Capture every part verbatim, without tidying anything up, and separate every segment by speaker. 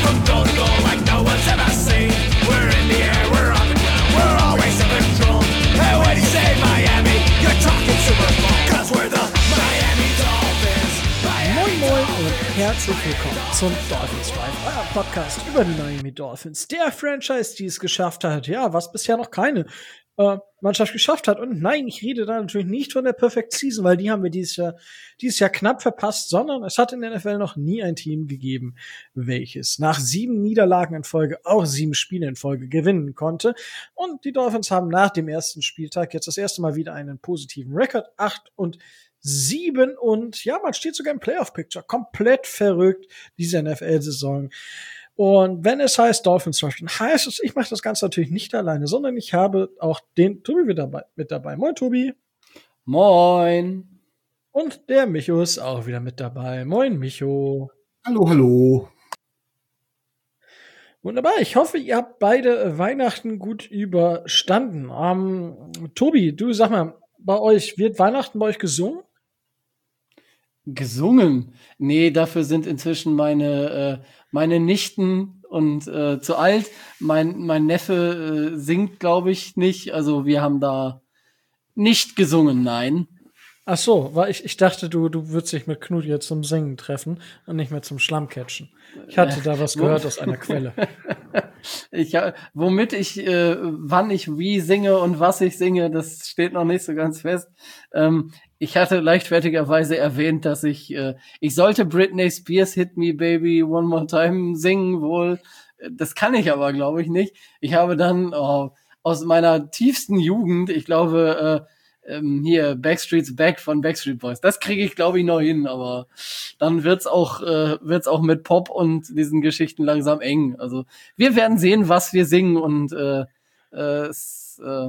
Speaker 1: from goal to goal like no one's ever seen. We're in the air, we're on the ground, we're always in control. And when you say Miami, you're talking Super Bowl, cause we're the Miami Dolphins.
Speaker 2: Moin Moin und herzlich willkommen zum Dolphins Drive, euer Podcast über die Miami Dolphins, der Franchise, die es geschafft hat, ja, was bisher noch keine äh, Mannschaft geschafft hat. Und nein, ich rede da natürlich nicht von der Perfect Season, weil die haben wir dieses Jahr, dieses Jahr knapp verpasst, sondern es hat in der N F L noch nie ein Team gegeben, welches nach sieben Niederlagen in Folge auch sieben Spiele in Folge gewinnen konnte. Und die Dolphins haben nach dem ersten Spieltag jetzt das erste Mal wieder einen positiven Rekord, acht und sieben, und ja, man steht sogar im Playoff-Picture. Komplett verrückt, diese N F L-Saison. Und wenn es heißt Dolphins Drive, dann heißt es, ich mache das Ganze natürlich nicht alleine, sondern ich habe auch den Tobi mit dabei. Mit dabei. Moin, Tobi.
Speaker 3: Moin.
Speaker 2: Und der Micho ist auch wieder mit dabei. Moin, Micho.
Speaker 4: Hallo, hallo.
Speaker 2: Wunderbar. Ich hoffe, ihr habt beide Weihnachten gut überstanden. Ähm, Tobi, du sag mal, bei euch, wird Weihnachten bei euch gesungen?
Speaker 3: Gesungen? Nee, dafür sind inzwischen meine, äh, meine Nichten und äh, zu alt. Mein, mein Neffe äh, singt, glaube ich, nicht. Also wir haben da nicht gesungen, nein.
Speaker 2: Ach so, weil ich, ich dachte, du, du würdest dich mit Knut jetzt zum Singen treffen und nicht mehr zum Schlammcatchen. Ich hatte da was gehört aus einer Quelle.
Speaker 3: Ich, womit ich, äh, wann ich wie singe und was ich singe, das steht noch nicht so ganz fest. Ähm, ich hatte leichtfertigerweise erwähnt, dass ich, äh, ich sollte Britney Spears Hit Me Baby One More Time singen wohl. Das kann ich aber, glaube ich, nicht. Ich habe dann oh, aus meiner tiefsten Jugend, ich glaube, äh, ähm, hier Backstreet's Back von Backstreet Boys. Das kriege ich, glaube ich, noch hin, aber dann wird's auch äh, wird's auch mit Pop und diesen Geschichten langsam eng. Also wir werden sehen, was wir singen und äh, äh, s, äh,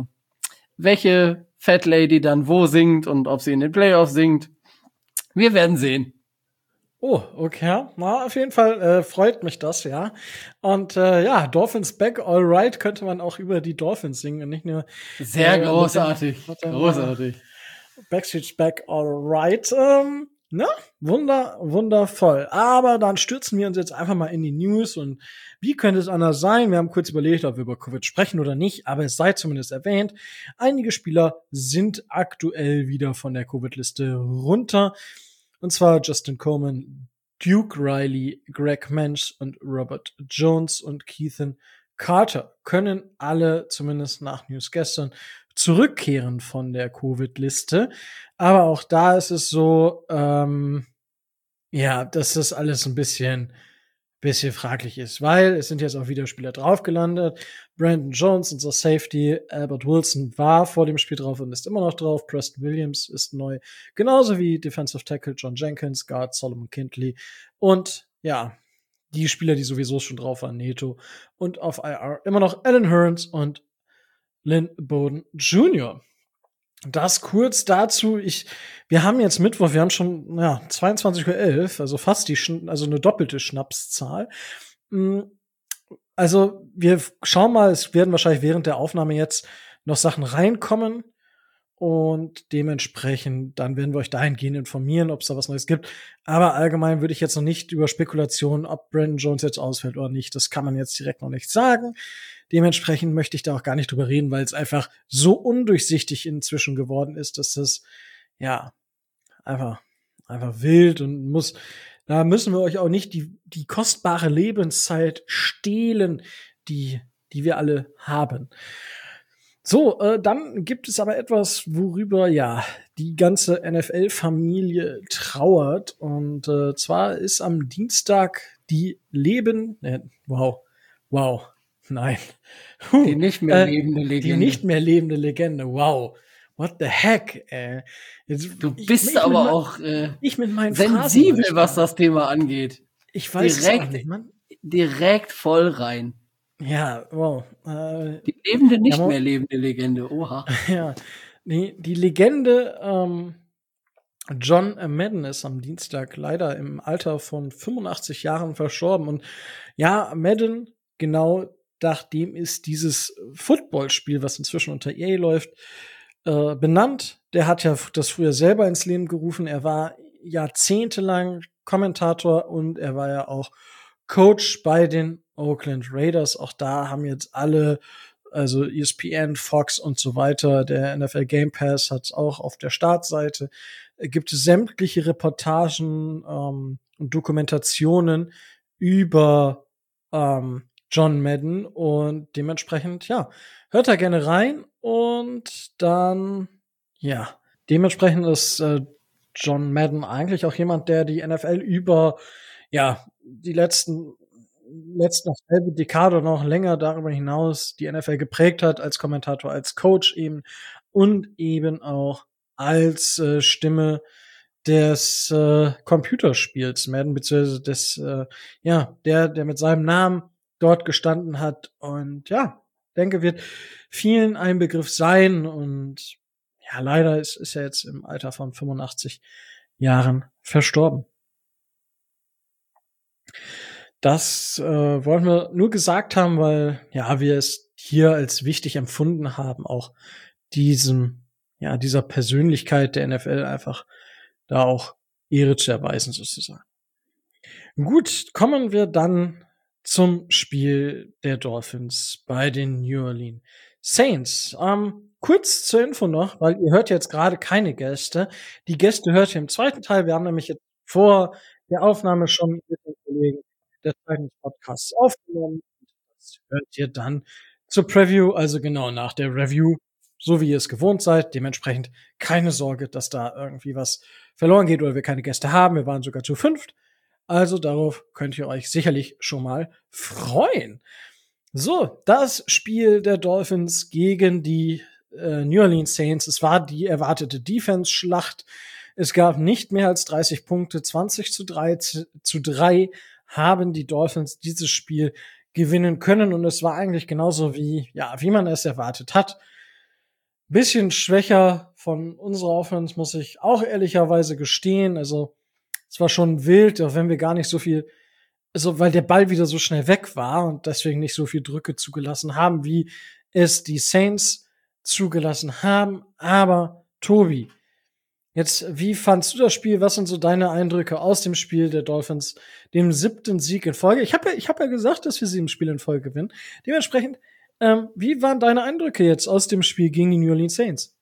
Speaker 3: welche Fat Lady dann wo singt und ob sie in den Playoffs singt. Wir werden sehen.
Speaker 2: Oh, okay. Na, auf jeden Fall äh, freut mich das, ja. Und äh, ja, Dolphins Back, alright, könnte man auch über die Dolphins singen und nicht nur
Speaker 3: Sehr
Speaker 2: äh,
Speaker 3: großartig,
Speaker 2: mit dem,
Speaker 3: großartig.
Speaker 2: Backstreet's Back, alright. Ähm, ne? Wunder, wundervoll. Aber dann stürzen wir uns jetzt einfach mal in die News, und wie könnte es anders sein? Wir haben kurz überlegt, ob wir über Covid sprechen oder nicht, aber es sei zumindest erwähnt, einige Spieler sind aktuell wieder von der Covid-Liste runter. Und zwar Justin Coleman, Duke Riley, Greg Mensch und Robert Jones und Keithan Carter können alle, zumindest nach News gestern, zurückkehren von der Covid-Liste. Aber auch da ist es so, ähm, ja, dass das alles ein bisschen bisschen fraglich ist, weil es sind jetzt auch wieder Spieler drauf gelandet. Brandon Jones, unser Safety, Albert Wilson war vor dem Spiel drauf und ist immer noch drauf. Preston Williams ist neu, genauso wie Defensive Tackle John Jenkins, Guard Solomon Kindley und ja, die Spieler, die sowieso schon drauf waren, Neto, und auf I R immer noch Alan Hearns und Lynn Bowden Junior Das kurz dazu. Ich, wir haben jetzt Mittwoch, wir haben schon, ja, zweiundzwanzig Uhr elf, also fast die, also eine doppelte Schnapszahl. Also, wir schauen mal, es werden wahrscheinlich während der Aufnahme jetzt noch Sachen reinkommen, und dementsprechend, dann werden wir euch dahingehend informieren, ob es da was Neues gibt. Aber allgemein würde ich jetzt noch nicht über Spekulationen, ob Brandon Jones jetzt ausfällt oder nicht, das kann man jetzt direkt noch nicht sagen. Dementsprechend möchte ich da auch gar nicht drüber reden, weil es einfach so undurchsichtig inzwischen geworden ist, dass das, ja, einfach, einfach wild und muss, da müssen wir euch auch nicht die, die kostbare Lebenszeit stehlen, die, die wir alle haben. So, äh, dann gibt es aber etwas, worüber, ja, die ganze N F L-Familie trauert. Und äh, zwar ist am Dienstag die Leben, äh, wow, wow, nein.
Speaker 3: Huh, die nicht mehr
Speaker 2: äh,
Speaker 3: lebende Legende.
Speaker 2: Die nicht mehr lebende Legende, wow. What the heck, ey. Jetzt,
Speaker 3: du bist
Speaker 2: ich, ich
Speaker 3: aber
Speaker 2: mein,
Speaker 3: auch äh,
Speaker 2: ich mit meinen
Speaker 3: sensibel, was das Thema angeht.
Speaker 2: Ich weiß
Speaker 3: direkt,
Speaker 2: es auch nicht, Mann.
Speaker 3: Direkt voll rein.
Speaker 2: Ja, wow. Äh,
Speaker 3: die lebende, nicht
Speaker 2: ja,
Speaker 3: mehr lebende Legende, oha.
Speaker 2: Ja, die, die Legende ähm, John Madden ist am Dienstag leider im Alter von fünfundachtzig Jahren verstorben. Und ja, Madden, genau nachdem ist dieses Footballspiel, was inzwischen unter E A läuft, äh, benannt. Der hat ja das früher selber ins Leben gerufen. Er war jahrzehntelang Kommentator und er war ja auch Coach bei den Oakland Raiders. Auch da haben jetzt alle, also E S P N, Fox und so weiter, der N F L Game Pass hat auch auf der Startseite, äh, gibt es sämtliche Reportagen ähm, und Dokumentationen über ähm, John Madden und dementsprechend, ja, hört da gerne rein und dann, ja, dementsprechend ist äh, John Madden eigentlich auch jemand, der die N F L über, ja, die letzten letzte halbe Dekade oder noch länger darüber hinaus die N F L geprägt hat, als Kommentator, als Coach eben und eben auch als äh, Stimme des äh, Computerspiels Madden, beziehungsweise des, äh, ja, der, der mit seinem Namen dort gestanden hat und ja, denke, wird vielen ein Begriff sein und ja, leider ist, ist er jetzt im Alter von fünfundachtzig Jahren verstorben. Das äh, wollen wir nur gesagt haben, weil ja wir es hier als wichtig empfunden haben, auch diesem, ja, dieser Persönlichkeit der N F L einfach da auch Ehre zu erweisen, sozusagen. Gut, kommen wir dann zum Spiel der Dolphins bei den New Orleans Saints. Ähm, kurz zur Info noch, weil ihr hört jetzt gerade keine Gäste. Die Gäste hört ihr im zweiten Teil. Wir haben nämlich jetzt vor der Aufnahme schon mit den Kollegen des zweiten Podcasts aufgenommen. Das hört ihr dann zur Preview, also genau nach der Review, so wie ihr es gewohnt seid. Dementsprechend keine Sorge, dass da irgendwie was verloren geht oder wir keine Gäste haben. Wir waren sogar zu fünft. Also darauf könnt ihr euch sicherlich schon mal freuen. So, das Spiel der Dolphins gegen die äh, New Orleans Saints. Es war die erwartete Defense-Schlacht. Es gab nicht mehr als dreißig Punkte, zwanzig zu drei zu drei haben die Dolphins dieses Spiel gewinnen können. Und es war eigentlich genauso wie, ja, wie man es erwartet hat. Bisschen schwächer von unserer Offense, muss ich auch ehrlicherweise gestehen. Also, es war schon wild, auch wenn wir gar nicht so viel, also weil der Ball wieder so schnell weg war und deswegen nicht so viel Drücke zugelassen haben, wie es die Saints zugelassen haben. Aber Tobi, jetzt, wie fandst du das Spiel? Was sind so deine Eindrücke aus dem Spiel der Dolphins, dem siebten Sieg in Folge? Ich habe ja, ich habe ja gesagt, dass wir sieben Spiele in Folge gewinnen. Dementsprechend, ähm, wie waren deine Eindrücke jetzt aus dem Spiel gegen die New Orleans Saints?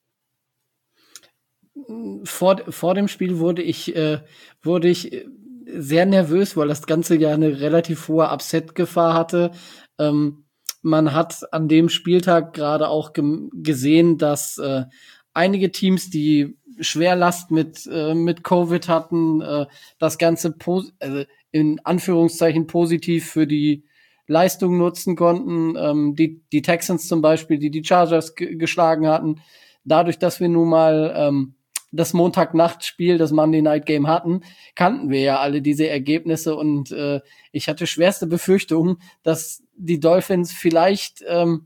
Speaker 3: Vor, vor dem Spiel wurde ich, äh, wurde ich sehr nervös, weil das Ganze ja eine relativ hohe Upset-Gefahr hatte. Ähm, man hat an dem Spieltag gerade auch ge- gesehen, dass äh, einige Teams, die Schwerlast mit, äh, mit Covid hatten, äh, das Ganze pos- also in Anführungszeichen positiv für die Leistung nutzen konnten. Ähm, die, die Texans zum Beispiel, die die Chargers g- geschlagen hatten. Dadurch, dass wir nun mal ähm, das Montagnachtspiel, das Monday Night Game hatten, kannten wir ja alle diese Ergebnisse und äh, ich hatte schwerste Befürchtungen, dass die Dolphins vielleicht ähm,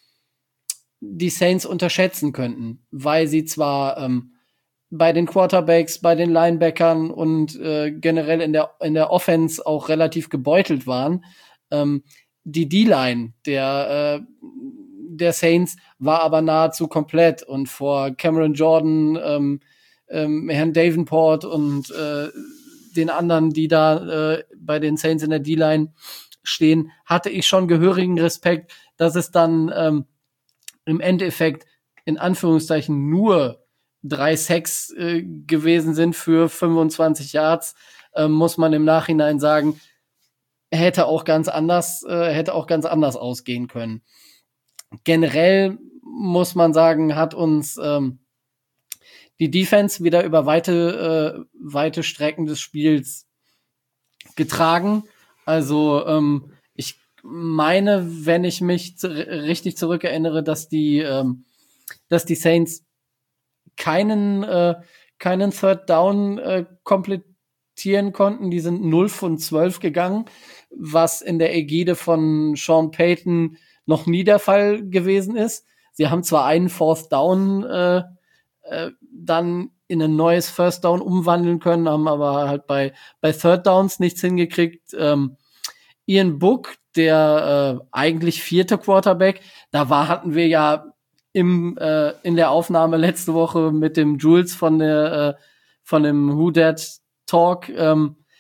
Speaker 3: die Saints unterschätzen könnten, weil sie zwar ähm, bei den Quarterbacks, bei den Linebackern und äh, generell in der in der Offense auch relativ gebeutelt waren. Ähm, die D-Line der äh, der Saints war aber nahezu komplett und vor Cameron Jordan, ähm, ähm, Herrn Davenport und äh, den anderen, die da äh, bei den Saints in der D-Line stehen, hatte ich schon gehörigen Respekt, dass es dann ähm, im Endeffekt in Anführungszeichen nur drei Sacks äh, gewesen sind für fünfundzwanzig Yards, äh, muss man im Nachhinein sagen, hätte auch ganz anders, äh, hätte auch ganz anders ausgehen können. Generell muss man sagen, hat uns ähm, die Defense wieder über weite, äh, weite Strecken des Spiels getragen. Also ähm, ich meine, wenn ich mich zu, richtig zurückerinnere, dass die, ähm, dass die Saints keinen, äh, keinen Third Down äh, komplettieren konnten. Die sind null von zwölf gegangen, was in der Ägide von Sean Payton noch nie der Fall gewesen ist. Sie haben zwar einen Fourth Down äh, äh, dann in ein neues First Down umwandeln können, haben aber halt bei bei Third Downs nichts hingekriegt. Ähm, Ian Book, der äh, eigentlich vierte Quarterback, da war hatten wir ja im äh, in der Aufnahme letzte Woche mit dem Jules von der äh, von dem Who Dat Talk ähm,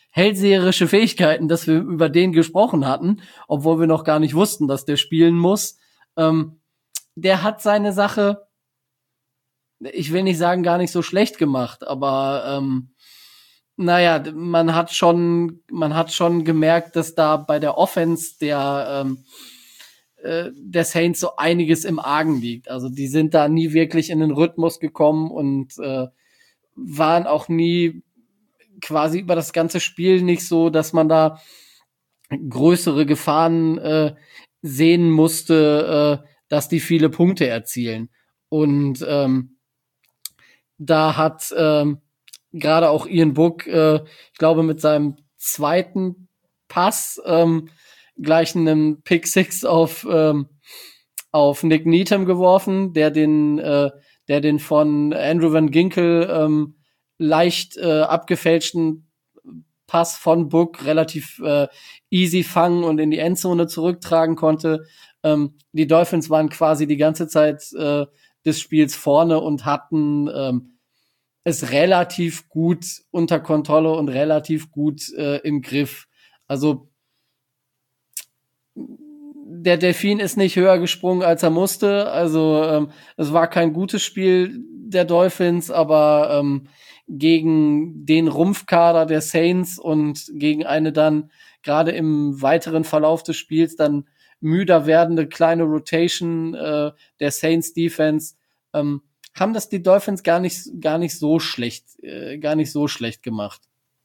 Speaker 3: hellseherische Fähigkeiten, dass wir über den gesprochen hatten, obwohl wir noch gar nicht wussten, dass der spielen muss. Ähm, der hat seine Sache, ich will nicht sagen, gar nicht so schlecht gemacht, aber ähm, naja, man hat schon, man hat schon gemerkt, dass da bei der Offense der ähm, äh, der Saints so einiges im Argen liegt. Also die sind da nie wirklich in den Rhythmus gekommen und äh, waren auch nie quasi über das ganze Spiel nicht so, dass man da größere Gefahren äh, sehen musste, äh, dass die viele Punkte erzielen. Und ähm, da hat ähm, gerade auch Ian Book, äh, ich glaube, mit seinem zweiten Pass ähm, gleich einen Pick Six auf ähm, auf Nick Needham geworfen, der den äh, der den von Andrew Van Ginkel ähm, leicht äh, abgefälschten Pass von Book relativ äh, easy fangen und in die Endzone zurücktragen konnte. Ähm, die Dolphins waren quasi die ganze Zeit äh, des Spiels vorne und hatten ähm, es relativ gut unter Kontrolle und relativ gut äh, im Griff. Also der Delfin ist nicht höher gesprungen, als er musste. Also ähm, es war kein gutes Spiel der Dolphins, aber ähm, gegen den Rumpfkader der Saints und gegen eine dann gerade im weiteren Verlauf des Spiels dann müder werdende kleine Rotation äh, der Saints Defense ähm, haben das die Dolphins gar nicht gar nicht so schlecht äh, gar nicht so schlecht gemacht.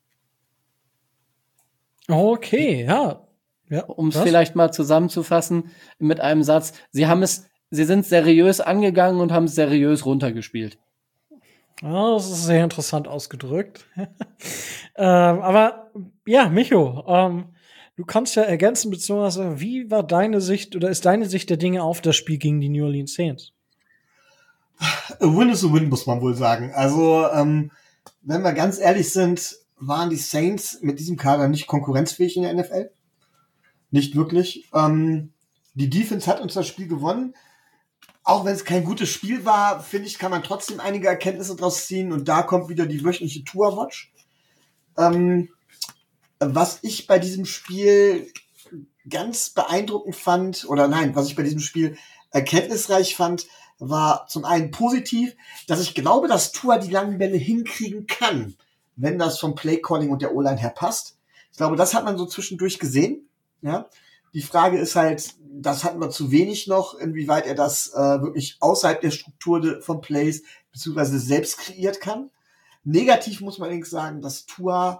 Speaker 2: Okay, ja. Ja,
Speaker 3: um es
Speaker 2: was?
Speaker 3: vielleicht mal zusammenzufassen mit einem Satz, sie haben es, sie sind seriös angegangen und haben es seriös runtergespielt.
Speaker 2: Ja, das ist sehr interessant ausgedrückt. ähm, aber ja, Micho, ähm, du kannst ja ergänzen, beziehungsweise wie war deine Sicht oder ist deine Sicht der Dinge auf das Spiel gegen die New Orleans Saints?
Speaker 4: A win is a win, muss man wohl sagen. Also, ähm, wenn wir ganz ehrlich sind, waren die Saints mit diesem Kader nicht konkurrenzfähig in der N F L. Nicht wirklich. Ähm, die Defense hat uns das Spiel gewonnen. Auch wenn es kein gutes Spiel war, finde ich, kann man trotzdem einige Erkenntnisse draus ziehen. Und da kommt wieder die wöchentliche Tour-Watch. Ähm, was ich bei diesem Spiel ganz beeindruckend fand, oder nein, was ich bei diesem Spiel erkenntnisreich fand, war zum einen positiv, dass ich glaube, dass Tua die langen Bälle hinkriegen kann, wenn das vom Playcalling und der O-Line her passt. Ich glaube, das hat man so zwischendurch gesehen. Ja, die Frage ist halt, das hatten wir zu wenig noch, inwieweit er das äh, wirklich außerhalb der Struktur de, von Plays beziehungsweise selbst kreiert kann. Negativ muss man allerdings sagen, dass Tua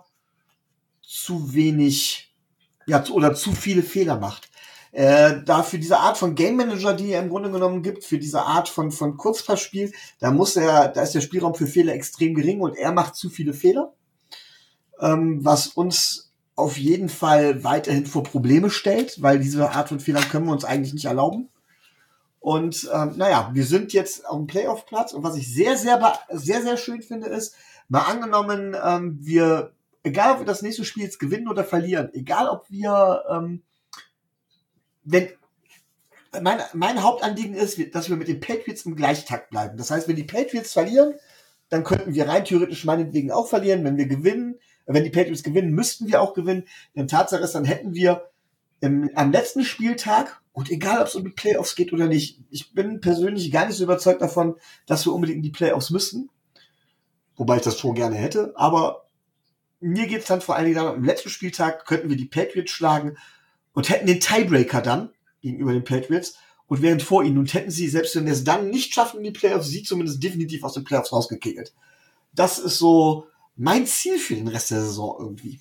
Speaker 4: zu wenig, ja, zu, oder zu viele Fehler macht. Äh, da für diese Art von Game Manager, die er im Grunde genommen gibt, für diese Art von von Kurzpassspiel, da muss er, da ist der Spielraum für Fehler extrem gering und er macht zu viele Fehler, ähm, was uns auf jeden Fall weiterhin vor Probleme stellt, weil diese Art von Fehlern können wir uns eigentlich nicht erlauben. Und ähm, naja, wir sind jetzt auf dem Playoff-Platz und was ich sehr, sehr, sehr, sehr schön finde, ist, mal angenommen, ähm, wir, egal ob wir das nächste Spiel jetzt gewinnen oder verlieren, egal ob wir, ähm, wenn, mein, mein Hauptanliegen ist, dass wir mit den Patriots im Gleichtakt bleiben. Das heißt, wenn die Patriots verlieren, dann könnten wir rein theoretisch meinetwegen auch verlieren. Wenn wir gewinnen, wenn die Patriots gewinnen, müssten wir auch gewinnen. Denn Tatsache ist, dann hätten wir im, am letzten Spieltag, und egal ob es um die Playoffs geht oder nicht, ich bin persönlich gar nicht so überzeugt davon, dass wir unbedingt in die Playoffs müssen. Wobei ich das schon gerne hätte. Aber mir geht es dann vor allen Dingen darum, am letzten Spieltag könnten wir die Patriots schlagen und hätten den Tiebreaker dann gegenüber den Patriots und wären vor ihnen und hätten sie, selbst wenn wir es dann nicht schaffen in die Playoffs, sie zumindest definitiv aus den Playoffs rausgekegelt. Das ist so mein Ziel für den Rest der Saison irgendwie.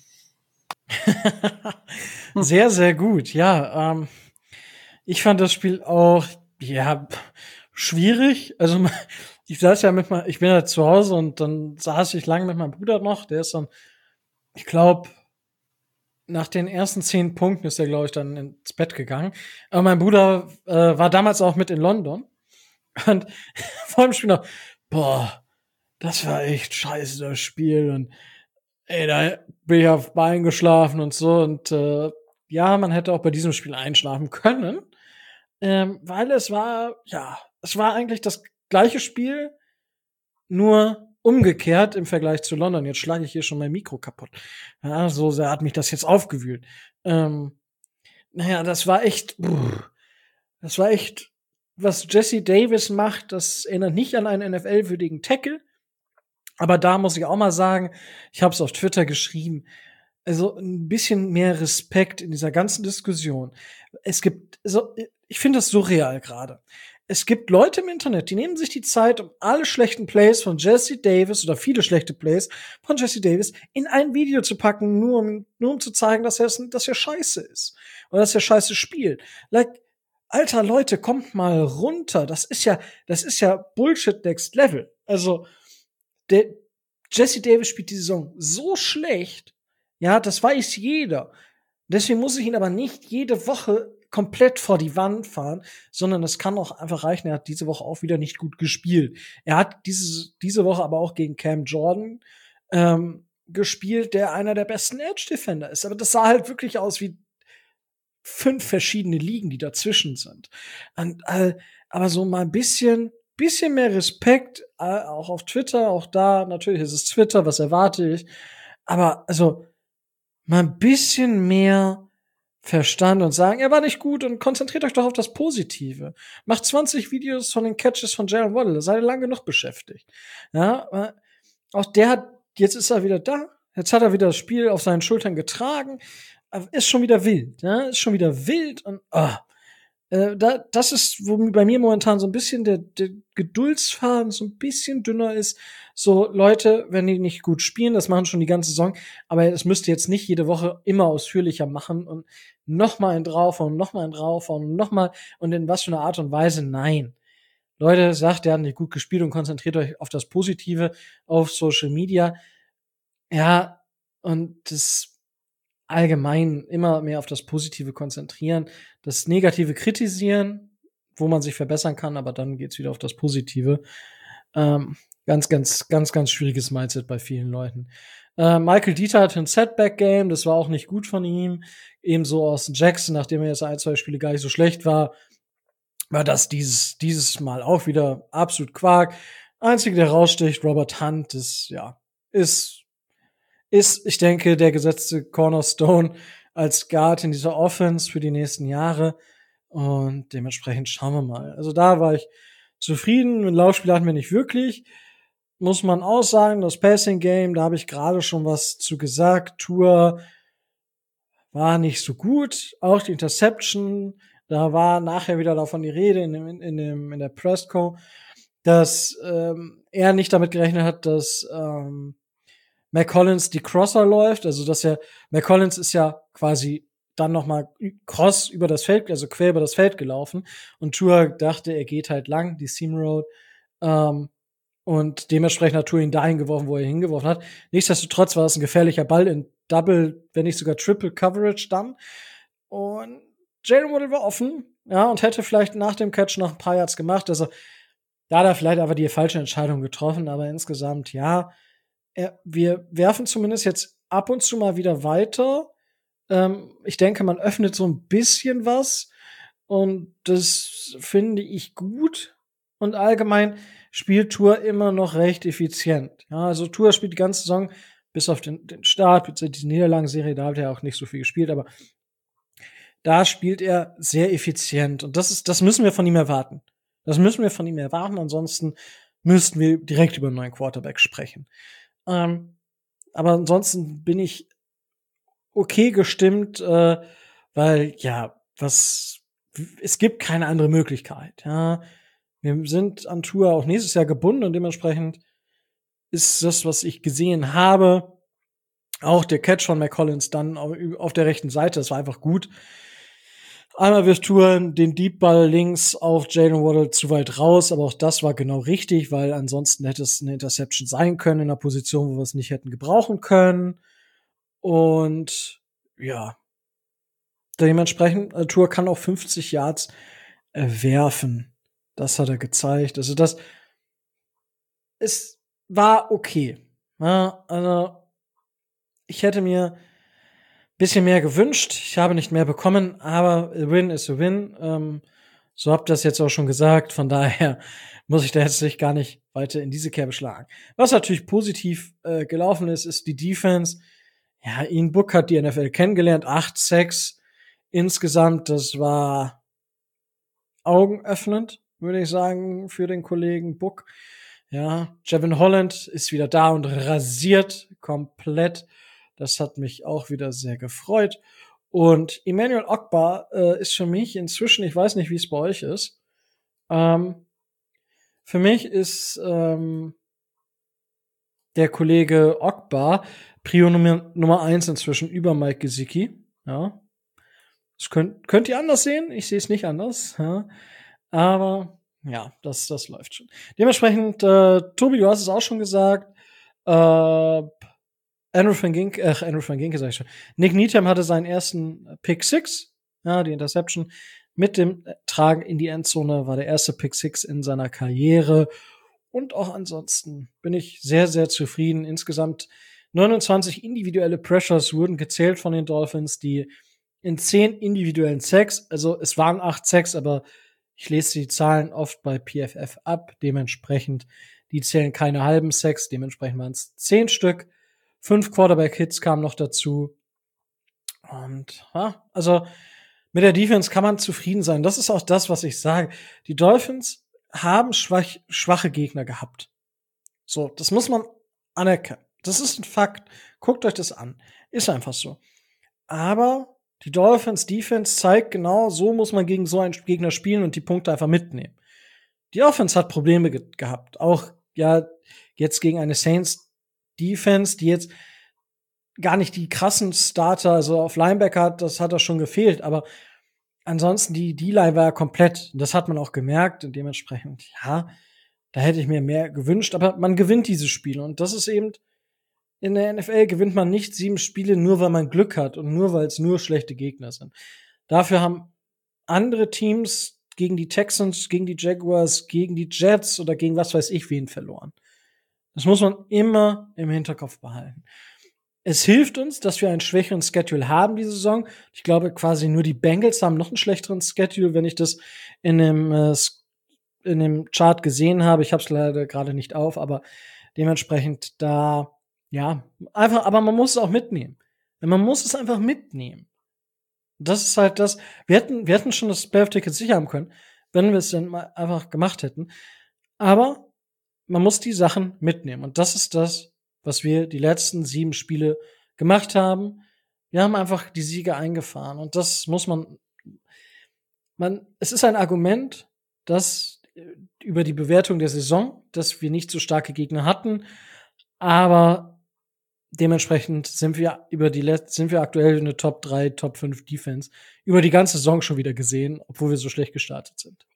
Speaker 2: Sehr, sehr gut, ja. Ähm, ich fand das Spiel auch, ja, schwierig. Also ich saß ja mit meinem, ich bin ja zu Hause und dann saß ich lange mit meinem Bruder noch. Der ist dann, ich glaube, nach den ersten zehn Punkten ist er, glaube ich, dann ins Bett gegangen. Aber mein Bruder äh, war damals auch mit in London. Und vor dem Spiel noch, boah, das war echt scheiße, das Spiel. Und ey, da bin ich auf Bein geschlafen und so. Und äh, ja, man hätte auch bei diesem Spiel einschlafen können. Ähm, weil es war, ja, es war eigentlich das gleiche Spiel, nur umgekehrt im Vergleich zu London. Jetzt schlage ich hier schon mein Mikro kaputt. Ja, so sehr hat mich das jetzt aufgewühlt. Ähm, naja, das war echt, brr, das war echt, was Jesse Davis macht, das erinnert nicht an einen N F L-würdigen Tackle. Aber da muss ich auch mal sagen, ich habe es auf Twitter geschrieben, also ein bisschen mehr Respekt in dieser ganzen Diskussion. Es gibt, also ich finde das surreal gerade. Es gibt Leute im Internet, die nehmen sich die Zeit, um alle schlechten Plays von Jesse Davis oder viele schlechte Plays von Jesse Davis in ein Video zu packen, nur um, nur um zu zeigen, dass er, dass er scheiße ist. Oder dass er scheiße spielt. Like, alter Leute, kommt mal runter. Das ist ja, das ist ja Bullshit next level. Also, der Jesse Davis spielt die Saison so schlecht. Ja, das weiß jeder. Deswegen muss ich ihn aber nicht jede Woche komplett vor die Wand fahren, sondern es kann auch einfach reichen. Er hat diese Woche auch wieder nicht gut gespielt. Er hat diese, diese Woche aber auch gegen Cam Jordan ähm, gespielt, der einer der besten Edge-Defender ist. Aber das sah halt wirklich aus wie fünf verschiedene Ligen, die dazwischen sind. Und, äh, aber so mal ein bisschen, bisschen mehr Respekt, äh, auch auf Twitter, auch da, natürlich ist es Twitter, was erwarte ich. Aber also mal ein bisschen mehr Verstand und sagen, er war nicht gut und konzentriert euch doch auf das Positive. Macht zwanzig Videos von den Catches von Jalen Waddle, da seid ihr lang genug beschäftigt. Ja, auch der hat, jetzt ist er wieder da, jetzt hat er wieder das Spiel auf seinen Schultern getragen, ist schon wieder wild, ja, ist schon wieder wild und ah, äh, da, das ist, wo bei mir momentan so ein bisschen der, der Geduldsfaden so ein bisschen dünner ist. So, Leute, wenn die nicht gut spielen, das machen schon die ganze Saison, aber es müsst ihr jetzt nicht jede Woche immer ausführlicher machen und noch mal einen draufhauen, und noch mal einen draufhauen und noch mal und in was für einer Art und Weise. Nein. Leute, sagt, der hat nicht gut gespielt und konzentriert euch auf das Positive auf Social Media. Ja, und das allgemein immer mehr auf das Positive konzentrieren, das Negative kritisieren, wo man sich verbessern kann, aber dann geht's wieder auf das Positive. Ähm, ganz, ganz, ganz, ganz schwieriges Mindset bei vielen Leuten. Äh, Michael Dieter hatte ein Setback-Game, das war auch nicht gut von ihm. Ebenso Austin Jackson, nachdem er jetzt ein, zwei Spiele gar nicht so schlecht war, war das dieses, dieses Mal auch wieder absolut Quark. Einzige, der raussticht, Robert Hunt, das, ja, ist ist, ich denke, der gesetzte Cornerstone als Guard in dieser Offense für die nächsten Jahre. Und dementsprechend schauen wir mal. Also da war ich zufrieden. Mit Laufspiel hatten wir nicht wirklich. Muss man auch sagen, das Passing Game, da habe ich gerade schon was zu gesagt. Tour war nicht so gut. Auch die Interception, da war nachher wieder davon die Rede in, dem, in, dem, in der Pressco, dass ähm, er nicht damit gerechnet hat, dass ähm, McCollins die Crosser läuft, also dass er, McCollins ist ja quasi dann noch mal cross über das Feld, also quer über das Feld gelaufen und Tua dachte, er geht halt lang, die Seam Road, ähm, und dementsprechend hat Tua ihn dahin geworfen, wo er hingeworfen hat. Nichtsdestotrotz war es ein gefährlicher Ball in Double, wenn nicht sogar Triple Coverage dann. Und Jalen Waddle war offen, ja, und hätte vielleicht nach dem Catch noch ein paar Yards gemacht, also da hat er vielleicht aber die falsche Entscheidung getroffen, aber insgesamt, ja, wir werfen zumindest jetzt ab und zu mal wieder weiter. Ähm, ich denke, man öffnet so ein bisschen was. Und das finde ich gut. Und allgemein spielt Tua immer noch recht effizient. Ja, also Tua spielt die ganze Saison bis auf den, den Start, bis diese Niederlagenserie, da hat er auch nicht so viel gespielt, aber da spielt er sehr effizient. Und das ist, das müssen wir von ihm erwarten. Das müssen wir von ihm erwarten. Ansonsten müssten wir direkt über einen neuen Quarterback sprechen. Ähm, aber ansonsten bin ich okay gestimmt, äh, weil, ja, was, es gibt keine andere Möglichkeit, ja. Wir sind an Tour auch nächstes Jahr gebunden und dementsprechend ist das, was ich gesehen habe, auch der Catch von McCollins dann auf der rechten Seite, das war einfach gut. Einmal wirft Tua den Deep Ball links auf Jalen Waddle zu weit raus, aber auch das war genau richtig, weil ansonsten hätte es eine Interception sein können in einer Position, wo wir es nicht hätten gebrauchen können. Und ja, dementsprechend, äh, Tua kann auch fünfzig Yards äh, werfen. Das hat er gezeigt. Also das, es war okay. Ja, also ich hätte mir bisschen mehr gewünscht. Ich habe nicht mehr bekommen, aber a win is a win. Ähm, So habt ihr das jetzt auch schon gesagt. Von daher muss ich da jetzt nicht gar nicht weiter in diese Kerbe schlagen. Was natürlich positiv äh, gelaufen ist, ist die Defense. Ja, Ian Book hat die N F L kennengelernt. Acht Sacks insgesamt. Das war augenöffnend, würde ich sagen, für den Kollegen Book. Ja, Jevon Holland ist wieder da und rasiert komplett. Das hat mich auch wieder sehr gefreut. Und Emmanuel Ogbah äh, ist für mich inzwischen, ich weiß nicht, wie es bei euch ist, ähm, für mich ist ähm, der Kollege Ogbah Prio Nummer, Nummer eins inzwischen über Mike Gesicki. Ja, das könnt, könnt ihr anders sehen. Ich sehe es nicht anders. Ja. Aber ja, das, das läuft schon. Dementsprechend, äh, Tobi, du hast es auch schon gesagt, äh, Andrew Van Ginkel, ach, Andrew Van Ginkel sag ich schon. Nick Needham hatte seinen ersten Pick Six, ja, die Interception mit dem Tragen in die Endzone, war der erste Pick Six in seiner Karriere. Und auch ansonsten bin ich sehr, sehr zufrieden. Insgesamt neunundzwanzig individuelle Pressures wurden gezählt von den Dolphins, die in zehn individuellen Sacks, also es waren acht Sacks, aber ich lese die Zahlen oft bei P F F ab, dementsprechend, die zählen keine halben Sacks, dementsprechend waren es zehn Stück. Fünf Quarterback-Hits kamen noch dazu. Und ja, also mit der Defense kann man zufrieden sein. Das ist auch das, was ich sage. Die Dolphins haben schwach, schwache Gegner gehabt. So, das muss man anerkennen. Das ist ein Fakt. Guckt euch das an. Ist einfach so. Aber die Dolphins Defense zeigt genau, so muss man gegen so einen Gegner spielen und die Punkte einfach mitnehmen. Die Offense hat Probleme ge- gehabt. Auch, ja, jetzt gegen eine Saints Defense, die jetzt gar nicht die krassen Starter, also auf Linebacker hat, das hat das schon gefehlt, aber ansonsten die D-Line war ja komplett. Das hat man auch gemerkt und dementsprechend, ja, da hätte ich mir mehr gewünscht, aber man gewinnt diese Spiele und das ist eben, in der N F L gewinnt man nicht sieben Spiele nur, weil man Glück hat und nur, weil es nur schlechte Gegner sind. Dafür haben andere Teams gegen die Texans, gegen die Jaguars, gegen die Jets oder gegen was weiß ich wen verloren. Das muss man immer im Hinterkopf behalten. Es hilft uns, dass wir einen schwächeren Schedule haben diese Saison. Ich glaube, quasi nur die Bengals haben noch einen schlechteren Schedule, wenn ich das in dem, äh, in dem Chart gesehen habe. Ich habe es leider gerade nicht auf, aber dementsprechend da, ja, einfach, aber man muss es auch mitnehmen. Man muss es einfach mitnehmen. Das ist halt das, wir hätten, wir hätten schon das Playoff-Ticket sicher haben können, wenn wir es dann mal einfach gemacht hätten. Aber man muss die Sachen mitnehmen. Und das ist das, was wir die letzten sieben Spiele gemacht haben. Wir haben einfach die Siege eingefahren. Und das muss man, man, es ist ein Argument, dass über die Bewertung der Saison, dass wir nicht so starke Gegner hatten. Aber dementsprechend sind wir über die Let- sind wir aktuell eine Top drei, Top fünf Defense über die ganze Saison schon wieder gesehen, obwohl wir so schlecht gestartet sind.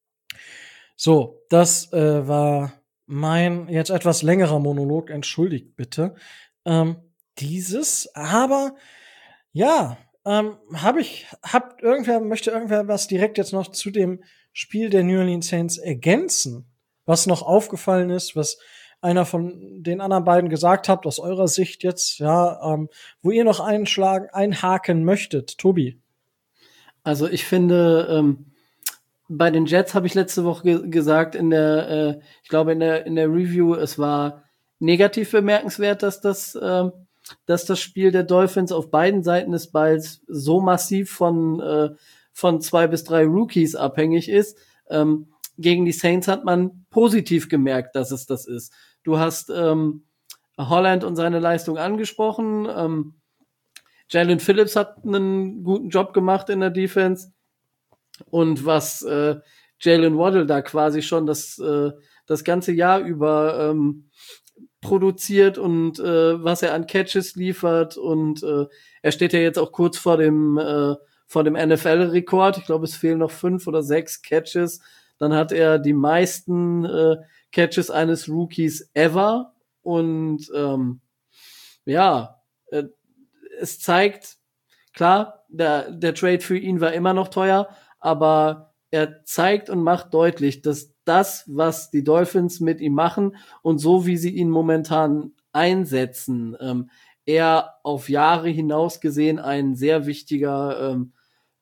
Speaker 2: So, das äh, war mein jetzt etwas längerer Monolog, entschuldigt bitte. Ähm, dieses, aber ja, ähm, habe ich, habt irgendwer, möchte irgendwer was direkt jetzt noch zu dem Spiel der New Orleans Saints ergänzen, was noch aufgefallen ist, was einer von den anderen beiden gesagt habt, aus eurer Sicht jetzt, ja, ähm, wo ihr noch einschlagen, einhaken möchtet, Tobi?
Speaker 3: Also ich finde, ähm, bei den Jets habe ich letzte Woche ge- gesagt in der, äh, ich glaube in der in der Review, es war negativ bemerkenswert, dass das, ähm, dass das Spiel der Dolphins auf beiden Seiten des Balls so massiv von äh, von zwei bis drei Rookies abhängig ist. Ähm, gegen die Saints hat man positiv gemerkt, dass es das ist. Du hast ähm, Holland und seine Leistung angesprochen. Ähm, Jalen Phillips hat einen guten Job gemacht in der Defense. Und was äh, Jalen Waddle da quasi schon das äh, das ganze Jahr über ähm, produziert und äh, was er an Catches liefert und äh, er steht ja jetzt auch kurz vor dem äh, vor dem N F L-Rekord. Ich glaube, es fehlen noch fünf oder sechs Catches. Dann hat er die meisten äh, Catches eines Rookies ever und ähm, ja, äh, es zeigt, klar, der der Trade für ihn war immer noch teuer, aber er zeigt und macht deutlich, dass das, was die Dolphins mit ihm machen und so wie sie ihn momentan einsetzen, ähm, er auf Jahre hinaus gesehen ein sehr wichtiger ähm,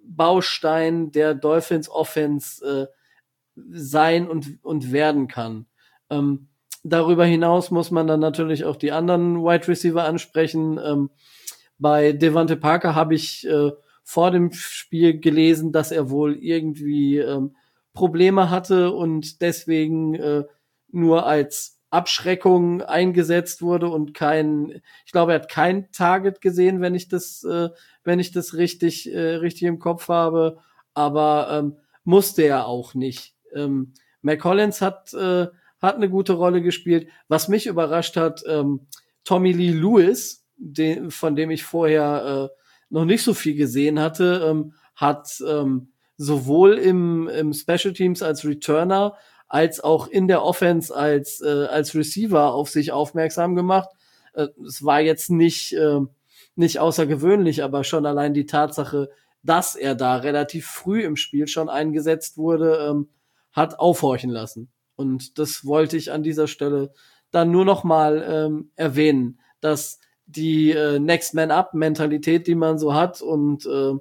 Speaker 3: Baustein der Dolphins Offense äh, sein und, und werden kann. Ähm, darüber hinaus muss man dann natürlich auch die anderen Wide Receiver ansprechen. Ähm, bei Devontae Parker habe ich äh, vor dem Spiel gelesen, dass er wohl irgendwie ähm, Probleme hatte und deswegen äh, nur als Abschreckung eingesetzt wurde und kein, ich glaube, er hat kein Target gesehen, wenn ich das, äh, wenn ich das richtig, äh, richtig im Kopf habe, aber ähm, musste er auch nicht. Ähm, Mac Hollins hat, äh, hat eine gute Rolle gespielt. Was mich überrascht hat, ähm, Tommy Lee Lewis, den, von dem ich vorher äh, noch nicht so viel gesehen hatte, ähm, hat ähm, sowohl im, im Special Teams als Returner als auch in der Offense als äh, als Receiver auf sich aufmerksam gemacht. Äh, es war jetzt nicht äh, nicht außergewöhnlich, aber schon allein die Tatsache, dass er da relativ früh im Spiel schon eingesetzt wurde, ähm, hat aufhorchen lassen. Und das wollte ich an dieser Stelle dann nur noch mal ähm, erwähnen, dass die äh, Next Man Up Mentalität, die man so hat und äh,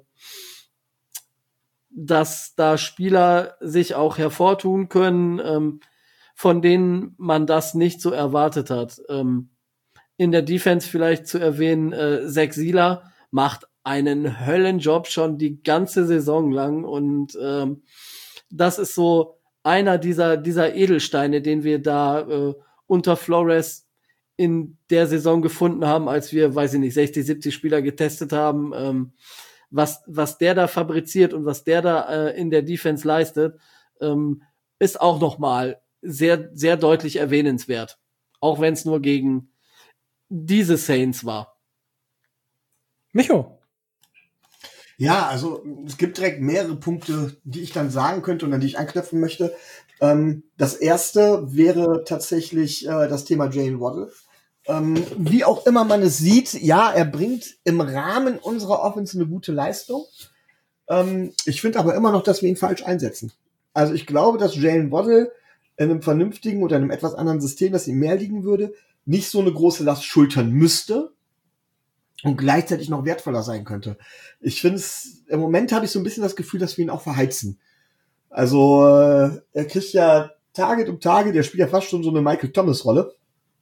Speaker 3: dass da Spieler sich auch hervortun können, ähm, von denen man das nicht so erwartet hat. Ähm, in der Defense vielleicht zu erwähnen, äh, Zach Sieler macht einen Höllenjob schon die ganze Saison lang und ähm, das ist so einer dieser dieser Edelsteine, den wir da äh, unter Flores in der Saison gefunden haben, als wir, weiß ich nicht, sechzig, siebzig Spieler getestet haben. Ähm, was was der da fabriziert und was der da äh, in der Defense leistet, ähm, ist auch nochmal sehr, sehr deutlich erwähnenswert. Auch wenn es nur gegen diese Saints war.
Speaker 2: Micho.
Speaker 4: Ja, also es gibt direkt mehrere Punkte, die ich dann sagen könnte und an die ich anknüpfen möchte. Ähm, das erste wäre tatsächlich äh, das Thema Jalen Waddle. Ähm, wie auch immer man es sieht, ja, er bringt im Rahmen unserer Offense eine gute Leistung. Ähm, ich finde aber immer noch, dass wir ihn falsch einsetzen. Also ich glaube, dass Jalen Waddle in einem vernünftigen oder einem etwas anderen System, das ihm mehr liegen würde, nicht so eine große Last schultern müsste und gleichzeitig noch wertvoller sein könnte. Ich finde es, im Moment habe ich so ein bisschen das Gefühl, dass wir ihn auch verheizen. Also äh, er kriegt ja Target um Target, der spielt ja fast schon so eine Michael Thomas-Rolle.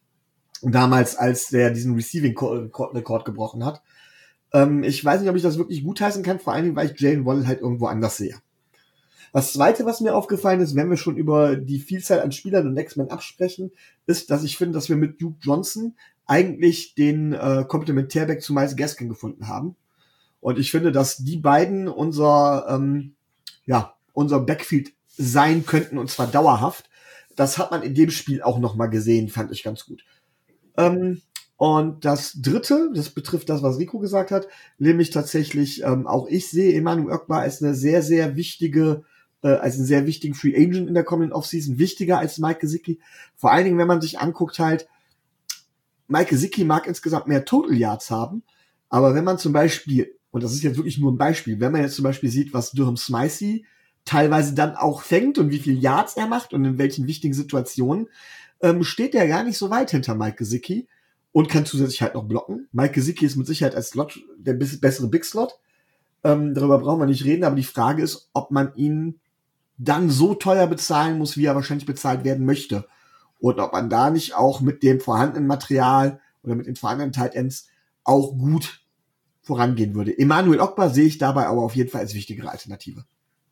Speaker 4: Damals, als der diesen Receiving-Rekord gebrochen hat. Ähm, ich weiß nicht, ob ich das wirklich gutheißen kann, vor allen Dingen, weil ich Jalen Waddle halt irgendwo anders sehe. Das Zweite, was mir aufgefallen ist, wenn wir schon über die Vielzahl an Spielern und Next Man absprechen, ist, dass ich finde, dass wir mit Duke Johnson eigentlich den äh, Komplementärback zu Myles Gaskin gefunden haben. Und ich finde, dass die beiden unser, ähm, ja, unser Backfield sein könnten, und zwar dauerhaft. Das hat man in dem Spiel auch nochmal gesehen, fand ich ganz gut. Ähm, und das Dritte, das betrifft das, was Rico gesagt hat, nämlich tatsächlich, ähm, auch ich sehe Emmanuel Ogbah als eine sehr, sehr wichtige, äh, als einen sehr wichtigen Free Agent in der kommenden Offseason, wichtiger als Mike Gesicki. Vor allen Dingen, wenn man sich anguckt halt, Mike Gesicki mag insgesamt mehr Total Yards haben, aber wenn man zum Beispiel, und das ist jetzt wirklich nur ein Beispiel, wenn man jetzt zum Beispiel sieht, was Durham Smythe teilweise dann auch fängt und wie viel Yards er macht und in welchen wichtigen Situationen, ähm, steht er gar nicht so weit hinter Mike Gesicki und kann zusätzlich halt noch blocken. Mike Gesicki ist mit Sicherheit als Slot der bessere Big Slot. Ähm, darüber brauchen wir nicht reden, aber die Frage ist, ob man ihn dann so teuer bezahlen muss, wie er wahrscheinlich bezahlt werden möchte. Und ob man da nicht auch mit dem vorhandenen Material oder mit den vorhandenen Tight Ends auch gut vorangehen würde. Emmanuel Ogbah sehe ich dabei aber auf jeden Fall als wichtigere Alternative.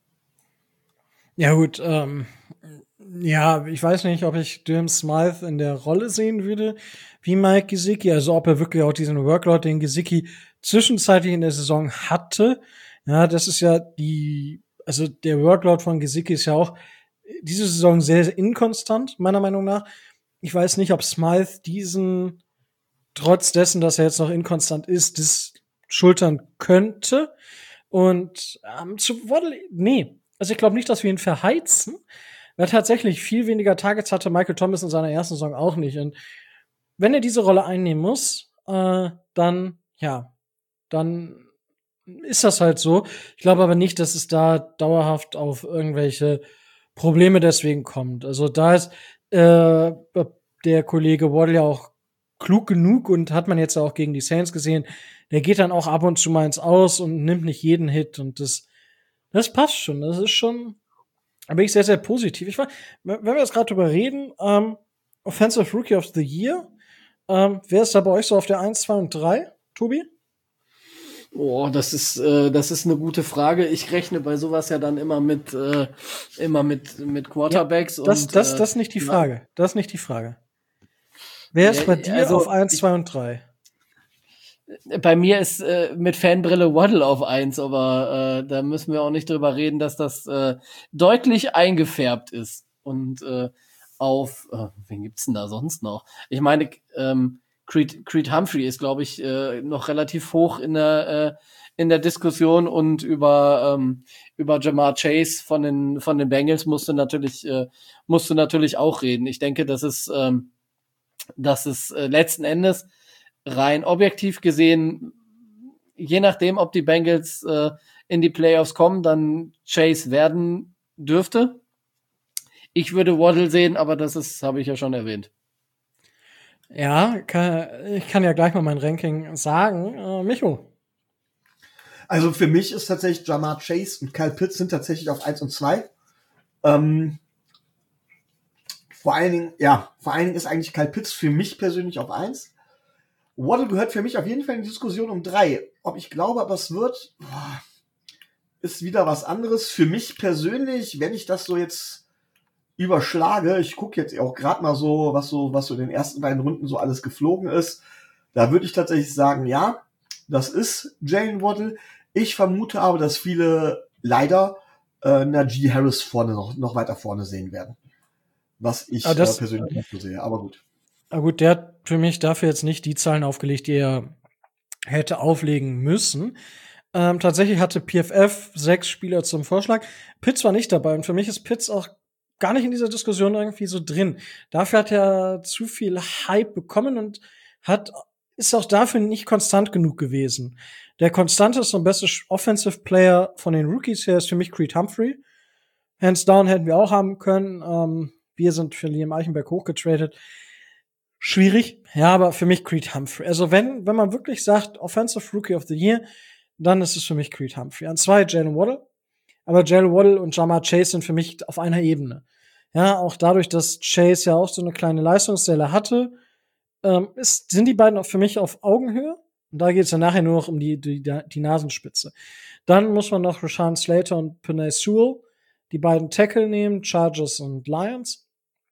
Speaker 2: Ja gut, ähm, ja, ich weiß nicht, ob ich Durham Smythe in der Rolle sehen würde wie Mike Gesicki, also ob er wirklich auch diesen Workload, den Gesicki zwischenzeitlich in der Saison hatte. Ja, das ist ja die, also der Workload von Gesicki ist ja auch diese Saison sehr, sehr inkonstant, meiner Meinung nach. Ich weiß nicht, ob Smythe diesen, trotz dessen, dass er jetzt noch inkonstant ist, das schultern könnte. Und ähm, zu Waddle, nee. Also ich glaube nicht, dass wir ihn verheizen, weil tatsächlich viel weniger Targets hatte Michael Thomas in seiner ersten Saison auch nicht. Und wenn er diese Rolle einnehmen muss, äh, dann, ja, dann ist das halt so. Ich glaube aber nicht, dass es da dauerhaft auf irgendwelche Probleme deswegen kommt. Also da ist äh, der Kollege Waddle ja auch klug genug und hat man jetzt auch gegen die Saints gesehen. Der geht dann auch ab und zu mal ins Aus und nimmt nicht jeden Hit und das Das passt schon. Das ist schon, da bin ich sehr, sehr positiv. Ich war, wenn wir jetzt gerade drüber reden, ähm, Offensive Rookie of the Year, ähm, wer ist da bei euch so auf der eins, zwei und drei, Tobi?
Speaker 3: Oh, das ist äh, das ist eine gute Frage. Ich rechne bei sowas ja dann immer mit äh, immer mit mit Quarterbacks
Speaker 2: ja, das,
Speaker 3: und
Speaker 2: das
Speaker 3: äh,
Speaker 2: das ist nicht die Frage. Das ist nicht die Frage. Wer ist
Speaker 3: ja,
Speaker 2: bei dir
Speaker 3: also,
Speaker 2: auf eins,
Speaker 3: ich,
Speaker 2: zwei und drei?
Speaker 3: Bei mir ist äh, mit Fanbrille Waddle auf eins, aber äh, da müssen wir auch nicht drüber reden, dass das äh, deutlich eingefärbt ist. Und äh, auf, äh, wen gibt's denn da sonst noch? Ich meine, ähm, Creed, Creed Humphrey ist, glaube ich, äh, noch relativ hoch in der äh, in der Diskussion, und über ähm, über Jamar Chase von den von den Bengals musst du natürlich äh, musst du natürlich auch reden. Ich denke, dass es ähm, dass es äh, letzten Endes rein objektiv gesehen, je nachdem, ob die Bengals äh, in die Playoffs kommen, dann Chase werden dürfte. Ich würde Waddle sehen, aber das ist, habe ich ja schon erwähnt.
Speaker 2: Ja, kann, ich kann ja gleich mal mein Ranking sagen. Äh, Micho.
Speaker 4: Also für mich ist tatsächlich Jamar Chase und Kyle Pitts sind tatsächlich auf eins und zwei. Ähm, vor allen Dingen, ja, vor allen Dingen ist eigentlich Kyle Pitts für mich persönlich auf eins. Waddle gehört für mich auf jeden Fall in die Diskussion um drei. Ob ich glaube, aber es wird, ist wieder was anderes. Für mich persönlich, wenn ich das so jetzt überschlage, ich gucke jetzt auch gerade mal so, was so, was so in den ersten beiden Runden so alles geflogen ist, da würde ich tatsächlich sagen, ja, das ist Jalen Waddle. Ich vermute aber, dass viele leider äh, Najee Harris vorne noch, noch weiter vorne sehen werden. Was ich das, äh, persönlich nicht so sehe, aber gut.
Speaker 2: Aber gut, der hat für mich dafür jetzt nicht die Zahlen aufgelegt, die er hätte auflegen müssen. Ähm, tatsächlich hatte P F F sechs Spieler zum Vorschlag. Pitts war nicht dabei, und für mich ist Pitts auch gar nicht in dieser Diskussion irgendwie so drin. Dafür hat er zu viel Hype bekommen und hat ist auch dafür nicht konstant genug gewesen. Der konstanteste und beste Offensive Player von den Rookies her ist für mich Creed Humphrey. Hands down hätten wir auch haben können. Ähm, wir sind für Liam Eichenberg hochgetradet. Schwierig, ja, aber für mich Creed Humphrey. Also wenn wenn man wirklich sagt Offensive Rookie of the Year, dann ist es für mich Creed Humphrey. An zwei Jalen Waddle, aber Jalen Waddle und Jamar Chase sind für mich auf einer Ebene. Ja, auch dadurch, dass Chase ja auch so eine kleine Leistungsstelle hatte, ähm, ist, sind die beiden auch für mich auf Augenhöhe. Und da geht es ja nachher nur noch um die, die, die Nasenspitze. Dann muss man noch Rashawn Slater und Penei Sewell, die beiden Tackle nehmen, Chargers und Lions.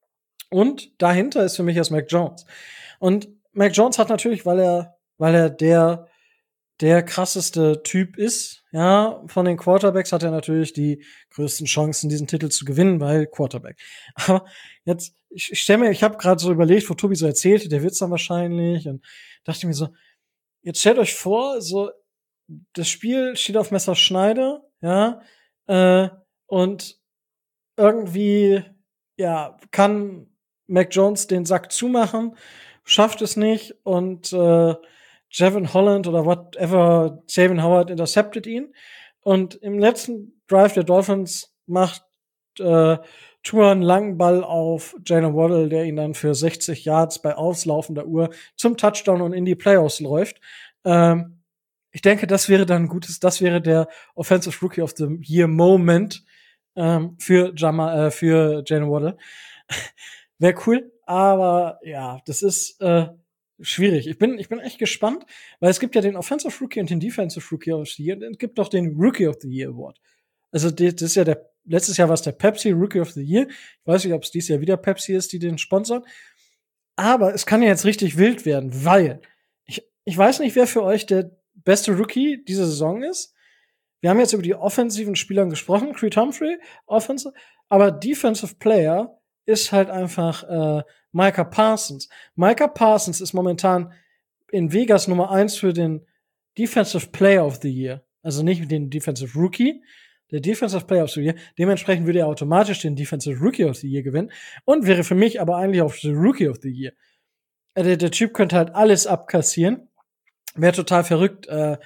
Speaker 2: Und dahinter ist für mich erst Mac Jones. Und Mac Jones hat natürlich, weil er, weil er der, der krasseste Typ ist, ja, von den Quarterbacks hat er natürlich die größten Chancen, diesen Titel zu gewinnen, weil Quarterback. Aber jetzt, ich, ich stelle mir, ich habe gerade so überlegt, wo Tobi so erzählte, der wird's dann wahrscheinlich, und dachte mir so, jetzt stellt euch vor, so, das Spiel steht auf Messerschneide, ja, äh, und irgendwie, ja, kann Mac Jones den Sack zumachen, schafft es nicht, und äh, Jevon Holland oder whatever, Xavier Howard interceptet ihn. Und im letzten Drive der Dolphins macht äh, Tua einen langen Ball auf Jalen Waddle, der ihn dann für sechzig Yards bei auslaufender Uhr zum Touchdown und in die Playoffs läuft. Ähm, ich denke, das wäre dann ein gutes, das wäre der Offensive Rookie of the Year Moment ähm, für Jama, äh, für Jalen Waddle. Wäre cool, aber ja, das ist äh, schwierig. Ich bin, ich bin echt gespannt, weil es gibt ja den Offensive Rookie und den Defensive Rookie of the Year. Es gibt doch den Rookie of the Year Award. Also das ist ja der, letztes Jahr war es der Pepsi Rookie of the Year. Ich weiß nicht, ob es dieses Jahr wieder Pepsi ist, die den sponsern. Aber es kann ja jetzt richtig wild werden, weil ich, ich weiß nicht, wer für euch der beste Rookie diese Saison ist. Wir haben jetzt über die offensiven Spieler gesprochen, Creed Humphrey, Offensive, aber Defensive Player ist halt einfach äh, Micah Parsons. Micah Parsons ist momentan in Vegas Nummer eins für den Defensive Player of the Year. Also nicht den Defensive Rookie, der Defensive Player of the Year. Dementsprechend würde er automatisch den Defensive Rookie of the Year gewinnen und wäre für mich aber eigentlich auch der Rookie of the Year. Äh, der, der Typ könnte halt alles abkassieren. Wäre total verrückt. Äh,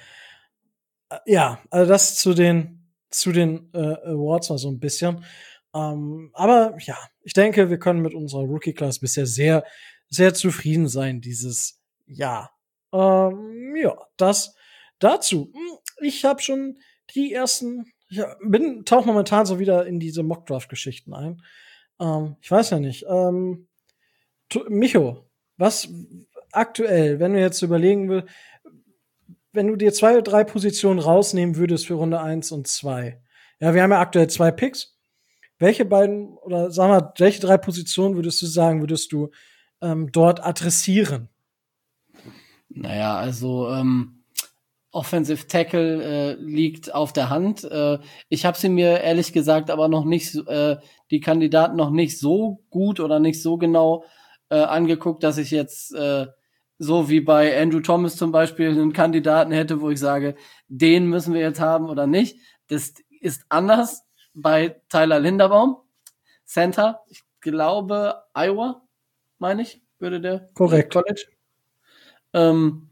Speaker 2: ja, also das zu den zu den äh, Awards mal so ein bisschen. Um, aber ja, ich denke, wir können mit unserer Rookie-Class bisher sehr, sehr zufrieden sein dieses Jahr. Um, ja, das dazu. Ich habe schon die ersten ich bin, tauch momentan so wieder in diese Mockdraft-Geschichten ein. Ähm, ich weiß ja nicht. Ähm, tu, Micho, was aktuell, wenn du jetzt überlegen willst, wenn du dir zwei oder drei Positionen rausnehmen würdest für Runde eins und zwei. Ja, wir haben ja aktuell zwei Picks. Welche beiden, oder sag mal, welche drei Positionen würdest du sagen, würdest du ähm, dort adressieren?
Speaker 3: Naja, also ähm, Offensive Tackle äh, liegt auf der Hand. Äh, ich habe sie mir ehrlich gesagt aber noch nicht, äh, die Kandidaten noch nicht so gut oder nicht so genau äh, angeguckt, dass ich jetzt äh, so wie bei Andrew Thomas zum Beispiel einen Kandidaten hätte, wo ich sage, den müssen wir jetzt haben oder nicht. Das ist anders bei Tyler Linderbaum, Center. Ich glaube Iowa, meine ich, würde der
Speaker 2: Korrekt.
Speaker 3: College. Ähm,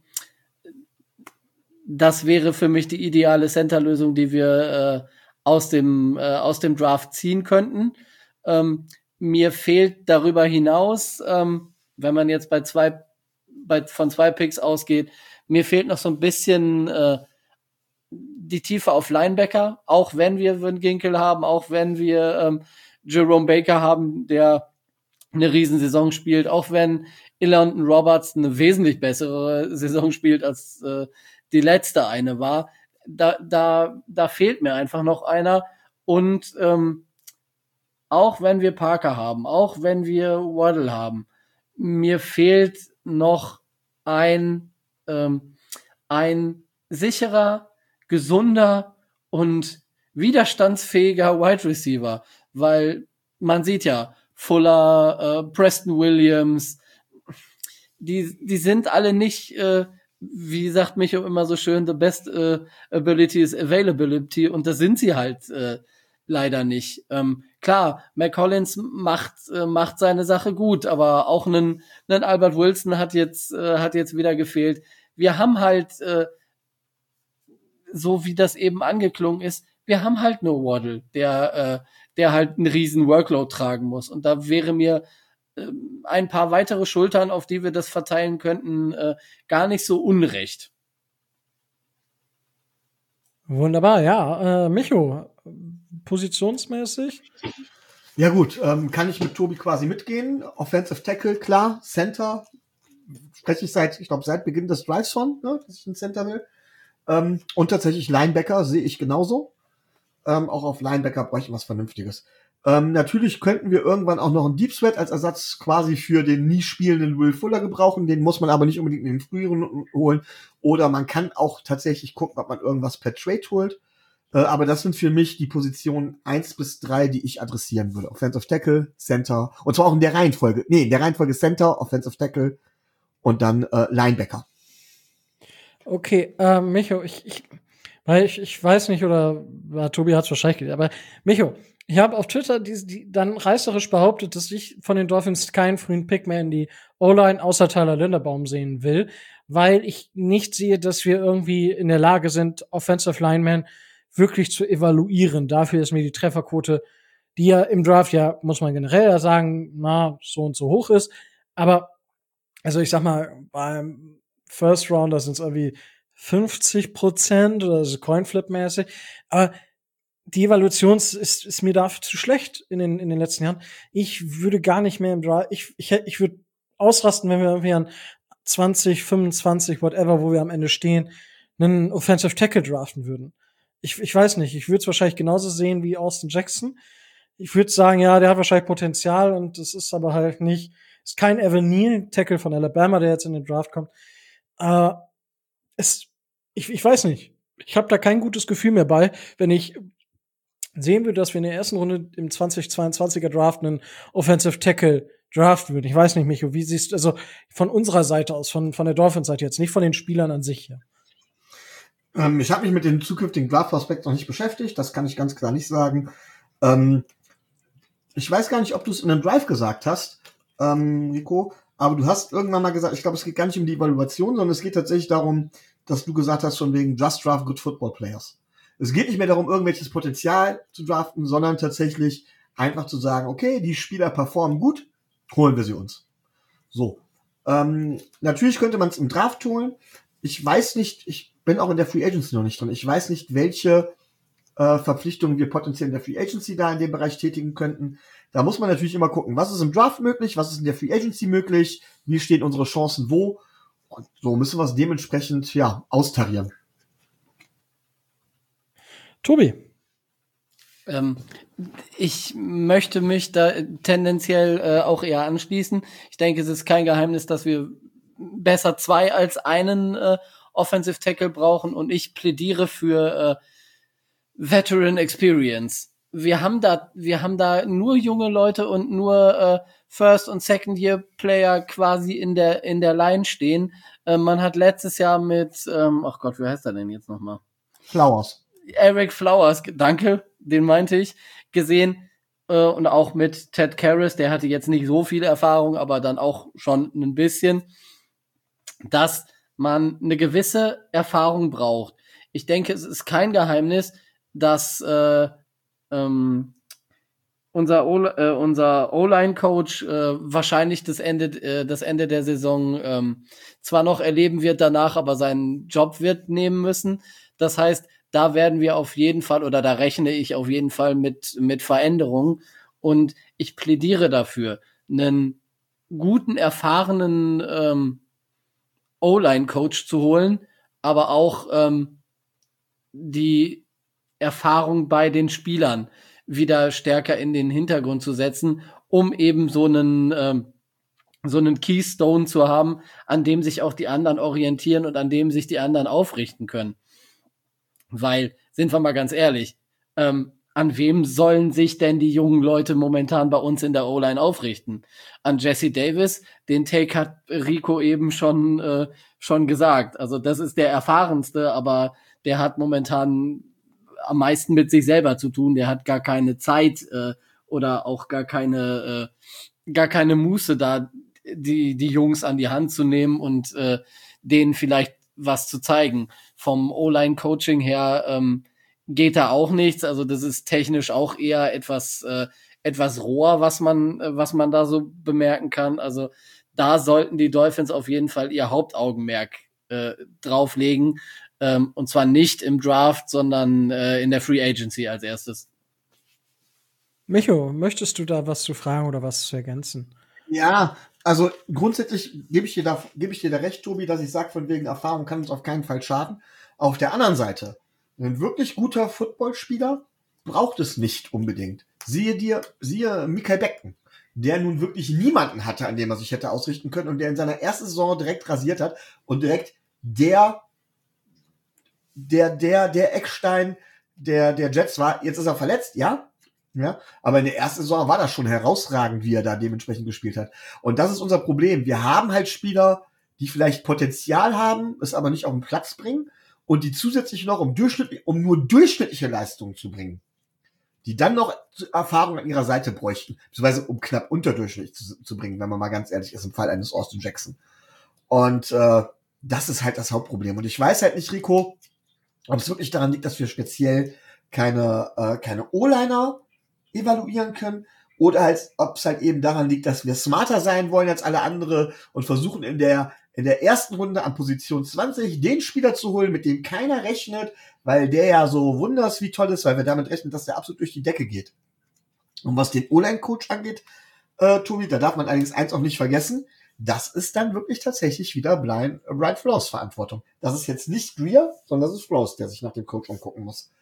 Speaker 3: das wäre für mich die ideale Center-Lösung, die wir äh, aus dem äh, aus dem Draft ziehen könnten. Ähm, mir fehlt darüber hinaus, ähm, wenn man jetzt bei zwei bei von zwei Picks ausgeht, mir fehlt noch so ein bisschen äh, die Tiefe auf Linebacker, auch wenn wir Van Ginkel haben, auch wenn wir ähm, Jerome Baker haben, der eine Riesensaison spielt, auch wenn Elandon Roberts eine wesentlich bessere Saison spielt, als äh, die letzte eine war. Da, da, da fehlt mir einfach noch einer. Und ähm, auch wenn wir Parker haben, auch wenn wir Waddle haben, mir fehlt noch ein, ähm, ein sicherer, gesunder und widerstandsfähiger Wide Receiver, weil man sieht ja, Fuller, äh, Preston Williams, die, die sind alle nicht, äh, wie sagt Micho immer so schön, the best äh, ability is availability, und das sind sie halt äh, leider nicht. Ähm, klar, McCollins macht äh, macht seine Sache gut, aber auch einen, einen Albert Wilson hat jetzt äh, hat jetzt wieder gefehlt. Wir haben halt, äh, so wie das eben angeklungen ist, wir haben halt nur Waddle, der äh, der halt einen riesen Workload tragen muss. Und da wäre mir äh, ein paar weitere Schultern, auf die wir das verteilen könnten, äh, gar nicht so unrecht.
Speaker 2: Wunderbar, ja. Äh, Micho, positionsmäßig?
Speaker 4: Ja gut, ähm, kann ich mit Tobi quasi mitgehen. Offensive Tackle, klar. Center, spreche ich seit, ich glaube, seit Beginn des Drives von, ne, dass ich einen Center will. Ähm, und tatsächlich Linebacker sehe ich genauso. Ähm, auch auf Linebacker bräuchte ich was Vernünftiges. Ähm, natürlich könnten wir irgendwann auch noch einen Deep Threat als Ersatz quasi für den nie spielenden Will Fuller gebrauchen. Den muss man aber nicht unbedingt in den früheren holen. Oder man kann auch tatsächlich gucken, ob man irgendwas per Trade holt. Äh, aber das sind für mich die Positionen eins bis drei, die ich adressieren würde. Offensive Tackle, Center. Und zwar auch in der Reihenfolge. Nee, in der Reihenfolge Center, Offensive Tackle und dann äh, Linebacker.
Speaker 2: Okay, äh, Micho, ich, ich, weil ich, ich weiß nicht, oder ja, Tobi hat es wahrscheinlich gelesen, aber Micho, ich habe auf Twitter die, die dann reißerisch behauptet, dass ich von den Dolphins keinen frühen Pick mehr in die O-Line außer Tyler Linderbaum sehen will, weil ich nicht sehe, dass wir irgendwie in der Lage sind, Offensive Linemen wirklich zu evaluieren. Dafür ist mir die Trefferquote, die ja im Draft ja, muss man generell sagen, na, so und so hoch ist. Aber, also ich sag mal, beim First Rounder sind es irgendwie fünfzig Prozent oder so Coinflip-mäßig. Aber die Evaluation ist, ist mir dafür zu schlecht in den, in den letzten Jahren. Ich würde gar nicht mehr im Draft, ich, ich, ich würde ausrasten, wenn wir irgendwie an zwanzig, fünfundzwanzig, whatever, wo wir am Ende stehen, einen Offensive Tackle draften würden. Ich, ich weiß nicht, ich würde es wahrscheinlich genauso sehen wie Austin Jackson. Ich würde sagen, ja, der hat wahrscheinlich Potenzial, und das ist aber halt nicht, ist kein Evan Neal, Tackle von Alabama, der jetzt in den Draft kommt. Äh, es, ich, ich weiß nicht. Ich habe da kein gutes Gefühl mehr bei, wenn ich sehen würde, dass wir in der ersten Runde im zweitausendzweiundzwanziger Draft einen Offensive Tackle draften würden. Ich weiß nicht, Micho, wie siehst du, also von unserer Seite aus, von, von der Dolphins-Seite jetzt, nicht von den Spielern an sich hier.
Speaker 4: Ähm, ich habe mich mit den zukünftigen Draft-Prospects noch nicht beschäftigt, das kann ich ganz klar nicht sagen. Ähm, ich weiß gar nicht, ob du es in einem Drive gesagt hast, ähm, Rico, aber du hast irgendwann mal gesagt, ich glaube, es geht gar nicht um die Evaluation, sondern es geht tatsächlich darum, dass du gesagt hast, von wegen Just Draft Good Football Players. Es geht nicht mehr darum, irgendwelches Potenzial zu draften, sondern tatsächlich einfach zu sagen, okay, die Spieler performen gut, holen wir sie uns. So. Ähm, natürlich könnte man es im Draft holen. Ich weiß nicht, ich bin auch in der Free Agency noch nicht drin. Ich weiß nicht, welche äh, Verpflichtungen wir potenziell in der Free Agency da in dem Bereich tätigen könnten. Da muss man natürlich immer gucken, was ist im Draft möglich, was ist in der Free Agency möglich, wie stehen unsere Chancen wo. Und so müssen wir es dementsprechend ja austarieren.
Speaker 2: Tobi.
Speaker 3: Ähm, ich möchte mich da tendenziell äh, auch eher anschließen. Ich denke, es ist kein Geheimnis, dass wir besser zwei als einen äh, Offensive Tackle brauchen und ich plädiere für äh, Veteran Experience. Wir haben da, wir haben da nur junge Leute und nur äh, First- und Second-Year-Player quasi in der in der Line stehen. Äh, man hat letztes Jahr mit, ähm, ach Gott, wie heißt er denn jetzt nochmal?
Speaker 4: Flowers.
Speaker 3: Eric Flowers, danke, den meinte ich, gesehen äh, und auch mit Ted Karras, der hatte jetzt nicht so viel Erfahrung, aber dann auch schon ein bisschen, dass man eine gewisse Erfahrung braucht. Ich denke, es ist kein Geheimnis, dass äh, ähm, unser O- äh, unser O-Line-Coach äh, wahrscheinlich das Ende äh, das Ende der Saison ähm, zwar noch erleben wird danach, aber seinen Job wird nehmen müssen. Das heißt, da werden wir auf jeden Fall, oder da rechne ich auf jeden Fall mit mit Veränderungen. Und ich plädiere dafür, einen guten, erfahrenen ähm, O-Line-Coach zu holen, aber auch ähm, die Erfahrung bei den Spielern wieder stärker in den Hintergrund zu setzen, um eben so einen ähm, so einen Keystone zu haben, an dem sich auch die anderen orientieren und an dem sich die anderen aufrichten können. Weil, sind wir mal ganz ehrlich, ähm, an wem sollen sich denn die jungen Leute momentan bei uns in der O-Line aufrichten? An Jesse Davis, den Take hat Rico eben schon äh, schon gesagt. Also das ist der erfahrenste, aber der hat momentan am meisten mit sich selber zu tun. Der hat gar keine Zeit äh, oder auch gar keine äh, gar keine Muße, da die die Jungs an die Hand zu nehmen und äh, denen vielleicht was zu zeigen. Vom O-Line-Coaching her ähm, geht da auch nichts. Also das ist technisch auch eher etwas äh, etwas roher, was man äh, was man da so bemerken kann. Also da sollten die Dolphins auf jeden Fall ihr Hauptaugenmerk äh, drauflegen. Ähm, und zwar nicht im Draft, sondern äh, in der Free Agency als erstes.
Speaker 2: Micho, möchtest du da was zu fragen oder was zu ergänzen?
Speaker 4: Ja, also grundsätzlich gebe ich dir da gebe ich dir da recht, Tobi, dass ich sage, von wegen Erfahrung kann uns auf keinen Fall schaden. Auf der anderen Seite, ein wirklich guter Footballspieler braucht es nicht unbedingt. Siehe dir, siehe Mikael Beckton, der nun wirklich niemanden hatte, an dem er sich hätte ausrichten können und der in seiner ersten Saison direkt rasiert hat und direkt der der der der Eckstein der der Jets war. Jetzt ist er verletzt, ja. Ja, aber in der ersten Saison war das schon herausragend, wie er da dementsprechend gespielt hat. Und das ist unser Problem. Wir haben halt Spieler, die vielleicht Potenzial haben, es aber nicht auf den Platz bringen und die zusätzlich noch, um durchschnittlich, um nur durchschnittliche Leistungen zu bringen, die dann noch Erfahrung an ihrer Seite bräuchten, beziehungsweise um knapp unterdurchschnittlich zu, zu bringen, wenn man mal ganz ehrlich ist, im Fall eines Austin Jackson. Und äh, das ist halt das Hauptproblem. Und ich weiß halt nicht, Rico, ob es wirklich daran liegt, dass wir speziell keine, äh, keine O-Liner evaluieren können oder halt, ob es halt eben daran liegt, dass wir smarter sein wollen als alle andere und versuchen in der in der ersten Runde an Position zwanzig den Spieler zu holen, mit dem keiner rechnet, weil der ja so wunders wie toll ist, weil wir damit rechnen, dass der absolut durch die Decke geht. Und was den O-Line-Coach angeht, äh, Tobi, da darf man allerdings eins auch nicht vergessen, das ist dann wirklich tatsächlich wieder Brian, äh, Brian Flores Verantwortung. Das ist jetzt nicht Greer, sondern das ist Flores, der sich nach dem Coach umgucken muss.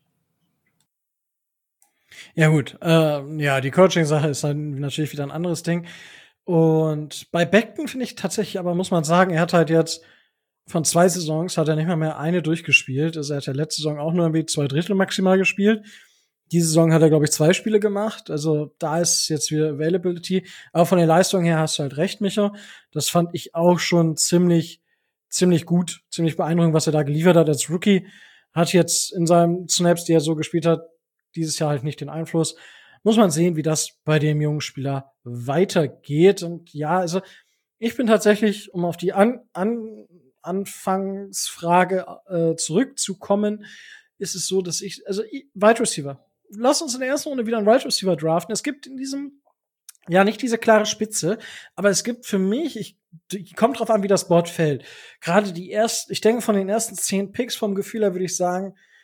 Speaker 2: Ja gut, äh, ja, die Coaching-Sache ist dann natürlich wieder ein anderes Ding. Und bei Beckton finde ich tatsächlich, aber muss man sagen, er hat halt jetzt von zwei Saisons hat er nicht mal mehr eine durchgespielt. Also er hat ja letzte Saison auch nur irgendwie zwei Drittel maximal gespielt. Diese Saison hat er, glaube ich, zwei Spiele gemacht. Also da ist jetzt wieder Availability. Aber von der Leistung her hast du halt recht, Micha. Das fand ich auch schon ziemlich, ziemlich gut, ziemlich beeindruckend, was er da geliefert hat als Rookie. Hat jetzt in seinen Snaps, die er so gespielt hat, dieses Jahr halt nicht den Einfluss. Muss man sehen, wie das bei dem jungen Spieler weitergeht. Und ja, also ich bin tatsächlich, um auf die An An Anfangsfrage äh, zurückzukommen, ist es so, dass ich, also ich, Wide Receiver, lass uns in der ersten Runde wieder einen Wide Receiver draften. Es gibt in diesem, ja, nicht diese klare Spitze, aber es gibt für mich, ich, kommt drauf an, wie das Board fällt. Gerade die ersten, ich denke von den ersten zehn Picks vom Gefühl her würde ich sagen,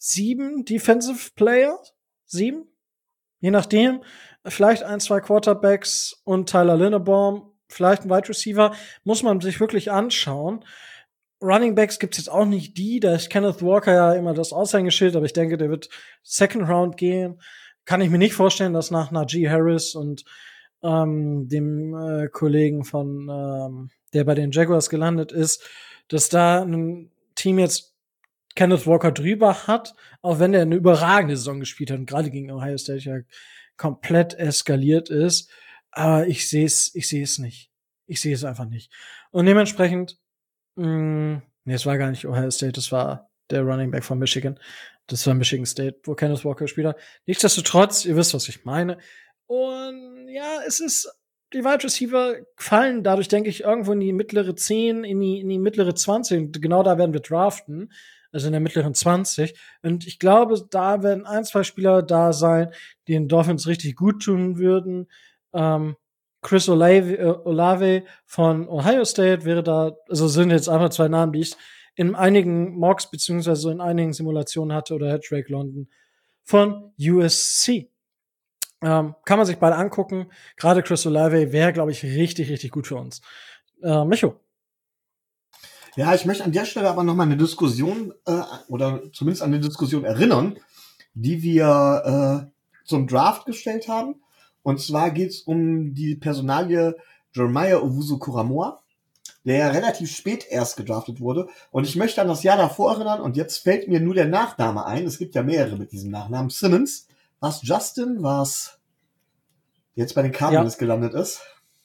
Speaker 2: sieben Defensive Player, sieben, je nachdem, vielleicht ein, zwei Quarterbacks und Tyler Linderbaum, vielleicht ein Wide Receiver, muss man sich wirklich anschauen. Running Backs gibt's jetzt auch nicht die, da ist Kenneth Walker ja immer das Aushängeschild, aber ich denke, der wird Second Round gehen. Kann ich mir nicht vorstellen, dass nach Najee Harris und ähm, dem äh, Kollegen von, ähm, der bei den Jaguars gelandet ist, dass da ein Team jetzt Kenneth Walker drüber hat, auch wenn er eine überragende Saison gespielt hat und gerade gegen Ohio State ja komplett eskaliert ist. Aber ich sehe es, ich sehe es nicht. Ich sehe es einfach nicht. Und dementsprechend, mh, nee, es war gar nicht Ohio State, das war der Running Back von Michigan. Das war Michigan State, wo Kenneth Walker gespielt hat. Nichtsdestotrotz, ihr wisst, was ich meine. Und ja, es ist, die Wide Receiver fallen dadurch, denke ich, irgendwo in die mittlere zehn, in die, in die mittlere zwanzig. Und genau da werden wir draften. Also in der mittleren zwanzig. Und ich glaube, da werden ein, zwei Spieler da sein, die den Dolphins richtig gut tun würden. Ähm, Chris Olave, äh, Olave von Ohio State wäre da, also sind jetzt einfach zwei Namen, die ich in einigen Mocks beziehungsweise in einigen Simulationen hatte, oder Drake London von U S C. Ähm, kann man sich beide angucken. Gerade Chris Olave wäre, glaube ich, richtig, richtig gut für uns. Äh, Micho.
Speaker 4: Ja, ich möchte an der Stelle aber noch mal eine Diskussion äh, oder zumindest an eine Diskussion erinnern, die wir äh, zum Draft gestellt haben. Und zwar geht es um die Personalie Jeremiah Owusu-Koramoah, der ja relativ spät erst gedraftet wurde. Und ich möchte an das Jahr davor erinnern, und jetzt fällt mir nur der Nachname ein. Es gibt ja mehrere mit diesem Nachnamen. Simmons. Was Justin, was jetzt bei den Cardinals ja. gelandet ist?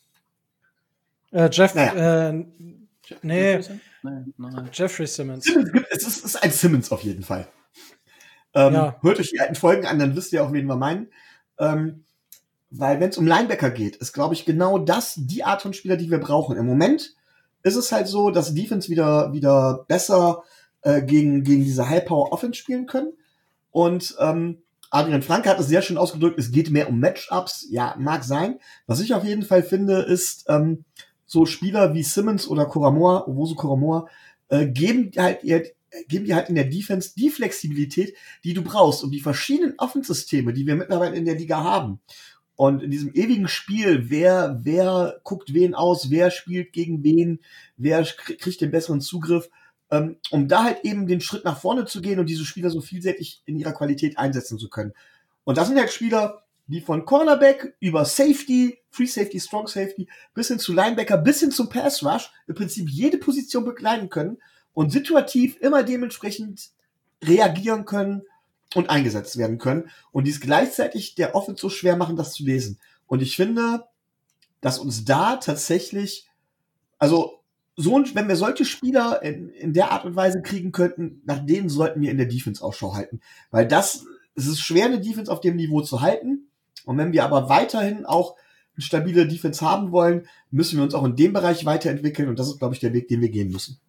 Speaker 2: Äh, Jeff,
Speaker 4: naja.
Speaker 2: äh, nee,
Speaker 3: Nein, nein.
Speaker 2: Jeffrey Simmons.
Speaker 4: Simmons. Es ist, es ist ein Simmons auf jeden Fall. Ähm, ja. Hört euch die alten Folgen an, dann wisst ihr auch, wen wir meinen. Ähm, weil wenn es um Linebacker geht, ist, glaube ich, genau das die Art von Spieler, die wir brauchen. Im Moment ist es halt so, dass Defense wieder wieder besser äh, gegen gegen diese High-Power-Offense spielen können. Und ähm, Adrian Franke hat es sehr schön ausgedrückt, es geht mehr um Matchups. Ja, mag sein. Was ich auf jeden Fall finde, ist ähm, so Spieler wie Simmons oder Koramoah, Owusu-Koramoah, äh, geben halt ihr, geben dir halt in der Defense die Flexibilität, die du brauchst, um die verschiedenen Offense-Systeme, die wir mittlerweile in der Liga haben. Und in diesem ewigen Spiel, wer wer guckt wen aus, wer spielt gegen wen, wer kriegt den besseren Zugriff, ähm, um da halt eben den Schritt nach vorne zu gehen und diese Spieler so vielseitig in ihrer Qualität einsetzen zu können. Und das sind halt Spieler, die von Cornerback über Safety, Free Safety, Strong Safety, bis hin zu Linebacker, bis hin zum Pass Rush im Prinzip jede Position begleiten können und situativ immer dementsprechend reagieren können und eingesetzt werden können und dies gleichzeitig der Offense so schwer machen, das zu lesen. Und ich finde, dass uns da tatsächlich, also so, wenn wir solche Spieler in, in der Art und Weise kriegen könnten, nach denen sollten wir in der Defense Ausschau halten. Weil das, es ist schwer, eine Defense auf dem Niveau zu halten. Und wenn wir aber weiterhin auch eine stabile Defense haben wollen, müssen wir uns auch in dem Bereich weiterentwickeln. Und das ist, glaube ich, der Weg, den wir gehen müssen.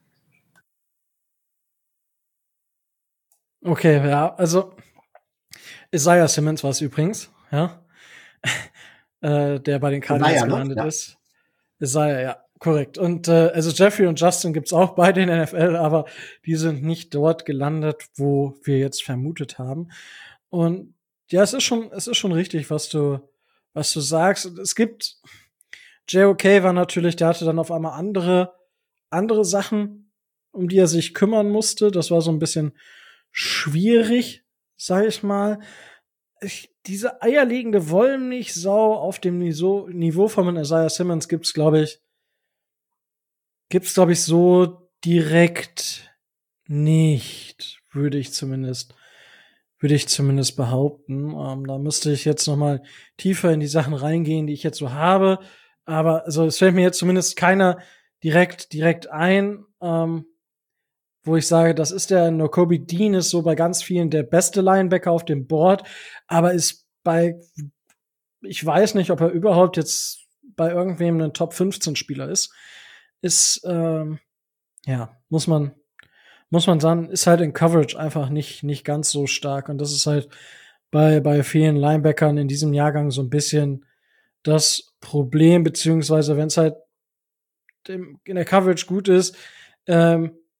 Speaker 2: Okay, ja, also Isaiah Simmons war es übrigens, ja, äh, der bei den Cardinals gelandet ja. ist. Isaiah, ja, korrekt. Und äh, also Jeffrey und Justin gibt's auch beide in der N F L, aber die sind nicht dort gelandet, wo wir jetzt vermutet haben. Und ja, es ist schon, es ist schon richtig, was du, was du sagst. Es gibt J O K war natürlich, der hatte dann auf einmal andere, andere Sachen, um die er sich kümmern musste. Das war so ein bisschen schwierig, sag ich mal. Ich, diese eierlegende Wollmilchsau auf dem Niveau, Niveau von Isaiah Simmons gibt's, glaube ich, gibt's, glaube ich, so direkt nicht, würde ich zumindest, würde ich zumindest behaupten. Ähm, da müsste ich jetzt noch mal tiefer in die Sachen reingehen, die ich jetzt so habe. Aber also es fällt mir jetzt zumindest keiner direkt, direkt ein, ähm, wo ich sage, das ist der Nakobe Dean, ist so bei ganz vielen der beste Linebacker auf dem Board, aber ist bei, ich weiß nicht, ob er überhaupt jetzt bei irgendwem ein Top fünfzehn Spieler ist, ist, ähm, ja, muss man, muss man sagen, ist halt in Coverage einfach nicht, nicht ganz so stark. Und das ist halt bei, bei vielen Linebackern in diesem Jahrgang so ein bisschen das Problem, beziehungsweise wenn es halt in der Coverage gut ist, ähm,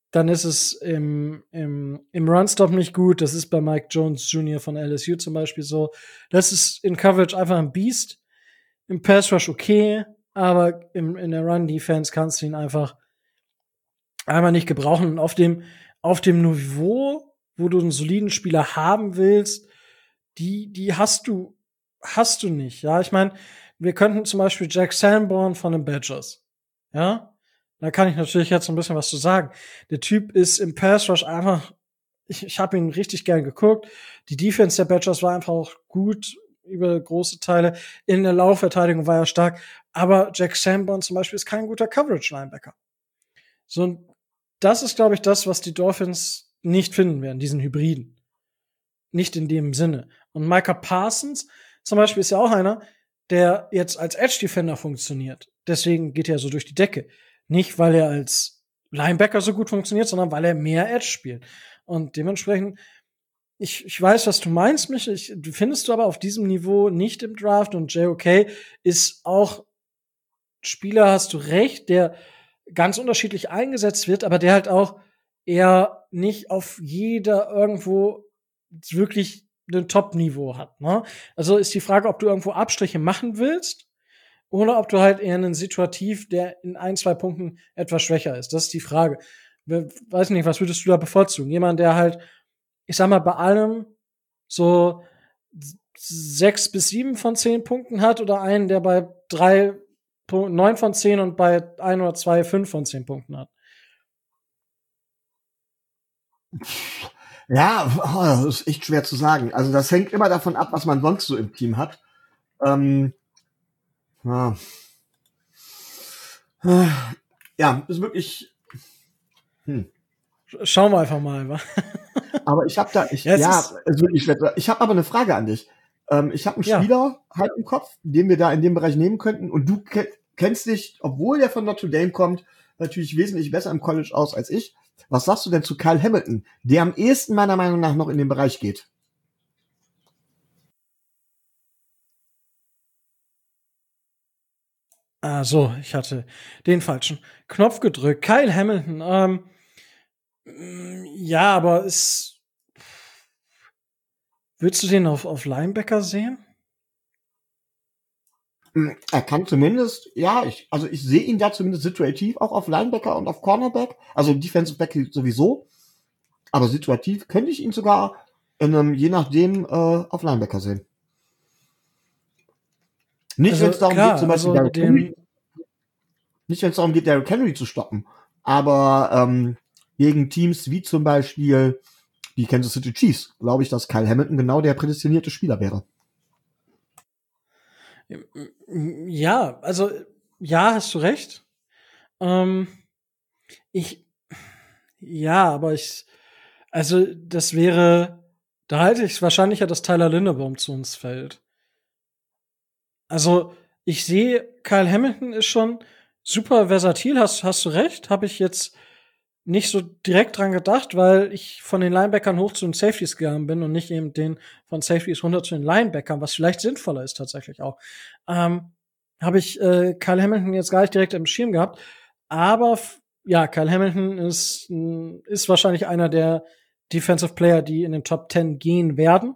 Speaker 2: dann ist es im, im, im Runstop nicht gut. Das ist bei Mike Jones Junior von L S U zum Beispiel so. Das ist in Coverage einfach ein Biest. Im Pass Rush okay, aber im, in der Run-Defense kannst du ihn einfach einfach nicht gebrauchen. Und auf dem, auf dem Niveau, wo du einen soliden Spieler haben willst, die, die hast du, hast du nicht. Ja, ich meine, wir könnten zum Beispiel Jack Sanborn von den Badgers. Ja, da kann ich natürlich jetzt ein bisschen was zu sagen. Der Typ ist im Pass Rush einfach, ich, ich habe ihn richtig gern geguckt. Die Defense der Badgers war einfach auch gut über große Teile. In der Laufverteidigung war er stark. Aber Jack Sanborn zum Beispiel ist kein guter Coverage-Linebacker. So, und das ist, glaube ich, das, was die Dolphins nicht finden werden, diesen Hybriden. Nicht in dem Sinne. Und Micah Parsons zum Beispiel ist ja auch einer, der jetzt als Edge-Defender funktioniert. Deswegen geht er so durch die Decke. Nicht, weil er als Linebacker so gut funktioniert, sondern weil er mehr Edge spielt. Und dementsprechend, ich, ich weiß, was du meinst, Michael. Ich, du findest du aber auf diesem Niveau nicht im Draft. Und J O K ist auch Spieler, hast du recht, der ganz unterschiedlich eingesetzt wird, aber der halt auch eher nicht auf jeder irgendwo wirklich ein Top-Niveau hat. Ne? Also ist die Frage, ob du irgendwo Abstriche machen willst oder ob du halt eher einen Situativ, der in ein, zwei Punkten etwas schwächer ist. Das ist die Frage. Weiß nicht, was würdest du da bevorzugen? Jemand, der halt, ich sag mal, bei allem so sechs bis sieben von zehn Punkten hat oder einen, der bei drei neun von zehn und bei ein oder zwei fünf von zehn Punkten hat.
Speaker 4: Ja, oh, das ist echt schwer zu sagen. Also das hängt immer davon ab, was man sonst so im Team hat. Ähm, ja. ja, ist wirklich. Hm.
Speaker 2: Schauen wir einfach mal, wa?
Speaker 4: Aber ich habe da, ich,
Speaker 2: ja,
Speaker 4: ja,
Speaker 2: ist,
Speaker 4: ist wirklich schwer. Ich habe aber eine Frage an dich. Ähm, ich habe einen
Speaker 2: ja.
Speaker 4: Spieler halt im Kopf, den wir da in dem Bereich nehmen könnten. Und du ke- kennst dich, obwohl der von Notre Dame kommt, natürlich wesentlich besser im College aus als ich. Was sagst du denn zu Kyle Hamilton, der am ehesten meiner Meinung nach noch in den Bereich geht?
Speaker 2: Ah, so, ich hatte den falschen Knopf gedrückt. Kyle Hamilton, ähm, ja, aber ist, würdest du den auf, auf Linebacker sehen?
Speaker 4: Er kann zumindest, ja, ich, also ich sehe ihn da zumindest situativ auch auf Linebacker und auf Cornerback, also Defensive Back sowieso, aber situativ könnte ich ihn sogar in einem, je nachdem, äh, auf Linebacker sehen. Nicht,
Speaker 2: Also,
Speaker 4: wenn es darum
Speaker 2: klar,
Speaker 4: geht, zum Beispiel
Speaker 2: also
Speaker 4: Derrick
Speaker 2: den-
Speaker 4: Henry, nicht, wenn es darum geht, Derrick Henry zu stoppen, aber ähm, gegen Teams wie zum Beispiel die Kansas City Chiefs, glaube ich, dass Kyle Hamilton genau der prädestinierte Spieler wäre.
Speaker 2: Ja, also, ja, hast du recht. Ähm, ich, ja, aber ich, also, das wäre, da halte ich es wahrscheinlicher, dass Tyler Linderbaum zu uns fällt. Also, ich sehe, Kyle Hamilton ist schon super versatil, hast, hast du recht, habe ich jetzt nicht so direkt dran gedacht, weil ich von den Linebackern hoch zu den Safeties gegangen bin und nicht eben den von Safeties runter zu den Linebackern, was vielleicht sinnvoller ist tatsächlich auch. Ähm, habe ich äh, Kyle Hamilton jetzt gar nicht direkt im Schirm gehabt, aber f- ja, Kyle Hamilton ist, mh, ist wahrscheinlich einer der Defensive Player, die in den Top Ten gehen werden.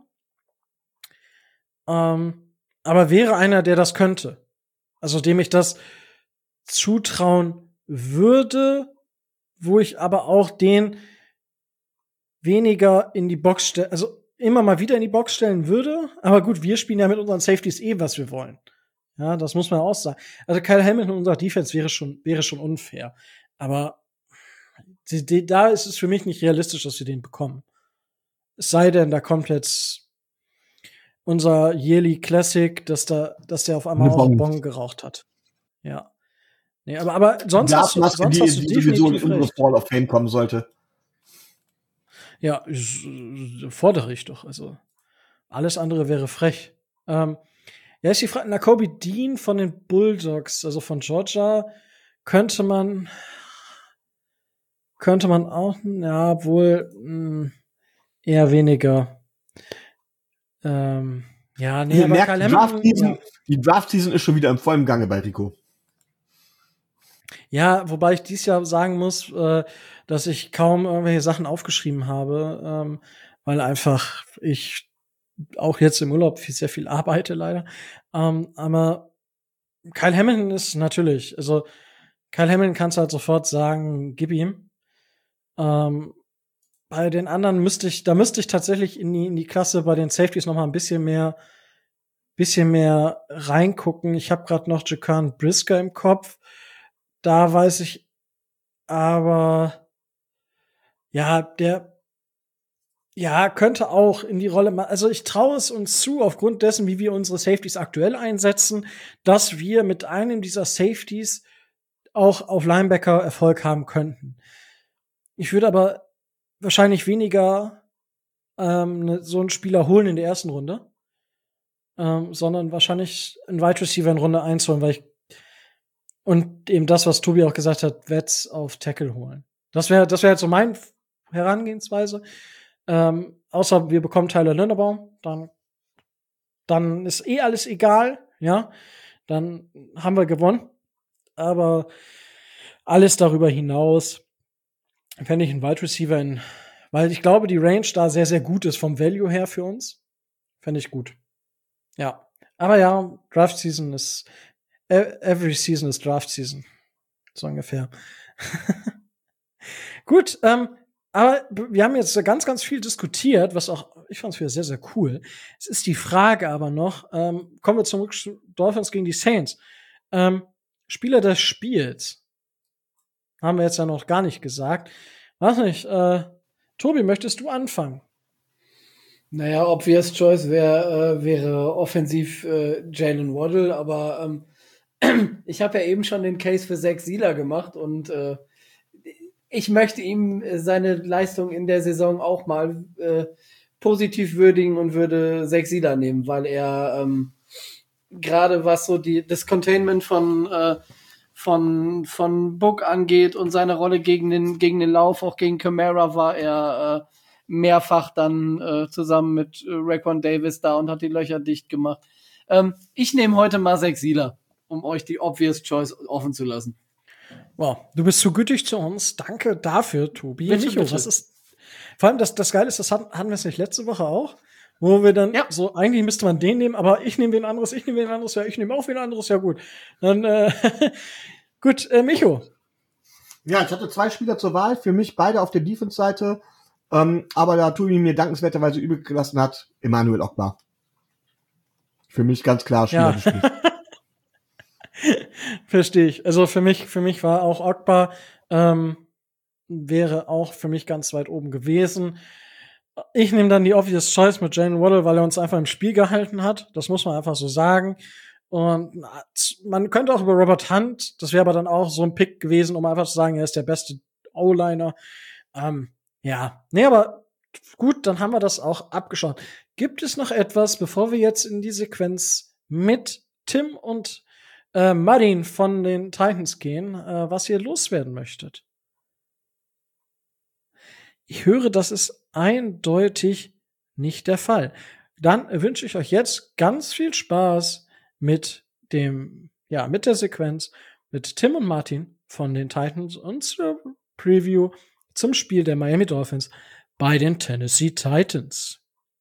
Speaker 2: Ähm, aber wäre einer, der das könnte. Also dem ich das zutrauen würde, wo ich aber auch den weniger in die Box stellen, also immer mal wieder in die Box stellen würde. Aber gut, wir spielen ja mit unseren Safeties eh, was wir wollen. Ja, das muss man auch sagen. Also Kyle Hamilton in unserer Defense wäre schon, wäre schon unfair. Aber die, die, da ist es für mich nicht realistisch, dass wir den bekommen. Es sei denn, da kommt jetzt unser Yearly Classic, dass da, dass der auf einmal
Speaker 4: Eine
Speaker 2: auch
Speaker 4: Bong.
Speaker 2: Bong geraucht hat. Ja. Nee, aber, aber sonst hast du,
Speaker 4: Glasmaske,
Speaker 2: sonst
Speaker 4: die,
Speaker 2: hast du
Speaker 4: die sowieso in
Speaker 2: definitiv
Speaker 4: unsere
Speaker 2: recht.
Speaker 4: Hall of Fame kommen sollte.
Speaker 2: Ja, s- s- fordere ich doch. Also alles andere wäre frech. Ähm, ja, ist die Frage, Nakobe Dean von den Bulldogs, also von Georgia, könnte man könnte man auch, ja, wohl mh, eher weniger. Ähm, ja, nee,
Speaker 4: Ihr
Speaker 2: aber
Speaker 4: merkt,
Speaker 2: Kyle
Speaker 4: die Draft,
Speaker 2: Hamilton,
Speaker 4: Season,
Speaker 2: ja.
Speaker 4: die Draft Season ist schon wieder im vollen Gange bei Rico.
Speaker 2: Ja, wobei ich dies Jahr sagen muss, äh, dass ich kaum irgendwelche Sachen aufgeschrieben habe, ähm, weil einfach ich auch jetzt im Urlaub viel, sehr viel arbeite leider. Ähm, aber Kyle Hamilton ist natürlich, also Kyle Hamilton kannst du halt sofort sagen, gib ihm. Ähm, bei den anderen müsste ich, da müsste ich tatsächlich in die, in die Klasse bei den Safeties noch mal ein bisschen mehr, bisschen mehr reingucken. Ich habe gerade noch Jaquan Brisker im Kopf. Da weiß ich aber, ja, der, ja, könnte auch in die Rolle ma also, ich traue es uns zu, aufgrund dessen, wie wir unsere Safeties aktuell einsetzen, dass wir mit einem dieser Safeties auch auf Linebacker Erfolg haben könnten. Ich würde aber wahrscheinlich weniger ähm, ne, so einen Spieler holen in der ersten Runde, ähm, sondern wahrscheinlich einen Wide Receiver in Runde eins holen, weil ich und eben das, was Tobi auch gesagt hat, Vets auf Tackle holen. Das wäre das wäre jetzt so mein Herangehensweise. Ähm, außer wir bekommen Tyler Linderbaum, dann dann ist eh alles egal, ja. Dann haben wir gewonnen. Aber alles darüber hinaus fände ich einen Wide Receiver in, weil ich glaube, die Range da sehr, sehr gut ist vom Value her für uns. Fände ich gut. Ja. Aber ja, Draft Season ist, every season is Draft Season. So ungefähr. Gut, ähm, aber wir haben jetzt ganz, ganz viel diskutiert, was auch, ich fand es wieder sehr, sehr cool. Es ist die Frage aber noch, ähm, kommen wir zum Dolphins gegen die Saints. Ähm, Spieler des Spiels. Haben wir jetzt ja noch gar nicht gesagt. Weiß nicht, äh, Tobi, möchtest du anfangen?
Speaker 3: Naja, obvious choice wär, äh, wäre offensiv äh, Jalen Waddle, aber ähm, ich habe ja eben schon den Case für Zach Sieler gemacht und äh, ich möchte ihm seine Leistung in der Saison auch mal äh, positiv würdigen und würde Zach Sieler nehmen, weil er ähm, gerade was so die das Containment von äh, von von Book angeht und seine Rolle gegen den gegen den Lauf, auch gegen Kamara, war er äh, mehrfach dann äh, zusammen mit äh, Raekwon Davis da und hat die Löcher dicht gemacht. Ähm, ich nehme heute mal Zach Sieler, um euch die obvious choice offen zu lassen.
Speaker 2: Wow, du bist so gütig zu uns. Danke dafür, Tobi.
Speaker 3: Bitte,
Speaker 2: Micho,
Speaker 3: bitte.
Speaker 2: was ist, vor allem das, das Geile ist, das hatten, hatten wir es nicht letzte Woche auch, wo wir dann
Speaker 3: Ja.
Speaker 2: so, eigentlich müsste man den nehmen, aber ich nehme wen anderes, ich nehme wen anderes, ja, ich nehme auch wen anderes, ja gut. Dann, äh, gut, äh, Micho.
Speaker 4: Ja, ich hatte zwei Spieler zur Wahl, für mich beide auf der Defense-Seite, ähm, aber da Tobi mir dankenswerterweise übrig gelassen hat, Emmanuel Ogba. Für mich ganz klar Spieler
Speaker 2: Ja.
Speaker 4: des Spiels.
Speaker 2: Verstehe ich. Also für mich, für mich war auch Ogba, ähm, wäre auch für mich ganz weit oben gewesen. Ich nehme dann die obvious choice mit Jalen Waddle, weil er uns einfach im Spiel gehalten hat. Das muss man einfach so sagen. Und man könnte auch über Robert Hunt, das wäre aber dann auch so ein Pick gewesen, um einfach zu sagen, er ist der beste O-Liner. Ähm, ja, nee, aber gut, dann haben wir das auch abgeschaut. Gibt es noch etwas, bevor wir jetzt in die Sequenz mit Tim und äh, Martin von den Titans gehen, äh, was ihr loswerden möchtet? Ich höre, das ist eindeutig nicht der Fall. Dann wünsche ich euch jetzt ganz viel Spaß mit dem, ja, mit der Sequenz mit Tim und Martin von den Titans und zur Preview zum Spiel der Miami Dolphins bei den Tennessee Titans.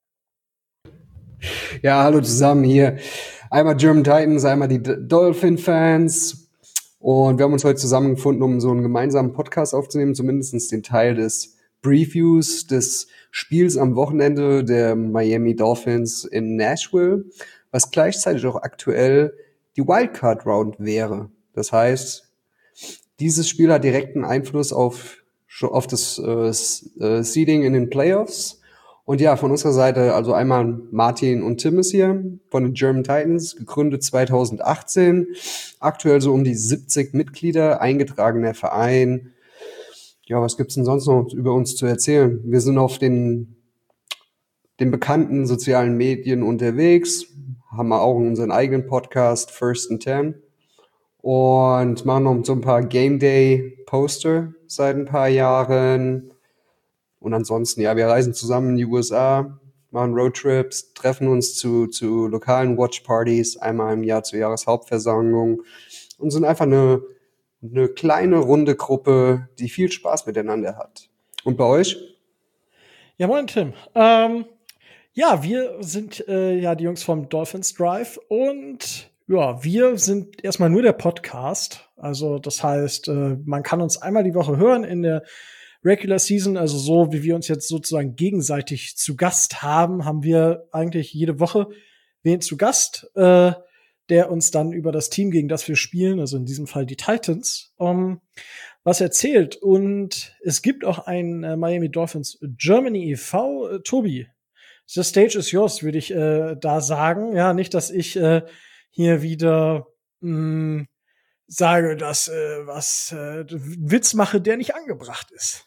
Speaker 5: Ja, hallo zusammen hier. Einmal German Titans, einmal die D- Dolphin-Fans. Und wir haben uns heute zusammengefunden, um so einen gemeinsamen Podcast aufzunehmen, zumindest den Teil des Previews des Spiels am Wochenende der Miami Dolphins in Nashville, was gleichzeitig auch aktuell die Wildcard-Round wäre. Das heißt, dieses Spiel hat direkten Einfluss auf, auf das äh, Seeding in den Playoffs. Und ja, von unserer Seite, also einmal Martin und Tim ist hier von den German Titans, gegründet zwanzig achtzehn, aktuell so um die siebzig Mitglieder, eingetragener Verein. Ja, was gibt's denn sonst noch über uns zu erzählen? Wir sind auf den, den bekannten sozialen Medien unterwegs, haben auch unseren eigenen Podcast, First and Ten, und machen noch so ein paar Game Day Poster seit ein paar Jahren. Und ansonsten, ja, wir reisen zusammen in die U S A, machen Roadtrips, treffen uns zu, zu lokalen Watchpartys, einmal im Jahr zur Jahreshauptversammlung und sind einfach eine eine kleine, runde Gruppe, die viel Spaß miteinander hat. Und bei euch?
Speaker 2: Ja, moin, Tim. Ähm, ja, wir sind äh, ja die Jungs vom Dolphins Drive und ja, wir sind erstmal nur der Podcast. Also das heißt, äh, man kann uns einmal die Woche hören in der Regular Season, also so wie wir uns jetzt sozusagen gegenseitig zu Gast haben, haben wir eigentlich jede Woche wen zu Gast, äh, der uns dann über das Team, gegen das wir spielen, also in diesem Fall die Titans, um, was erzählt. Und es gibt auch ein äh, Miami Dolphins Germany e V. Äh, Tobi, the stage is yours, würde ich äh, da sagen. Ja, nicht, dass ich äh, hier wieder mh, sage, dass äh, was äh, Witz mache, der nicht angebracht ist.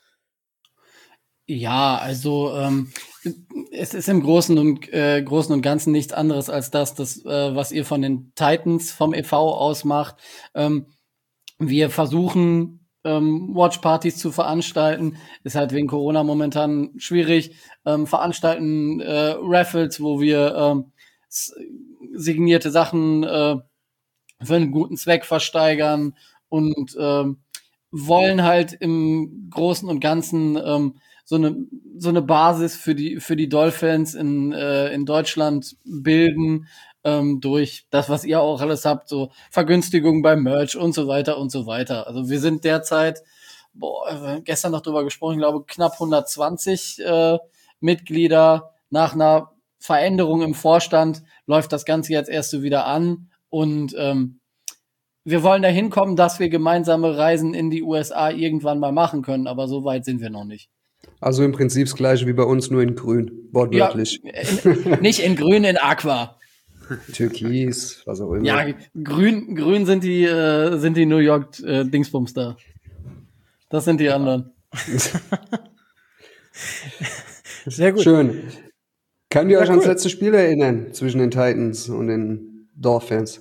Speaker 3: Ja, also ähm, es ist im Großen und äh, Großen und Ganzen nichts anderes als das, das äh, was ihr von den Titans vom e V aus macht. Ähm, wir versuchen ähm, Watchpartys zu veranstalten, ist halt wegen Corona momentan schwierig. Ähm, veranstalten äh, Raffles, wo wir ähm, signierte Sachen äh, für einen guten Zweck versteigern und ähm, wollen halt im Großen und Ganzen ähm, so eine so eine Basis für die für die Dolphins in äh, in Deutschland bilden ähm, durch das, was ihr auch alles habt, so Vergünstigungen beim Merch und so weiter und so weiter. Also wir sind derzeit, boah, gestern noch drüber gesprochen, ich glaube knapp hundertzwanzig äh, Mitglieder. Nach einer Veränderung im Vorstand läuft das Ganze jetzt erst so wieder an und ähm, wir wollen dahin kommen, dass wir gemeinsame Reisen in die U S A irgendwann mal machen können, aber so weit sind wir noch nicht.
Speaker 5: Also im Prinzip das gleiche wie bei uns, nur in grün, wortwörtlich.
Speaker 3: Ja, in, nicht in grün, in Aqua.
Speaker 5: Türkis, was auch immer.
Speaker 3: Ja, grün, grün sind die, äh, sind die New York äh, Dingsbums da. Das sind die anderen.
Speaker 2: Sehr gut.
Speaker 5: Schön. Könnt ihr
Speaker 2: Ja,
Speaker 5: euch ans
Speaker 2: cool.
Speaker 5: letzte Spiel erinnern zwischen den Titans und den Dolphins?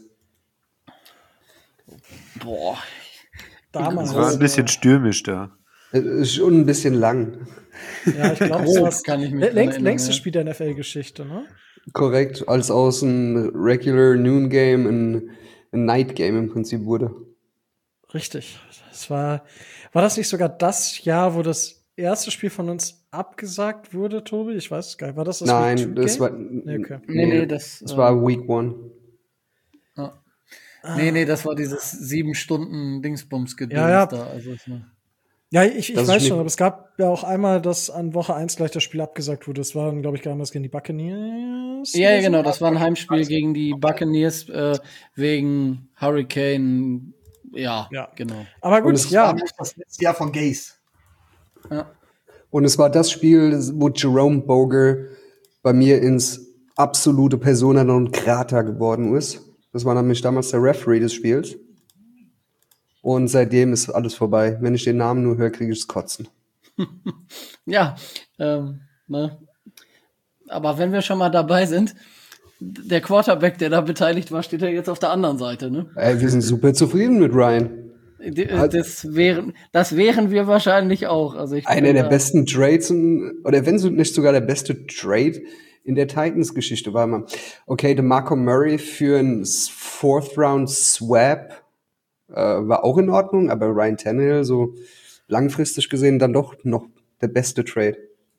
Speaker 3: Boah.
Speaker 2: Damals.
Speaker 6: Es war ein bisschen stürmisch da.
Speaker 5: Es ist schon ein bisschen lang.
Speaker 2: Ja, ich glaube,
Speaker 3: Grob
Speaker 2: das
Speaker 3: kann ich mich
Speaker 2: war
Speaker 3: dran
Speaker 2: längst,
Speaker 3: erinnern,
Speaker 2: längste
Speaker 3: ja.
Speaker 2: Spiel der N F L-Geschichte, ne?
Speaker 5: Korrekt, als aus einem Regular Noon Game ein, ein Night Game im Prinzip wurde.
Speaker 2: Richtig. Das war, war das nicht sogar das Jahr, wo das erste Spiel von uns abgesagt wurde, Tobi? Ich weiß es gar nicht. War das das Week
Speaker 5: Nein,
Speaker 2: Two
Speaker 5: das
Speaker 2: Game?
Speaker 5: war,
Speaker 2: Nee, okay.
Speaker 3: Nee, nee, das,
Speaker 5: das
Speaker 3: äh,
Speaker 5: war Week One.
Speaker 3: Ja. Nee, nee, das war dieses sieben Stunden Dingsbums-Gedöns
Speaker 2: Ja, ja.
Speaker 3: da. Also, es war-
Speaker 2: Ja, ich, ich
Speaker 5: Das ist
Speaker 2: weiß
Speaker 5: nicht-
Speaker 2: schon, aber es gab ja auch einmal, dass an Woche eins gleich das Spiel abgesagt wurde. Das war dann, glaube ich, damals gegen die Buccaneers.
Speaker 3: Ja,
Speaker 2: oder
Speaker 3: ja,
Speaker 2: so.
Speaker 3: genau, das war ein Heimspiel gegen die Buccaneers äh, wegen Hurricane. Ja,
Speaker 2: Ja.
Speaker 3: genau.
Speaker 2: Aber
Speaker 5: Und
Speaker 2: gut,
Speaker 5: es
Speaker 4: Das
Speaker 2: ja.
Speaker 4: war nämlich das letzte Jahr von Gaze.
Speaker 3: Ja.
Speaker 5: Und es war das Spiel, wo Jerome Boger bei mir ins absolute Persona non grata geworden ist. Das war nämlich damals der Referee des Spiels. Und seitdem ist alles vorbei. Wenn ich den Namen nur höre, kriege ich es kotzen.
Speaker 3: Ja, ähm, ne? Aber wenn wir schon mal dabei sind, der Quarterback, der da beteiligt war, steht ja jetzt auf der anderen Seite, ne?
Speaker 5: Ey, wir sind super zufrieden mit Ryan.
Speaker 3: D- äh, Das wären, das wären wir wahrscheinlich auch. Also ich
Speaker 5: Einer
Speaker 3: bin
Speaker 5: der
Speaker 3: da-
Speaker 5: besten Trades, in, oder wenn so nicht sogar der beste Trade in der Titans-Geschichte war. Man. Okay, DeMarco Murray für einen Fourth-Round-Swap äh, war auch in Ordnung, aber Ryan Tannehill so langfristig gesehen dann doch noch der beste Trade.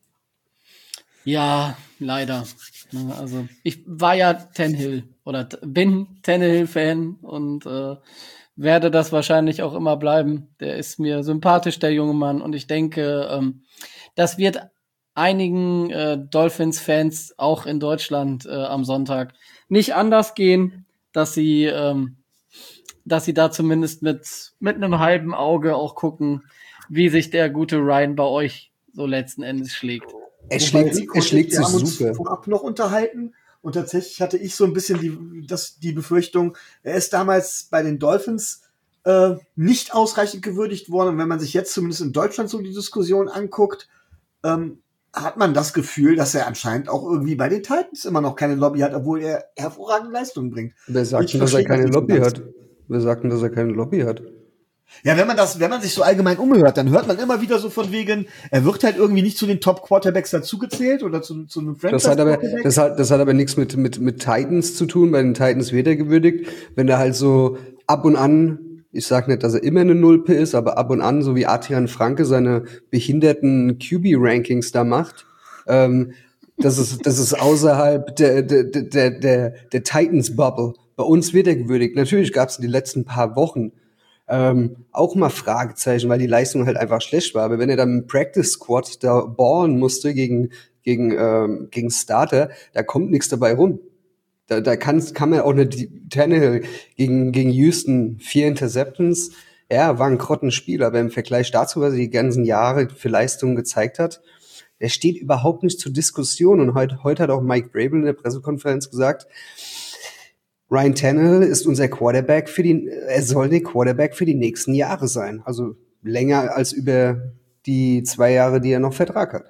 Speaker 3: Ja, leider. Ne, Also ich war ja Tannehill oder t- bin Tannehill-Fan und äh, werde das wahrscheinlich auch immer bleiben. Der ist mir sympathisch, der junge Mann, und ich denke, ähm, das wird einigen äh, Dolphins-Fans auch in Deutschland äh, am Sonntag nicht anders gehen, dass sie, ähm, dass sie da zumindest mit mit einem halben Auge auch gucken, wie sich der gute Ryan bei euch so letzten Endes schlägt.
Speaker 5: Er
Speaker 4: Wobei
Speaker 5: schlägt,
Speaker 4: Rico
Speaker 5: er
Speaker 4: und
Speaker 5: schlägt
Speaker 4: ich, wir
Speaker 5: sich
Speaker 4: haben uns
Speaker 5: super.
Speaker 4: vorab noch unterhalten und tatsächlich hatte ich so ein bisschen die, das, die Befürchtung, er ist damals bei den Dolphins äh, nicht ausreichend gewürdigt worden. Und wenn man sich jetzt zumindest in Deutschland so die Diskussion anguckt, ähm, hat man das Gefühl, dass er anscheinend auch irgendwie bei den Titans immer noch keine Lobby hat, obwohl er hervorragende Leistungen bringt.
Speaker 5: Wer sagt
Speaker 4: Ich
Speaker 5: denn, dass er
Speaker 4: verstehe
Speaker 5: keine
Speaker 4: das nicht so
Speaker 5: Lobby
Speaker 4: ganz.
Speaker 5: hat? Wer sagt denn, dass er keine Lobby hat?
Speaker 4: Ja, wenn man das, wenn man sich so allgemein umhört, dann hört man immer wieder so von wegen, er wird halt irgendwie nicht zu den Top-Quarterbacks dazugezählt oder zu, zu einem
Speaker 5: Das hat aber,
Speaker 4: Franchise-Quarterback.
Speaker 5: das hat, das hat aber nichts mit, mit, mit Titans zu tun. Bei den Titans wird er gewürdigt. Wenn er halt so ab und an Ich sage nicht, dass er immer eine Nulpe ist, aber ab und an, so wie Adrian Franke seine behinderten Q B-Rankings da macht, ähm, das ist, das ist außerhalb der, der, der, der, der Titans-Bubble. Bei uns wird er gewürdigt. Natürlich gab es in den letzten paar Wochen ähm, auch mal Fragezeichen, weil die Leistung halt einfach schlecht war. Aber wenn er dann im Practice-Squad da ballen musste gegen, gegen, ähm, gegen Starter, da kommt nichts dabei rum. Da, da kann, kann man auch nicht Tannehill gegen, gegen Houston vier Interceptions. Ja, war ein Grottenspiel, aber im Vergleich dazu, was er die ganzen Jahre für Leistungen gezeigt hat, der steht überhaupt nicht zur Diskussion. Und heute, heute hat auch Mike Vrabel in der Pressekonferenz gesagt, Ryan Tannehill ist unser Quarterback für die, er soll der Quarterback für die nächsten Jahre sein. Also länger als über die zwei Jahre, die er noch Vertrag hat.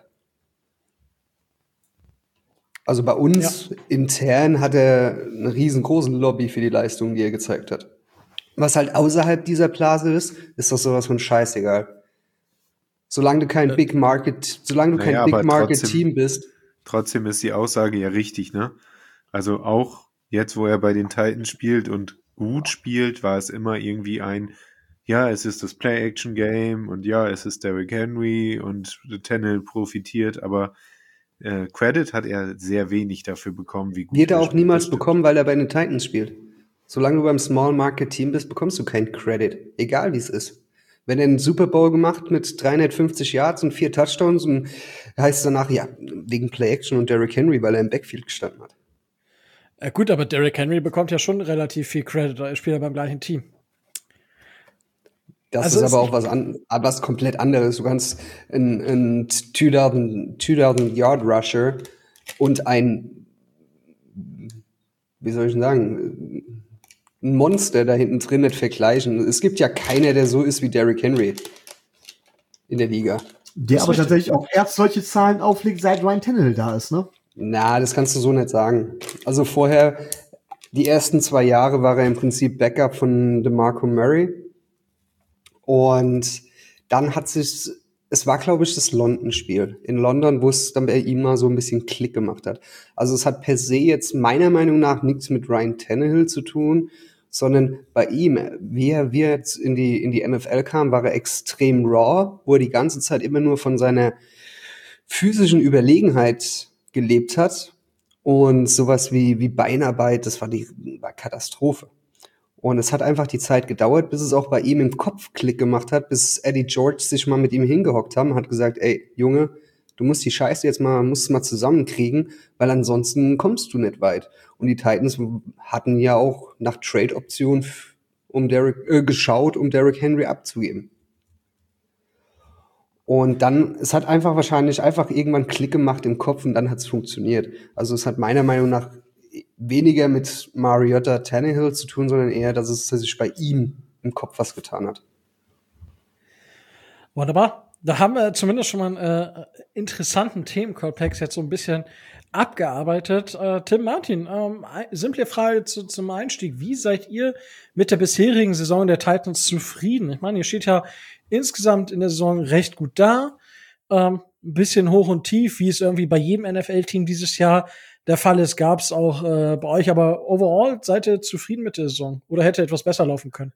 Speaker 5: Also bei uns ja. intern hat er eine riesengroße Lobby für die Leistung, die er gezeigt hat. Was halt außerhalb dieser Blase ist, ist das sowas von scheißegal. Solange du kein Big Market, solange du
Speaker 6: Naja,
Speaker 5: kein Big
Speaker 6: aber
Speaker 5: Market
Speaker 6: trotzdem-
Speaker 5: Team bist.
Speaker 6: Trotzdem ist die Aussage ja richtig, ne? Also auch jetzt, wo er bei den Titans spielt und gut spielt, war es immer irgendwie ein, ja, es ist das Play-Action-Game und ja, es ist Derrick Henry und Tannehill profitiert, aber äh, Credit hat er sehr wenig dafür bekommen, wie gut
Speaker 5: Wird er
Speaker 6: er
Speaker 5: auch
Speaker 6: spielt,
Speaker 5: niemals
Speaker 6: das stimmt.
Speaker 5: bekommen, weil er bei den Titans spielt. Solange du beim Small Market Team bist, bekommst du keinen Credit. Egal wie es ist. Wenn er einen Super Bowl gemacht mit dreihundertfünfzig Yards und vier Touchdowns und heißt es danach, ja, wegen Play Action und Derrick Henry, weil er im Backfield gestanden hat.
Speaker 2: Äh, gut, aber Derrick Henry bekommt ja schon relativ viel Credit. Er spielt ja beim gleichen Team.
Speaker 5: Das
Speaker 2: Also
Speaker 5: ist
Speaker 2: es-
Speaker 5: aber auch was, an, was komplett anderes. Du kannst einen, einen zweitausend Yard Rusher und ein, wie soll ich denn sagen, ein Monster da hinten drin nicht vergleichen. Es gibt ja keiner, der so ist wie Derrick Henry in der Liga.
Speaker 4: Der aber tatsächlich auch erst solche Zahlen auflegt, seit Ryan Tannehill da ist, ne?
Speaker 5: Na, das kannst du so nicht sagen. Also vorher, die ersten zwei Jahre war er im Prinzip Backup von DeMarco Murray. Und dann hat sich, es war, glaube ich, das London-Spiel in London, wo es dann bei ihm mal so ein bisschen Klick gemacht hat. Also es hat per se jetzt meiner Meinung nach nichts mit Ryan Tannehill zu tun, sondern bei ihm, wie er, wie er jetzt in die, in die N F L kam, war er extrem raw, wo er die ganze Zeit immer nur von seiner physischen Überlegenheit gelebt hat. Und sowas wie, wie Beinarbeit, das war die war Katastrophe. Und es hat einfach die Zeit gedauert, bis es auch bei ihm im Kopf Klick gemacht hat, bis Eddie George sich mal mit ihm hingehockt haben und hat gesagt, ey, Junge, du musst die Scheiße jetzt mal, musst mal zusammenkriegen, weil ansonsten kommst du nicht weit. Und die Titans hatten ja auch nach Trade-Optionen um Derrick, äh, geschaut, um Derrick Henry abzugeben. Und dann, es hat einfach wahrscheinlich einfach irgendwann Klick gemacht im Kopf und dann hat es funktioniert. Also es hat meiner Meinung nach weniger mit Mariota Tannehill zu tun, sondern eher, dass es dass sich bei ihm im Kopf was getan hat.
Speaker 2: Wunderbar. Da haben wir zumindest schon mal einen äh, interessanten Themenkomplex jetzt so ein bisschen abgearbeitet. Äh, Tim Martin, ähm, ein, simple Frage zu, zum Einstieg. Wie seid ihr mit der bisherigen Saison der Titans zufrieden? Ich meine, ihr steht ja insgesamt in der Saison recht gut da. Ähm, ein bisschen hoch und tief, wie es irgendwie bei jedem N F L-Team dieses Jahr der Fall ist, gab es auch äh, bei euch. Aber overall seid ihr zufrieden mit der Saison? Oder hätte etwas besser laufen können?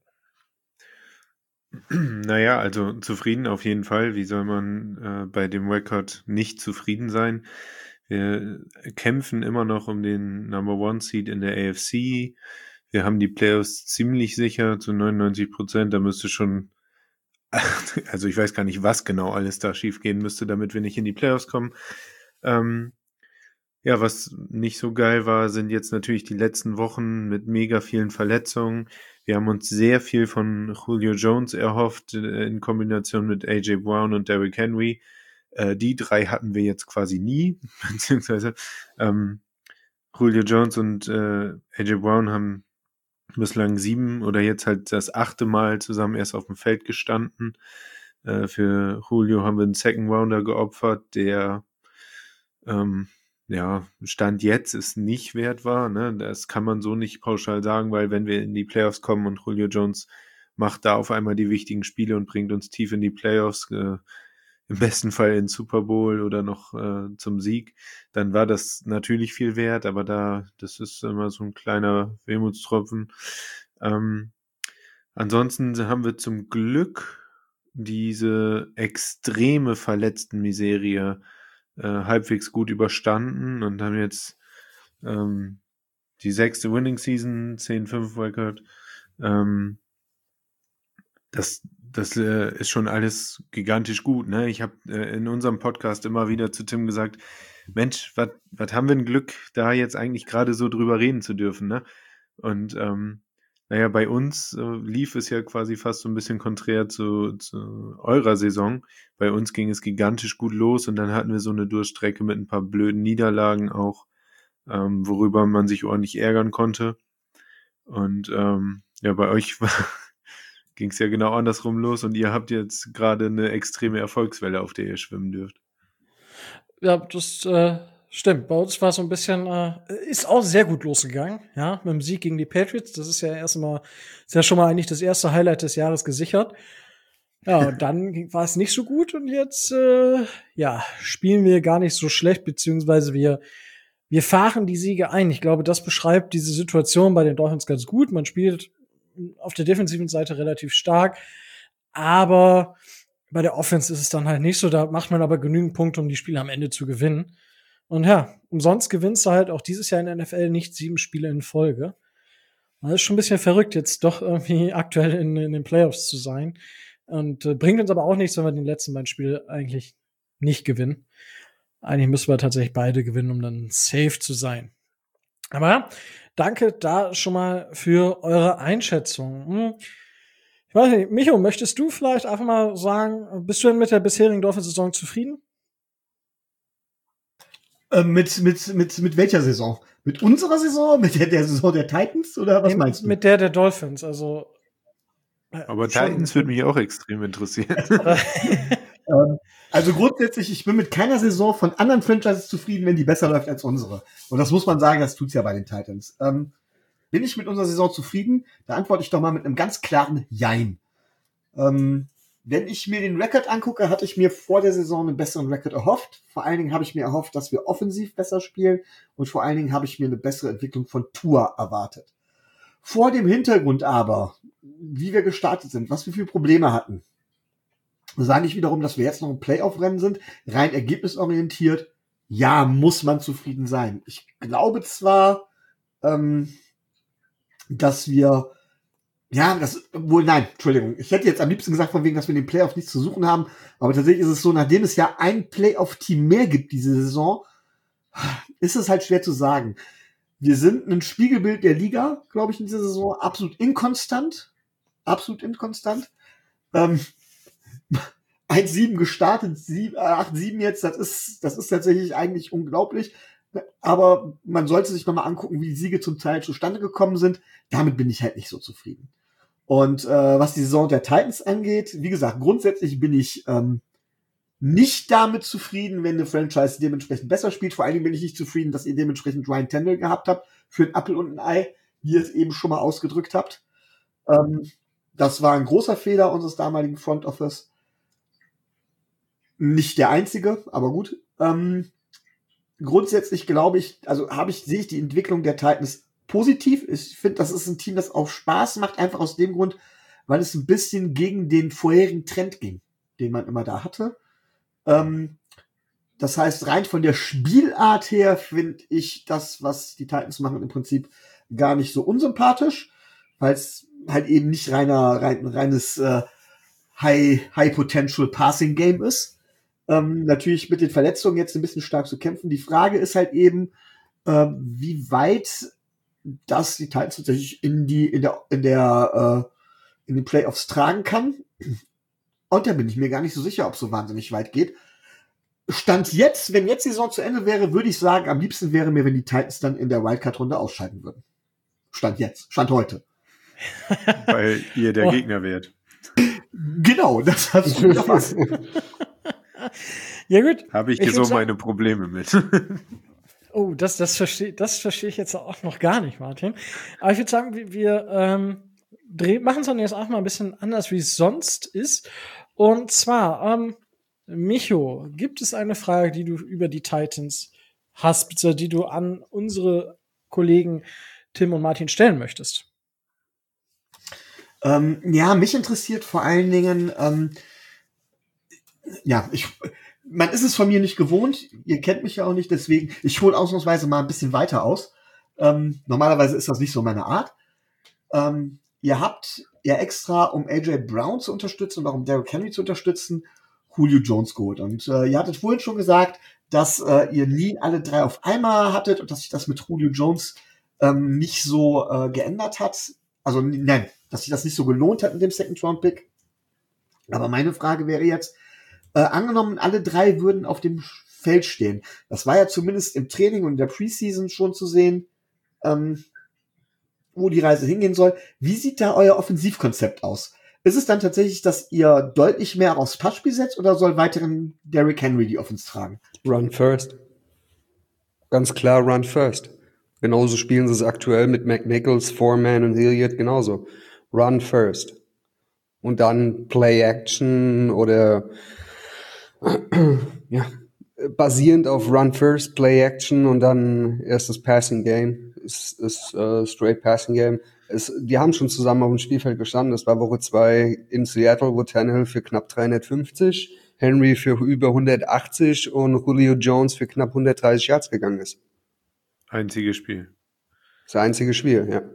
Speaker 6: Naja, also zufrieden auf jeden Fall. Wie soll man äh, bei dem Rekord nicht zufrieden sein? Wir kämpfen immer noch um den Number One Seed in der A F C. Wir haben die Playoffs ziemlich sicher zu neunundneunzig Prozent. Da müsste schon, also ich weiß gar nicht, was genau alles da schiefgehen müsste, damit wir nicht in die Playoffs kommen. Ähm, ja, was nicht so geil war, sind jetzt natürlich die letzten Wochen mit mega vielen Verletzungen. Wir haben uns sehr viel von Julio Jones erhofft, in Kombination mit A J Brown und Derrick Henry. Äh, die drei hatten wir jetzt quasi nie, beziehungsweise ähm, Julio Jones und äh, A J Brown haben bislang sieben oder jetzt halt das achte Mal zusammen erst auf dem Feld gestanden. Äh, für Julio haben wir einen Second Rounder geopfert, der ähm, ja, Stand jetzt ist nicht wert war, ne? Das kann man so nicht pauschal sagen, weil wenn wir in die Playoffs kommen und Julio Jones macht da auf einmal die wichtigen Spiele und bringt uns tief in die Playoffs, äh, im besten Fall in Super Bowl oder noch äh, zum Sieg, dann war das natürlich viel wert, aber da, das ist immer so ein kleiner Wermutstropfen. Ähm, ansonsten haben wir zum Glück diese extreme Verletzten-Miserie äh, halbwegs gut überstanden und haben jetzt ähm, die sechste Winning Season, zehn fünf Record. Ähm, das das äh, ist schon alles gigantisch gut. Ne? Ich habe äh, in unserem Podcast immer wieder zu Tim gesagt, Mensch, was haben wir ein Glück, da jetzt eigentlich gerade so drüber reden zu dürfen. Ne? Und ähm, naja, bei uns äh, lief es ja quasi fast so ein bisschen konträr zu, zu eurer Saison. Bei uns ging es gigantisch gut los und dann hatten wir so eine Durchstrecke mit ein paar blöden Niederlagen auch, ähm, worüber man sich ordentlich ärgern konnte. Und ähm, ja, bei euch ging es ja genau andersrum los und ihr habt jetzt gerade eine extreme Erfolgswelle, auf der ihr schwimmen dürft.
Speaker 2: Ja, das äh, stimmt. Bei uns war so ein bisschen, äh, ist auch sehr gut losgegangen, ja, mit dem Sieg gegen die Patriots. Das ist ja erstmal, ist ja schon mal eigentlich das erste Highlight des Jahres gesichert. Ja, und dann ging- war es nicht so gut und jetzt, äh, ja, spielen wir gar nicht so schlecht, beziehungsweise wir, wir fahren die Siege ein. Ich glaube, das beschreibt diese Situation bei den Dolphins ganz gut. Man spielt auf der defensiven Seite relativ stark, aber bei der Offense ist es dann halt nicht so. Da macht man aber genügend Punkte, um die Spiele am Ende zu gewinnen. Und ja, umsonst gewinnst du halt auch dieses Jahr in der N F L nicht sieben Spiele in Folge. Das ist schon ein bisschen verrückt, jetzt doch irgendwie aktuell in, in den Playoffs zu sein. Und äh, bringt uns aber auch nichts, wenn wir die letzten beiden Spiele eigentlich nicht gewinnen. Eigentlich müssen wir tatsächlich beide gewinnen, um dann safe zu sein. Aber ja, danke da schon mal für eure Einschätzung. Hm. Ich weiß nicht, Micho, möchtest du vielleicht einfach mal sagen, bist du denn mit der bisherigen Dolphins-Saison zufrieden?
Speaker 4: Äh, mit, mit, mit, mit welcher Saison? Mit unserer Saison? Mit der, der Saison der Titans? Oder was
Speaker 2: Nee,
Speaker 4: meinst du?
Speaker 2: Mit der der Dolphins, also. äh,
Speaker 6: Aber
Speaker 2: schon-
Speaker 6: Titans würde mich auch extrem interessieren.
Speaker 4: Ähm, also grundsätzlich, ich bin mit keiner Saison von anderen Franchises zufrieden, wenn die besser läuft als unsere. Und das muss man sagen, das tut's ja bei den Titans. Ähm, bin ich mit unserer Saison zufrieden? Da antworte ich doch mal mit einem ganz klaren Jein. Ähm, wenn ich mir den Rekord angucke, hatte ich mir vor der Saison einen besseren Rekord erhofft. Vor allen Dingen habe ich mir erhofft, dass wir offensiv besser spielen. Und vor allen Dingen habe ich mir eine bessere Entwicklung von Tua erwartet. Vor dem Hintergrund aber, wie wir gestartet sind, was wir für Probleme hatten, sage ich wiederum, dass wir jetzt noch im Playoff-Rennen sind, rein ergebnisorientiert. Ja, muss man zufrieden sein. Ich glaube zwar, ähm, dass wir, ja, das, wohl, nein, Entschuldigung, ich hätte jetzt am liebsten gesagt, von wegen, dass wir in den Playoff nichts zu suchen haben, aber tatsächlich ist es so, nachdem es ja ein Playoff-Team mehr gibt diese Saison, ist es halt schwer zu sagen. Wir sind ein Spiegelbild der Liga, glaube ich, in dieser Saison, absolut inkonstant, absolut inkonstant. Ähm, eins sieben gestartet, acht sieben jetzt, das ist, das ist tatsächlich eigentlich unglaublich. Aber man sollte sich nochmal angucken, wie die Siege zum Teil zustande gekommen sind. Damit bin ich halt nicht so zufrieden. Und äh, was die Saison der Titans angeht, wie gesagt, grundsätzlich bin ich ähm, nicht damit zufrieden, wenn eine Franchise dementsprechend besser spielt. Vor allen Dingen bin ich nicht zufrieden, dass ihr dementsprechend Ryan Tannehill gehabt habt für ein Apfel und ein Ei, wie ihr es eben schon mal ausgedrückt habt. Ähm, das war ein großer Fehler unseres damaligen Front Office. Nicht der einzige, aber gut. Ähm, grundsätzlich glaube ich, also habe ich, sehe ich die Entwicklung der Titans positiv. Ich finde, das ist ein Team, das auch Spaß macht, einfach aus dem Grund, weil es ein bisschen gegen den vorherigen Trend ging, den man immer da hatte. Ähm, das heißt, rein von der Spielart her finde ich das, was die Titans machen, im Prinzip gar nicht so unsympathisch, weil es halt eben nicht reiner, rein, reines äh, High, High Potential Passing Game ist. Ähm, natürlich mit den Verletzungen jetzt ein bisschen stark zu kämpfen. Die Frage ist halt eben, äh, wie weit das die Titans tatsächlich in die, in der, in der, äh, in den Playoffs tragen kann. Und da bin ich mir gar nicht so sicher, ob es so wahnsinnig weit geht. Stand jetzt, wenn jetzt die Saison zu Ende wäre, würde ich sagen, am liebsten wäre mir, wenn die Titans dann in der Wildcard-Runde ausscheiden würden. Stand jetzt, Stand heute.
Speaker 6: Weil ihr der
Speaker 2: Oh.
Speaker 6: Gegner wärt.
Speaker 4: Genau, das hast du gefasst.
Speaker 2: Ja, gut.
Speaker 6: Habe ich,
Speaker 2: Ich
Speaker 6: hier so
Speaker 2: würd sagen-
Speaker 6: meine Probleme mit.
Speaker 2: Oh, das, das verstehe das verstehe ich jetzt auch noch gar nicht, Martin. Aber ich würde sagen, wir, wir ähm, machen es dann jetzt auch mal ein bisschen anders, wie es sonst ist. Und zwar, ähm, Micho, gibt es eine Frage, die du über die Titans hast, beziehungsweise die du an unsere Kollegen Tim und Martin stellen möchtest?
Speaker 4: Ähm, ja, mich interessiert vor allen Dingen, ähm, ja, ich, man ist es von mir nicht gewohnt, ihr kennt mich ja auch nicht, deswegen, ich hole ausnahmsweise mal ein bisschen weiter aus. Ähm, normalerweise ist das nicht so meine Art. Ähm, ihr habt ja extra, um A J Brown zu unterstützen und auch um Derrick Henry zu unterstützen, Julio Jones geholt. Und äh, ihr hattet vorhin schon gesagt, dass äh, ihr nie alle drei auf einmal hattet und dass sich das mit Julio Jones ähm, nicht so äh, geändert hat. Also nein, dass sich das nicht so gelohnt hat mit dem Second-Round-Pick. Aber meine Frage wäre jetzt, äh, angenommen, alle drei würden auf dem Feld stehen. Das war ja zumindest im Training und in der Preseason schon zu sehen, ähm, wo die Reise hingehen soll. Wie sieht da euer Offensivkonzept aus? Ist es dann tatsächlich, dass ihr deutlich mehr aufs Passspiel setzt oder soll weiterhin Derrick Henry die Offense tragen?
Speaker 5: Run first. Ganz klar Run first. Genauso spielen sie es aktuell mit McNichols, Foreman und Hilliard genauso. Run first. Und dann Play Action oder ja, basierend auf Run first, Play Action und dann erstes Passing Game. Ist, ist uh, straight Passing Game. Es, die haben schon zusammen auf dem Spielfeld gestanden. Das war Woche zwei in Seattle, wo Tannehill für knapp dreihundertfünfzig, Henry für über hundertachtzig und Julio Jones für knapp hundertdreißig Yards gegangen ist.
Speaker 6: Einziges Spiel.
Speaker 5: Das einzige Spiel, ja.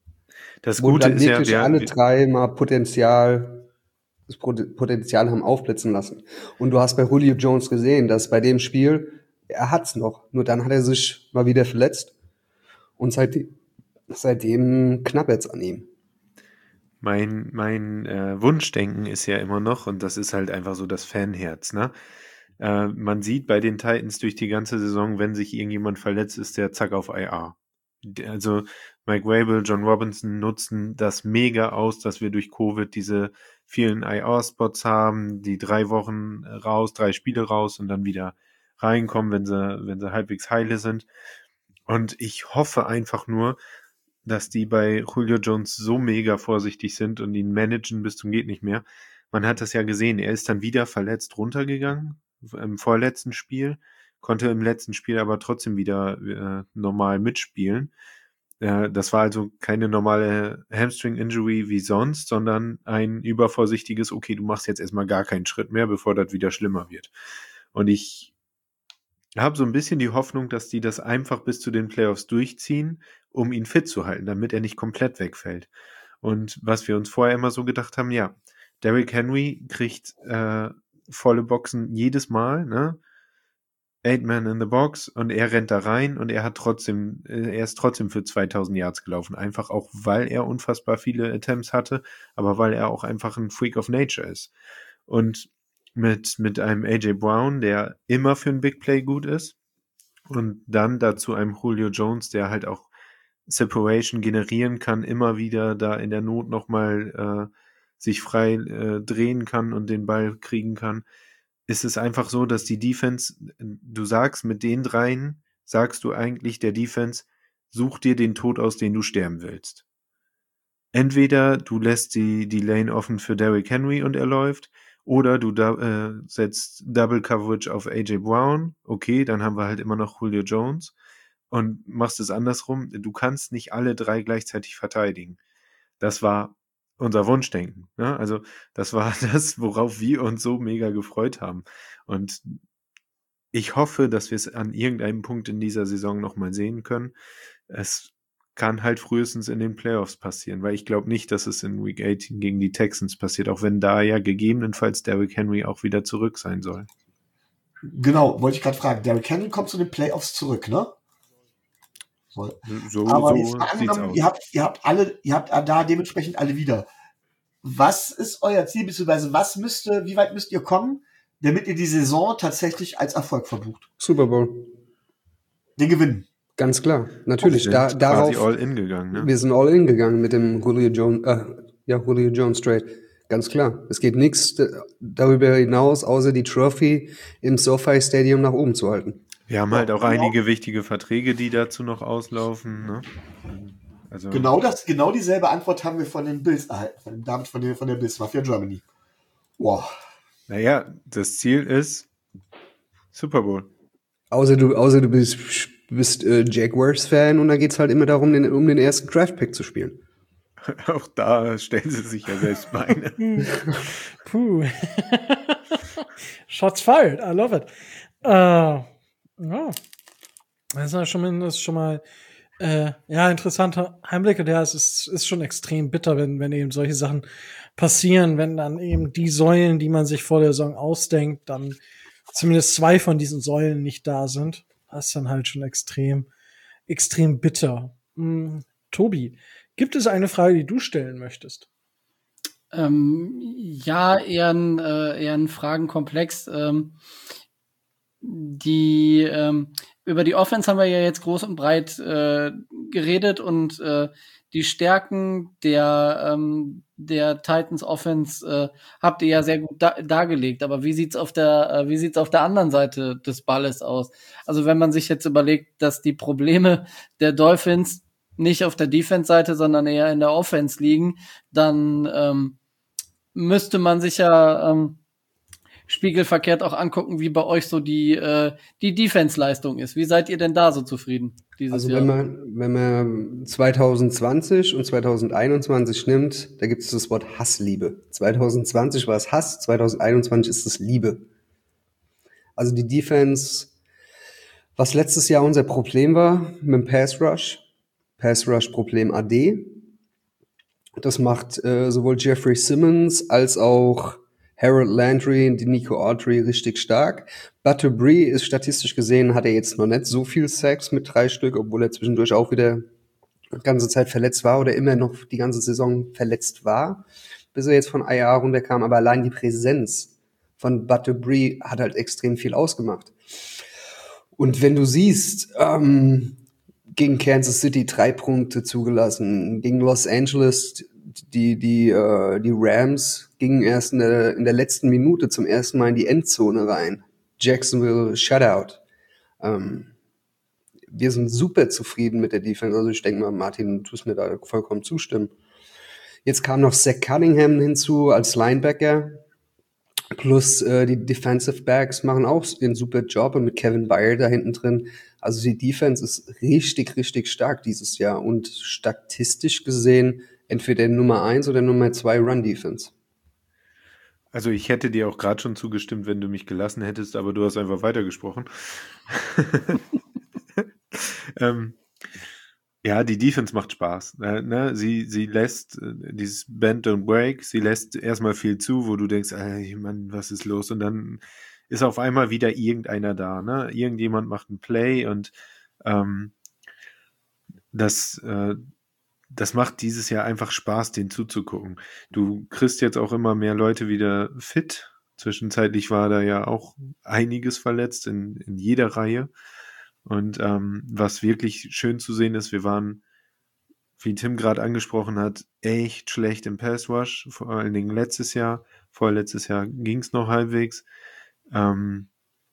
Speaker 6: Das
Speaker 5: Wo
Speaker 6: Gute
Speaker 5: dann
Speaker 6: ist ja,
Speaker 5: wirklich
Speaker 6: wir,
Speaker 5: alle drei mal Potenzial, das Potenzial haben aufblitzen lassen. Und du hast bei Julio Jones gesehen, dass bei dem Spiel, er hat's noch. Nur dann hat er sich mal wieder verletzt. Und seitdem, seitdem knappert es an ihm.
Speaker 6: Mein, mein äh, Wunschdenken ist ja immer noch, und das ist halt einfach so das Fanherz, ne? Äh, man sieht bei den Titans durch die ganze Saison, wenn sich irgendjemand verletzt, ist der zack auf I R. Also Mike Vrabel, John Robinson nutzen das mega aus, dass wir durch Covid diese vielen I R-Spots haben, die drei Wochen raus, drei Spiele raus und dann wieder reinkommen, wenn sie, wenn sie halbwegs heile sind. Und ich hoffe einfach nur, dass die bei Julio Jones so mega vorsichtig sind und ihn managen bis zum geht nicht mehr. Man hat das ja gesehen, er ist dann wieder verletzt runtergegangen im vorletzten Spiel, konnte im letzten Spiel aber trotzdem wieder äh, normal mitspielen. Äh, das war also keine normale Hamstring-Injury wie sonst, sondern ein übervorsichtiges, okay, du machst jetzt erstmal gar keinen Schritt mehr, bevor das wieder schlimmer wird. Und ich habe so ein bisschen die Hoffnung, dass die das einfach bis zu den Playoffs durchziehen, um ihn fit zu halten, damit er nicht komplett wegfällt. Und was wir uns vorher immer so gedacht haben, ja, Derrick Henry kriegt äh, volle Boxen jedes Mal, ne? Eight Man in the Box und er rennt da rein und er hat trotzdem, äh, er ist trotzdem für zweitausend Yards gelaufen. Einfach auch, weil er unfassbar viele Attempts hatte, aber weil er auch einfach ein Freak of Nature ist. Und mit, mit einem A J Brown, der immer für ein Big Play gut ist und dann dazu einem Julio Jones, der halt auch Separation generieren kann, immer wieder da in der Not nochmal äh, sich frei äh, drehen kann und den Ball kriegen kann, ist es einfach so, dass die Defense, du sagst, mit den dreien, sagst du eigentlich der Defense, such dir den Tod aus, den du sterben willst. Entweder du lässt die, die Lane offen für Derrick Henry und er läuft, oder du da, äh, setzt Double Coverage auf A J Brown, okay, dann haben wir halt immer noch Julio Jones und machst es andersrum. Du kannst nicht alle drei gleichzeitig verteidigen. Das war unser Wunschdenken. Ne? Also das war das, worauf wir uns so mega gefreut haben. Und ich hoffe, dass wir es an irgendeinem Punkt in dieser Saison nochmal sehen können. Es kann halt frühestens in den Playoffs passieren, weil ich glaube nicht, dass es in Week achtzehn gegen die Texans passiert, auch wenn da ja gegebenenfalls Derrick Henry auch wieder zurück sein soll.
Speaker 4: Genau, wollte ich gerade fragen. Derrick Henry kommt zu den Playoffs zurück, ne? So,
Speaker 6: so,
Speaker 4: aber
Speaker 6: so
Speaker 4: jetzt mal
Speaker 6: sieht's
Speaker 4: angenommen,
Speaker 6: aus.
Speaker 4: ihr habt, ihr habt alle, ihr habt da dementsprechend alle wieder. Was ist euer Ziel, beziehungsweise was müsste, wie weit müsst ihr kommen, damit ihr die Saison tatsächlich als Erfolg verbucht?
Speaker 5: Super Bowl.
Speaker 4: Den gewinnen.
Speaker 5: Ganz klar. Natürlich.
Speaker 6: Wir
Speaker 5: Da,
Speaker 6: sind
Speaker 5: darauf,
Speaker 6: quasi all in gegangen, ne?
Speaker 5: wir sind all in gegangen mit dem Julio Jones, äh, ja, Julio Jones Trade. Ganz klar. Es geht nichts darüber hinaus, außer die Trophy im SoFi Stadium nach oben zu halten.
Speaker 6: Wir haben
Speaker 4: Ja,
Speaker 6: halt auch
Speaker 4: genau.
Speaker 6: einige wichtige Verträge, die dazu noch auslaufen, ne? Also,
Speaker 4: Genau das, genau dieselbe Antwort haben wir von den Bills erhalten, von dem David von der, von der Bills Mafia Germany. Wow.
Speaker 6: naja, das Ziel ist Super Bowl.
Speaker 5: Außer du, außer du bist, bist äh, Jaguars-Fan und da geht's halt immer darum, den, um den ersten Draft-Pick zu spielen.
Speaker 6: Auch da stellen sie sich ja selbst Beine.
Speaker 2: Puh. Shots fired. I love it. Äh, ja. Das ist ja schon mal, das ist schon mal äh, ja, interessanter Einblick. Und ja, es ist, ist schon extrem bitter, wenn, wenn eben solche Sachen passieren, wenn dann eben die Säulen, die man sich vor der Saison ausdenkt, dann zumindest zwei von diesen Säulen nicht da sind. Das ist dann halt schon extrem, extrem bitter. Hm, Tobi, gibt es eine Frage, die du stellen möchtest?
Speaker 3: Ähm, ja, eher ein, äh, eher ein Fragenkomplex. Ähm, die ähm, über die Offense haben wir ja jetzt groß und breit äh, geredet und äh, die Stärken der ähm, der Titans Offense äh, habt ihr ja sehr gut da dargelegt. Aber wie sieht's auf der äh, wie sieht's auf der anderen Seite des Balles aus? Also wenn man sich jetzt überlegt, dass die Probleme der Dolphins nicht auf der Defense-Seite, sondern eher in der Offense liegen, dann ähm, müsste man sich ja ähm, spiegelverkehrt auch angucken, wie bei euch so die äh, die Defense-Leistung ist. Wie seid ihr denn da so zufrieden dieses
Speaker 5: Also
Speaker 3: Jahr?
Speaker 5: wenn man, wenn man zwanzig zwanzig und zwanzig einundzwanzig nimmt, da gibt es das Wort Hassliebe. zwanzig zwanzig war es Hass, zwanzig einundzwanzig ist es Liebe. Also die Defense, was letztes Jahr unser Problem war mit dem Pass Rush, Pass Rush Problem A D, das macht äh, sowohl Jeffrey Simmons als auch Harold Landry und die Nico Autry richtig stark. Butterbree ist statistisch gesehen, hat er jetzt noch nicht so viel Sacks mit drei Stück, obwohl er zwischendurch auch wieder die ganze Zeit verletzt war oder immer noch die ganze Saison verletzt war, bis er jetzt von I R runterkam. Aber allein die Präsenz von Butterbree hat halt extrem viel ausgemacht. Und wenn du siehst, ähm, gegen Kansas City drei Punkte zugelassen, gegen Los Angeles die die äh, die Rams gingen erst in der in der letzten Minute zum ersten Mal in die Endzone rein. Jacksonville Shutout. Ähm, wir sind super zufrieden mit der Defense. Also ich denke mal, Martin, du tust mir da vollkommen zustimmen. Jetzt kam noch Zach Cunningham hinzu als Linebacker. Plus äh, die Defensive Backs machen auch den super Job und mit Kevin Byard da hinten drin. Also die Defense ist richtig, richtig stark dieses Jahr und statistisch gesehen entweder Nummer eins oder Nummer zwei Run-Defense.
Speaker 6: Also ich hätte dir auch gerade schon zugestimmt, wenn du mich gelassen hättest, aber du hast einfach weitergesprochen. ähm, ja, die Defense macht Spaß. Äh, ne? Sie, sie lässt äh, dieses Bend and Break, sie lässt erstmal viel zu, wo du denkst, ey, Mann, was ist los? Und dann ist auf einmal wieder irgendeiner da. Ne? Irgendjemand macht ein Play und ähm, das, äh, das macht dieses Jahr einfach Spaß, den zuzugucken. Du kriegst jetzt auch immer mehr Leute wieder fit. Zwischenzeitlich war da ja auch einiges verletzt in, in jeder Reihe. Und ähm, was wirklich schön zu sehen ist, wir waren, wie Tim gerade angesprochen hat, echt schlecht im Pass Rush, vor allen Dingen letztes Jahr. Vorletztes Jahr ging es noch halbwegs. Ähm,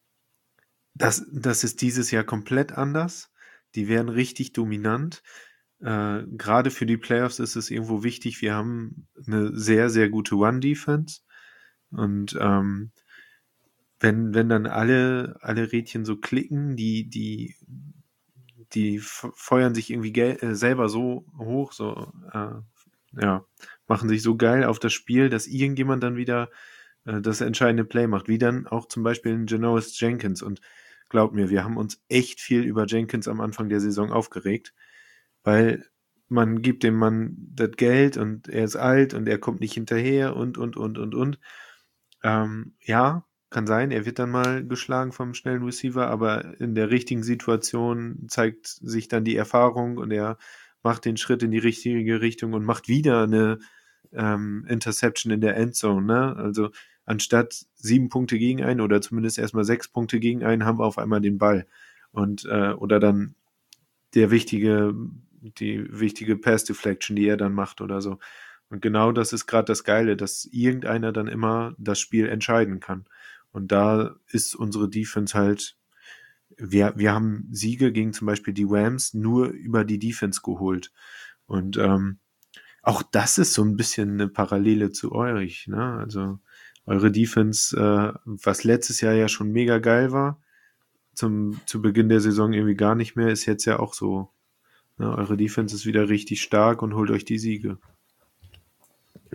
Speaker 6: das, das ist dieses Jahr komplett anders. Die werden richtig dominant. Äh, gerade für die Playoffs ist es irgendwo wichtig, wir haben eine sehr, sehr gute Run-Defense und ähm, wenn, wenn dann alle, alle Rädchen so klicken, die, die, die feuern sich irgendwie gel- äh, selber so hoch, so, äh, ja, machen sich so geil auf das Spiel, dass irgendjemand dann wieder äh, das entscheidende Play macht, wie dann auch zum Beispiel in Janoris Jenkins. Und glaub mir, wir haben uns echt viel über Jenkins am Anfang der Saison aufgeregt, weil man gibt dem Mann das Geld und er ist alt und er kommt nicht hinterher und, und, und, und, und. Ähm, ja, kann sein, er wird dann mal geschlagen vom schnellen Receiver, aber in der richtigen Situation zeigt sich dann die Erfahrung und er macht den Schritt in die richtige Richtung und macht wieder eine ähm, Interception in der Endzone. Ne? Also anstatt sieben Punkte gegen einen oder zumindest erstmal sechs Punkte gegen einen, haben wir auf einmal den Ball. Und äh, oder dann der wichtige, die wichtige Pass Deflection, die er dann macht oder so. Und genau das ist gerade das Geile, dass irgendeiner dann immer das Spiel entscheiden kann. Und da ist unsere Defense halt, wir, wir haben Siege gegen zum Beispiel die Rams nur über die Defense geholt. Und ähm, auch das ist so ein bisschen eine Parallele zu euch, ne? Also eure Defense, äh, was letztes Jahr ja schon mega geil war, zum, zu Beginn der Saison irgendwie gar nicht mehr, ist jetzt ja auch so. Ne? Eure Defense ist wieder richtig stark und holt euch die Siege.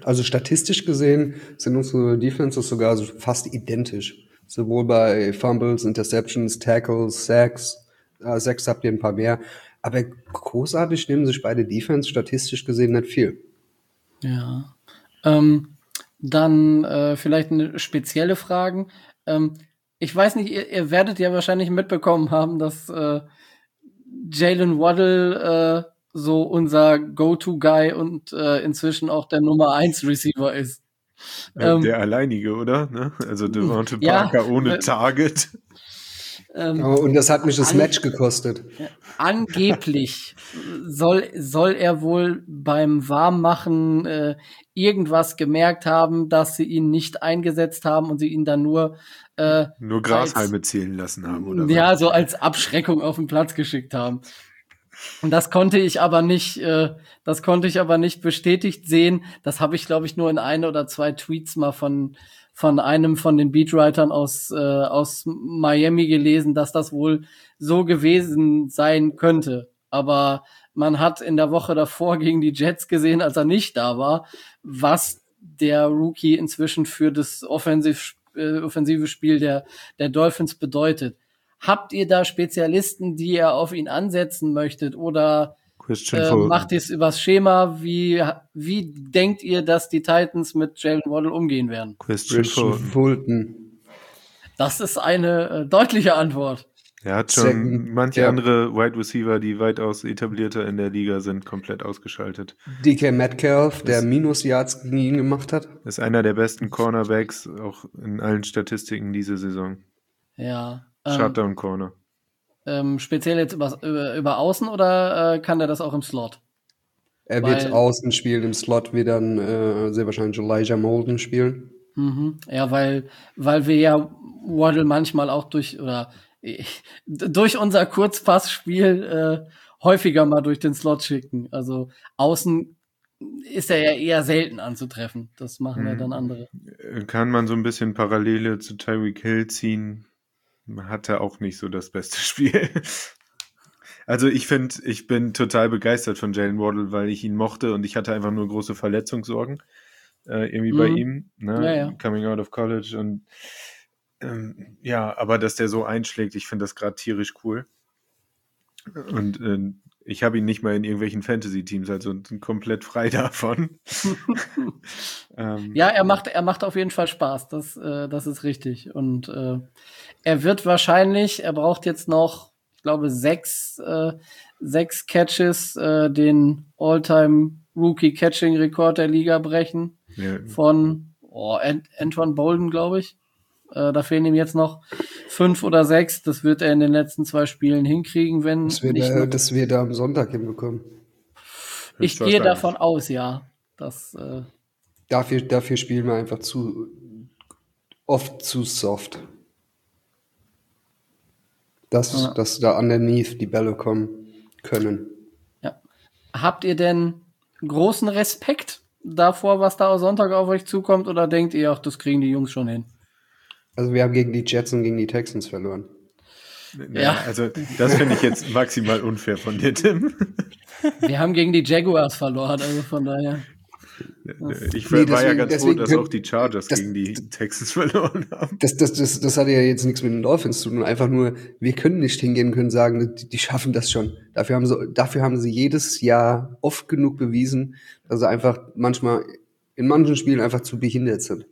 Speaker 5: Also statistisch gesehen sind unsere Defenses sogar so fast identisch. Sowohl bei Fumbles, Interceptions, Tackles, Sacks. Äh, Sacks habt ihr ein paar mehr. Aber großartig nehmen sich beide Defense statistisch gesehen nicht viel.
Speaker 3: Ja. Ähm, dann äh, vielleicht eine spezielle Frage. Ähm, ich weiß nicht, ihr, ihr werdet ja wahrscheinlich mitbekommen haben, dass äh, Jalen Waddle äh, so unser Go-To-Guy und äh, inzwischen auch der Nummer eins Receiver ist.
Speaker 6: Ja,
Speaker 3: Ähm,
Speaker 6: der alleinige, oder? Ne? Also Devontae
Speaker 3: ja,
Speaker 6: Parker ohne
Speaker 3: äh,
Speaker 6: Target.
Speaker 3: ähm,
Speaker 5: Oh, und das hat mich das
Speaker 3: An-
Speaker 5: Match gekostet.
Speaker 3: Angeblich soll, soll er wohl beim Warmmachen äh, irgendwas gemerkt haben, dass sie ihn nicht eingesetzt haben und sie ihn dann nur äh,
Speaker 6: Nur Grashalme zählen lassen haben, oder
Speaker 3: ja, so als Abschreckung auf den Platz geschickt haben. Und das konnte ich aber nicht, äh, das konnte ich aber nicht bestätigt sehen. Das habe ich, glaube ich, nur in ein oder zwei Tweets mal von von einem von den Beatwritern aus äh, aus Miami gelesen, dass das wohl so gewesen sein könnte. Aber man hat in der Woche davor gegen die Jets gesehen, als er nicht da war, was der Rookie inzwischen für das Offensiv, äh, offensive Spiel der der Dolphins bedeutet. Habt ihr da Spezialisten, die ihr auf ihn ansetzen möchtet? Oder
Speaker 6: Christian
Speaker 3: äh,
Speaker 6: Fulton.
Speaker 3: macht ihr es übers Schema? Wie, wie denkt ihr, dass die Titans mit Jalen Waddle umgehen werden?
Speaker 6: Christian
Speaker 5: Christian
Speaker 6: Fulton.
Speaker 5: Fulton.
Speaker 3: Das ist eine äh, deutliche Antwort.
Speaker 6: Er hat schon
Speaker 5: Second,
Speaker 6: manche
Speaker 5: ja.
Speaker 6: andere Wide Receiver, die weitaus etablierter in der Liga sind, komplett ausgeschaltet.
Speaker 5: D K Metcalf, der
Speaker 6: Das-
Speaker 5: Minus-Yards gegen ihn gemacht hat.
Speaker 6: Ist einer der besten Cornerbacks, auch in allen Statistiken diese Saison.
Speaker 3: Ja. Ähm,
Speaker 6: Shutdown Corner.
Speaker 3: ähm, speziell jetzt über, über, über Außen oder äh, kann er das auch im Slot?
Speaker 5: Er wird
Speaker 3: Weil-
Speaker 5: außen spielen, im Slot wird dann äh, sehr wahrscheinlich Elijah Molden spielen.
Speaker 3: Mhm. Ja, weil, weil wir ja Waddle manchmal auch durch oder äh, durch unser Kurzpassspiel äh, häufiger mal durch den Slot schicken. Also außen ist er ja eher selten anzutreffen. Das machen ja
Speaker 6: Mhm.
Speaker 3: dann andere.
Speaker 6: Kann man so ein bisschen Parallele zu Tyreek Hill ziehen. Hatte auch nicht so das beste Spiel. Also ich finde, ich bin total begeistert von Jalen Waddle, weil ich ihn mochte und ich hatte einfach nur große Verletzungssorgen äh, irgendwie bei
Speaker 3: Mhm.
Speaker 6: ihm, ne?
Speaker 3: Ja, ja.
Speaker 6: Coming out of college und ähm, ja, aber dass der so einschlägt, ich finde das gerade tierisch cool. Und äh, ich habe ihn nicht mal in irgendwelchen Fantasy-Teams, also komplett frei davon. ähm,
Speaker 3: Ja, er macht, er macht auf jeden Fall Spaß. Das, äh, das ist richtig. Und äh, er wird wahrscheinlich, er braucht jetzt noch, ich glaube, sechs, äh, sechs Catches, äh, den All-Time-Rookie-Catching-Rekord der Liga brechen.
Speaker 6: ja,
Speaker 3: Von oh, Ant- Antoine Bolden, glaube ich. Äh, da fehlen ihm jetzt noch fünf oder sechs. Das wird er in den letzten zwei Spielen hinkriegen, wenn
Speaker 5: Das wird,
Speaker 3: nicht
Speaker 5: er,
Speaker 3: noch-
Speaker 5: das wird er am Sonntag hinbekommen.
Speaker 3: Ich gehe
Speaker 6: höchstwahrscheinlich.
Speaker 3: davon aus, ja. Das, äh,
Speaker 5: Dafür, dafür spielen wir einfach zu oft zu soft. Dass,
Speaker 3: Ja.
Speaker 5: dass da underneath die Bälle kommen können.
Speaker 3: ja. Habt ihr denn großen Respekt davor, was da am Sonntag auf euch zukommt? Oder denkt ihr, ach, das kriegen die Jungs schon hin?
Speaker 5: Also wir haben gegen die Jets und gegen die Texans verloren.
Speaker 6: Ja,
Speaker 3: Ja.
Speaker 6: also das finde ich jetzt maximal unfair von dir, Tim.
Speaker 3: Wir haben gegen die Jaguars verloren, also von daher.
Speaker 6: Ich
Speaker 5: Nee,
Speaker 6: war ja
Speaker 5: deswegen-
Speaker 6: ganz froh,
Speaker 5: deswegen
Speaker 6: dass
Speaker 5: könnt-
Speaker 6: auch die Chargers
Speaker 5: das-
Speaker 6: gegen die Texans verloren haben.
Speaker 5: Das, das, das, das hat ja jetzt nichts mit den Dolphins zu tun. Einfach nur, wir können nicht hingehen und können sagen, die, die schaffen das schon. Dafür haben, sie, dafür haben sie jedes Jahr oft genug bewiesen, dass sie einfach manchmal in manchen Spielen einfach zu behindert sind.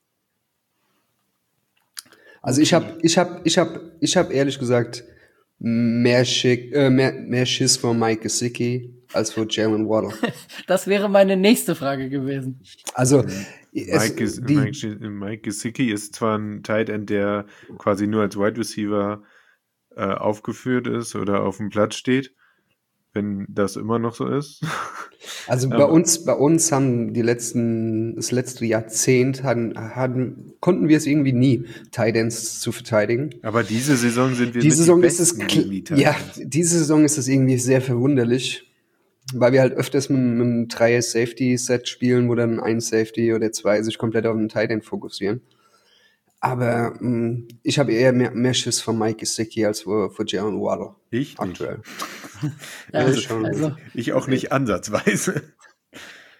Speaker 5: Also ich habe ich hab, ich hab, ich hab ehrlich gesagt mehr, Schick, äh, mehr, mehr Schiss vor Mike Gesicki als vor Jalen Waddle.
Speaker 3: Das wäre meine nächste Frage gewesen.
Speaker 5: Also es,
Speaker 6: Mike, Ges
Speaker 5: die,
Speaker 6: Mike, Ges- Mike Gesicki ist zwar ein Tight End, der quasi nur als Wide Receiver äh, aufgeführt ist oder auf dem Platz steht, wenn das immer noch so ist.
Speaker 5: Also bei
Speaker 6: Aber-
Speaker 5: uns, bei uns haben die letzten, das letzte Jahrzehnt hatten, hatten, konnten wir es irgendwie nie, Tight Ends zu verteidigen.
Speaker 6: Aber diese Saison sind wir
Speaker 5: Diese
Speaker 6: mit
Speaker 5: Saison
Speaker 6: die
Speaker 5: ist es,
Speaker 6: Besten gegen die
Speaker 5: kl- ja,
Speaker 6: Titans.
Speaker 5: diese Saison ist es irgendwie sehr verwunderlich, weil wir halt öfters mit, mit einem Dreier-Safety-Set spielen, wo dann ein Safety oder zwei sich komplett auf den Tight End fokussieren. Aber mh, ich habe eher mehr, mehr Schiss von Mike Gesicki als vor, vor Jalen Waddle.
Speaker 6: Ich nicht.
Speaker 5: Aktuell.
Speaker 3: Ja,
Speaker 6: Also,
Speaker 5: schon.
Speaker 3: also,
Speaker 6: Ich auch nicht ansatzweise.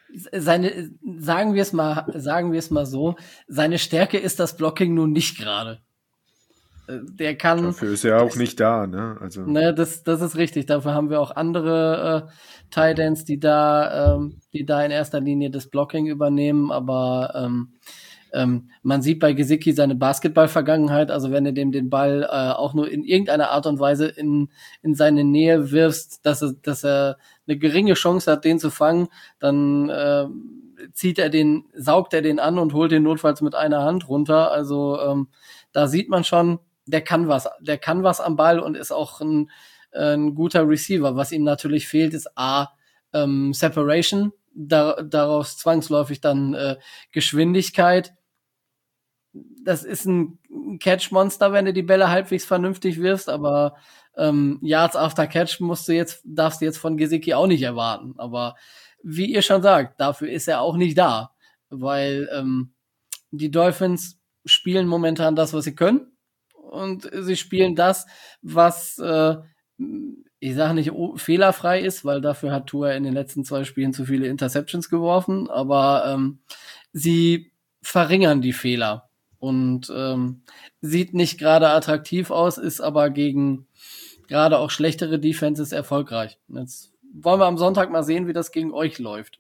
Speaker 3: seine, sagen wir es mal, sagen wir es mal so, seine Stärke ist das Blocking nun nicht gerade. Äh, Der kann,
Speaker 6: Dafür ist er auch nicht da, ne? Also
Speaker 3: ne, das, das ist richtig. Dafür haben wir auch andere äh, Tight Ends, die da, ähm, die da in erster Linie das Blocking übernehmen. Aber ähm, ähm, man sieht bei Gesicki seine Basketball-Vergangenheit. Also wenn du dem den Ball äh, auch nur in irgendeiner Art und Weise in in seine Nähe wirfst, dass er, dass er eine geringe Chance hat, den zu fangen, dann äh, zieht er den, saugt er den an und holt den notfalls mit einer Hand runter. Also ähm, da sieht man schon, der kann was, der kann was am Ball und ist auch ein, ein guter Receiver. Was ihm natürlich fehlt, ist A, ähm, Separation, da, daraus zwangsläufig dann äh, Geschwindigkeit. Das ist ein Catch-Monster, wenn du die Bälle halbwegs vernünftig wirfst, aber ähm, Yards after Catch musst du jetzt, darfst du jetzt von Gesicki auch nicht erwarten. Aber wie ihr schon sagt, dafür ist er auch nicht da, weil ähm, die Dolphins spielen momentan das, was sie können. Und sie spielen das, was, äh, ich sage nicht oh, fehlerfrei ist, weil dafür hat Tua in den letzten zwei Spielen zu viele Interceptions geworfen, aber ähm, sie verringern die Fehler und ähm, sieht nicht gerade attraktiv aus, ist aber gegen gerade auch schlechtere Defenses erfolgreich. Jetzt wollen wir am Sonntag mal sehen, wie das gegen euch läuft.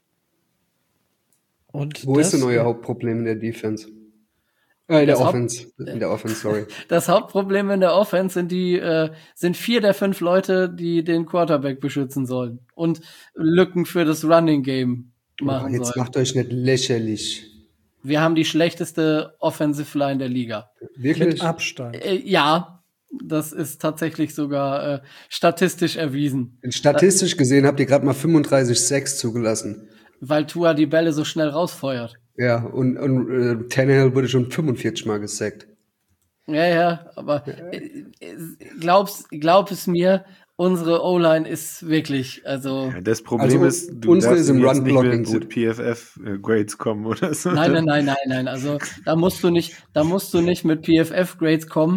Speaker 2: Und
Speaker 5: Wo
Speaker 2: das,
Speaker 5: ist denn euer Hauptproblem in der Defense? Äh, in der
Speaker 3: Das Haupt-
Speaker 5: Offense. In der Offense, sorry.
Speaker 3: Das Hauptproblem in der Offense sind die äh, sind vier der fünf Leute, die den Quarterback beschützen sollen und Lücken für das Running Game machen
Speaker 5: Oh, jetzt
Speaker 3: sollen.
Speaker 5: macht euch nicht lächerlich.
Speaker 3: Wir haben die schlechteste Offensive Line der Liga.
Speaker 5: Wirklich?
Speaker 2: mit Abstand.
Speaker 3: Äh, ja, das ist tatsächlich sogar äh, statistisch erwiesen,
Speaker 5: Statistisch gesehen habt ihr gerade mal fünfunddreißig Sacks zugelassen.
Speaker 3: weil Tua die Bälle so schnell rausfeuert.
Speaker 5: Ja, und, und äh, Tannehill wurde schon fünfundvierzig Mal gesackt.
Speaker 3: Ja, ja, aber äh, äh, glaub's, glaub es mir, unsere O-Line ist wirklich, also
Speaker 6: ja, das Problem
Speaker 5: Also,
Speaker 6: ist, du
Speaker 5: unsere
Speaker 6: darfst
Speaker 5: ist im
Speaker 6: jetzt nicht
Speaker 5: Run-Blocking
Speaker 6: mit
Speaker 5: gut.
Speaker 6: P F F-Grades kommen oder so.
Speaker 3: nein, nein, nein, nein, nein, also da musst du nicht, da musst du nicht mit P F F-Grades kommen.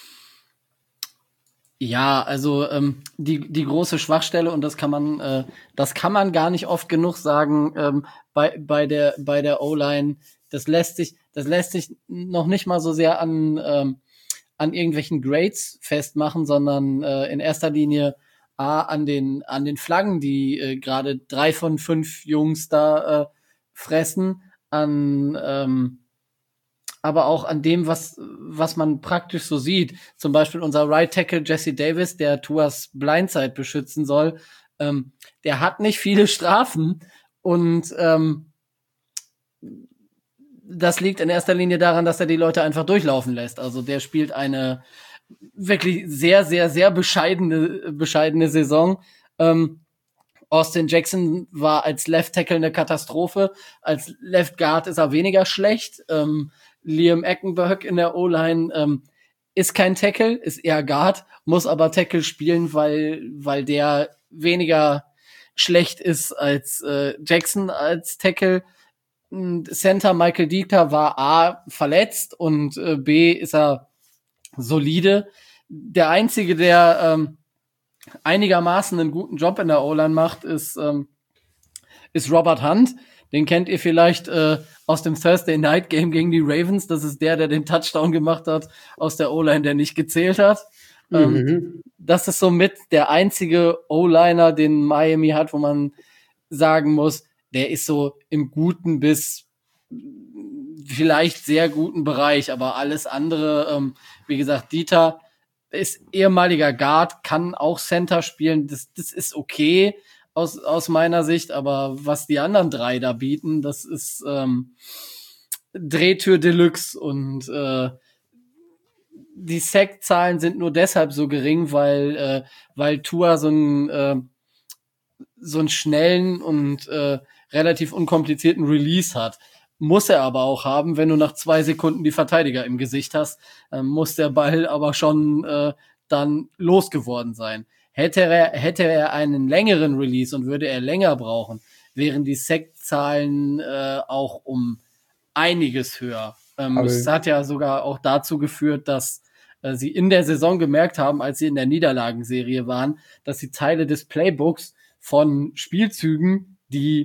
Speaker 3: Ja, also ähm, die die große Schwachstelle und das kann man äh, das kann man gar nicht oft genug sagen ähm, bei bei der bei der O-Line. Das lässt sich das lässt sich noch nicht mal so sehr an ähm, an irgendwelchen Grades festmachen, sondern äh, in erster Linie A, an den an den Flaggen, die äh, gerade drei von fünf Jungs da äh, fressen, an ähm, aber auch an dem, was, was man praktisch so sieht. Zum Beispiel unser Right Tackle Jesse Davis, der Tuas Blindside beschützen soll, ähm, der hat nicht viele Strafen und ähm, das liegt in erster Linie daran, dass er die Leute einfach durchlaufen lässt. Also der spielt eine wirklich sehr, sehr, sehr bescheidene, bescheidene Saison. Ähm, Austin Jackson war als Left Tackle eine Katastrophe. Als Left Guard ist er weniger schlecht. Ähm, Liam Eckenberg in der O-Line ähm, ist kein Tackle, ist eher Guard, muss aber Tackle spielen, weil weil der weniger schlecht ist als äh, Jackson als Tackle. Und Center Michael Dieter war A verletzt und äh, B ist er solide. Der einzige, der ähm, einigermaßen einen guten Job in der O-Line macht, ist ähm, ist Robert Hunt. Den kennt ihr vielleicht äh, aus dem Thursday Night Game gegen die Ravens. Das ist der, der den Touchdown gemacht hat aus der O-Line, der nicht gezählt hat. Ähm,
Speaker 5: Mhm.
Speaker 3: das ist somit der einzige O-Liner, den Miami hat, wo man sagen muss, der ist so im guten bis vielleicht sehr guten Bereich, aber alles andere, ähm, wie gesagt, Dieter ist ehemaliger Guard, kann auch Center spielen, das, das ist okay aus, aus meiner Sicht, aber was die anderen drei da bieten, das ist ähm, Drehtür Deluxe und äh, die Sack-Zahlen sind nur deshalb so gering, weil äh, weil Tua so einen äh, so einen schnellen und äh, relativ unkomplizierten Release hat. Muss er aber auch haben, wenn du nach zwei Sekunden die Verteidiger im Gesicht hast, äh, muss der Ball aber schon äh, dann losgeworden sein. Hätte er, hätte er einen längeren Release und würde er länger brauchen, wären die Sack-Zahlen äh, auch um einiges höher. Ähm,
Speaker 5: Aber-
Speaker 3: es hat ja sogar auch dazu geführt, dass äh, sie in der Saison gemerkt haben, als sie in der Niederlagenserie waren, dass sie Teile des Playbooks von Spielzügen, die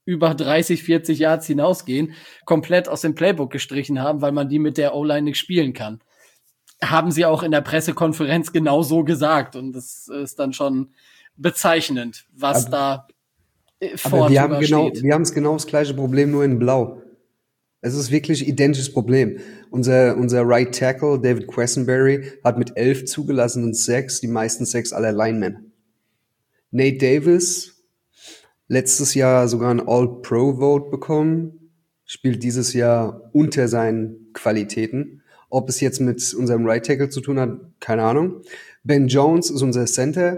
Speaker 3: über dreißig, vierzig Yards hinausgehen, komplett aus dem Playbook gestrichen haben, weil man die mit der O-Line nicht spielen kann. Haben sie auch in der Pressekonferenz genau so gesagt. Und das ist dann schon bezeichnend, was
Speaker 5: Aber-
Speaker 3: da äh,
Speaker 5: Aber
Speaker 3: vor
Speaker 5: wir haben genau,
Speaker 3: steht.
Speaker 5: wir haben es genau das gleiche Problem, nur in Blau. Es ist wirklich identisches Problem. Unser, unser Right Tackle, David Quessenberry, hat mit elf zugelassenen Sacks die meisten Sacks aller Linemen. Nate Davis, letztes Jahr sogar ein All-Pro-Vote bekommen, spielt dieses Jahr unter seinen Qualitäten. Ob es jetzt mit unserem Right Tackle zu tun hat, keine Ahnung. Ben Jones ist unser Center,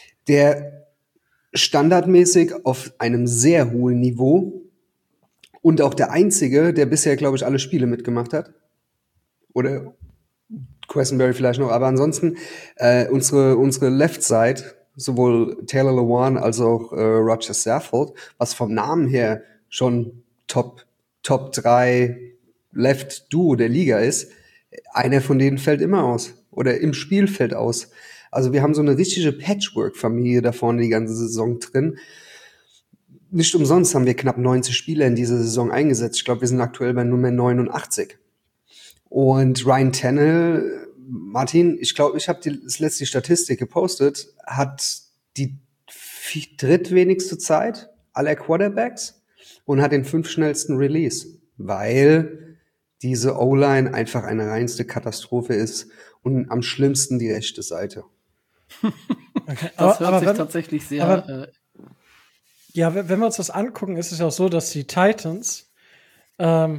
Speaker 5: der standardmäßig auf einem sehr hohen Niveau und auch der einzige, der bisher, glaube ich, alle Spiele mitgemacht hat. Oder Quessenberry vielleicht noch. Aber ansonsten äh, unsere, unsere Left Side, sowohl Taylor Lewan als auch äh, Roger Saffold, was vom Namen her schon Top, Top drei Left Duo der Liga ist, einer von denen fällt immer aus. Oder im Spiel fällt aus. Also wir haben so eine richtige Patchwork-Familie da vorne die ganze Saison drin. Nicht umsonst haben wir knapp neunzig Spieler in dieser Saison eingesetzt. Ich glaube, wir sind aktuell bei Nummer neunundachtzig. Und Ryan Tannehill, Martin, ich glaube, ich habe das letzte Statistik gepostet, hat die vi- drittwenigste Zeit aller Quarterbacks und hat den fünf schnellsten Release, weil diese O-Line einfach eine reinste Katastrophe ist und am schlimmsten die rechte Seite.
Speaker 2: Okay.
Speaker 3: Das
Speaker 2: Aber,
Speaker 3: hört
Speaker 2: aber
Speaker 3: sich
Speaker 2: wenn,
Speaker 3: tatsächlich sehr
Speaker 2: aber-
Speaker 3: äh,
Speaker 2: ja, wenn wenn wir uns das angucken, ist es ja auch so, dass die Titans ähm,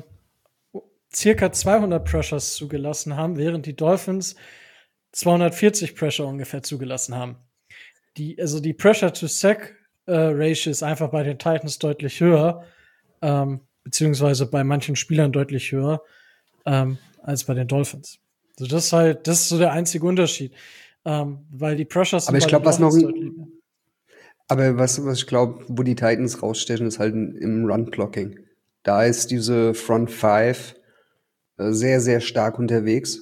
Speaker 2: circa zweihundert Pressures zugelassen haben, während die Dolphins zweihundertvierzig Pressure ungefähr zugelassen haben. Die, also die Pressure-to-Sack-Ratio ist einfach bei den Titans deutlich höher, ähm, beziehungsweise bei manchen Spielern deutlich höher ähm, als bei den Dolphins. Also das ist halt, das ist so der einzige Unterschied, ähm, weil die Pressures
Speaker 5: Aber ich
Speaker 2: bei
Speaker 5: glaub,
Speaker 2: den
Speaker 5: was noch
Speaker 2: Dolphins
Speaker 5: ein-
Speaker 2: deutlich mehr.
Speaker 5: Aber was, was ich glaube, wo die Titans rausstechen, ist halt im Run-Blocking. Da ist diese Front Five äh, sehr, sehr stark unterwegs.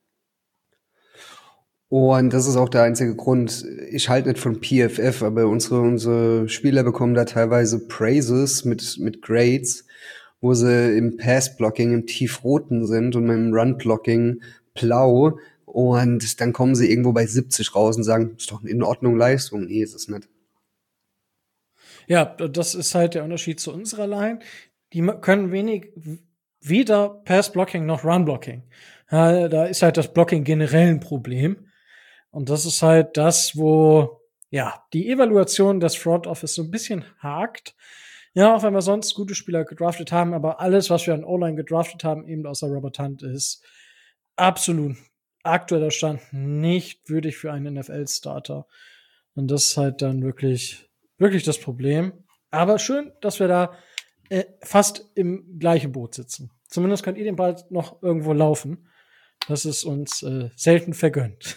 Speaker 5: Und das ist auch der einzige Grund. Ich halte nicht von P F F, aber unsere, unsere Spieler bekommen da teilweise Praises mit, mit Grades, wo sie im Pass-Blocking im Tiefroten sind und im Run-Blocking blau. Und dann kommen sie irgendwo bei siebzig raus und sagen, ist doch eine in Ordnung Leistung. Nee, ist es nicht.
Speaker 2: Ja, das ist halt der Unterschied zu unserer Line. Die ma- können wenig, weder Pass-Blocking noch Run-Blocking. Ja, da ist halt das Blocking generell ein Problem. Und das ist halt das, wo, ja, die Evaluation des Front Office so ein bisschen hakt. Ja, auch wenn wir sonst gute Spieler gedraftet haben, aber alles, was wir an O-Line gedraftet haben, eben außer Robert Hunt, ist absolut aktueller Stand nicht würdig für einen N F L-Starter. Und das ist halt dann wirklich, wirklich das Problem. Aber schön, dass wir da äh, fast im gleichen Boot sitzen. Zumindest könnt ihr den Ball noch irgendwo laufen. Das ist uns äh, selten vergönnt.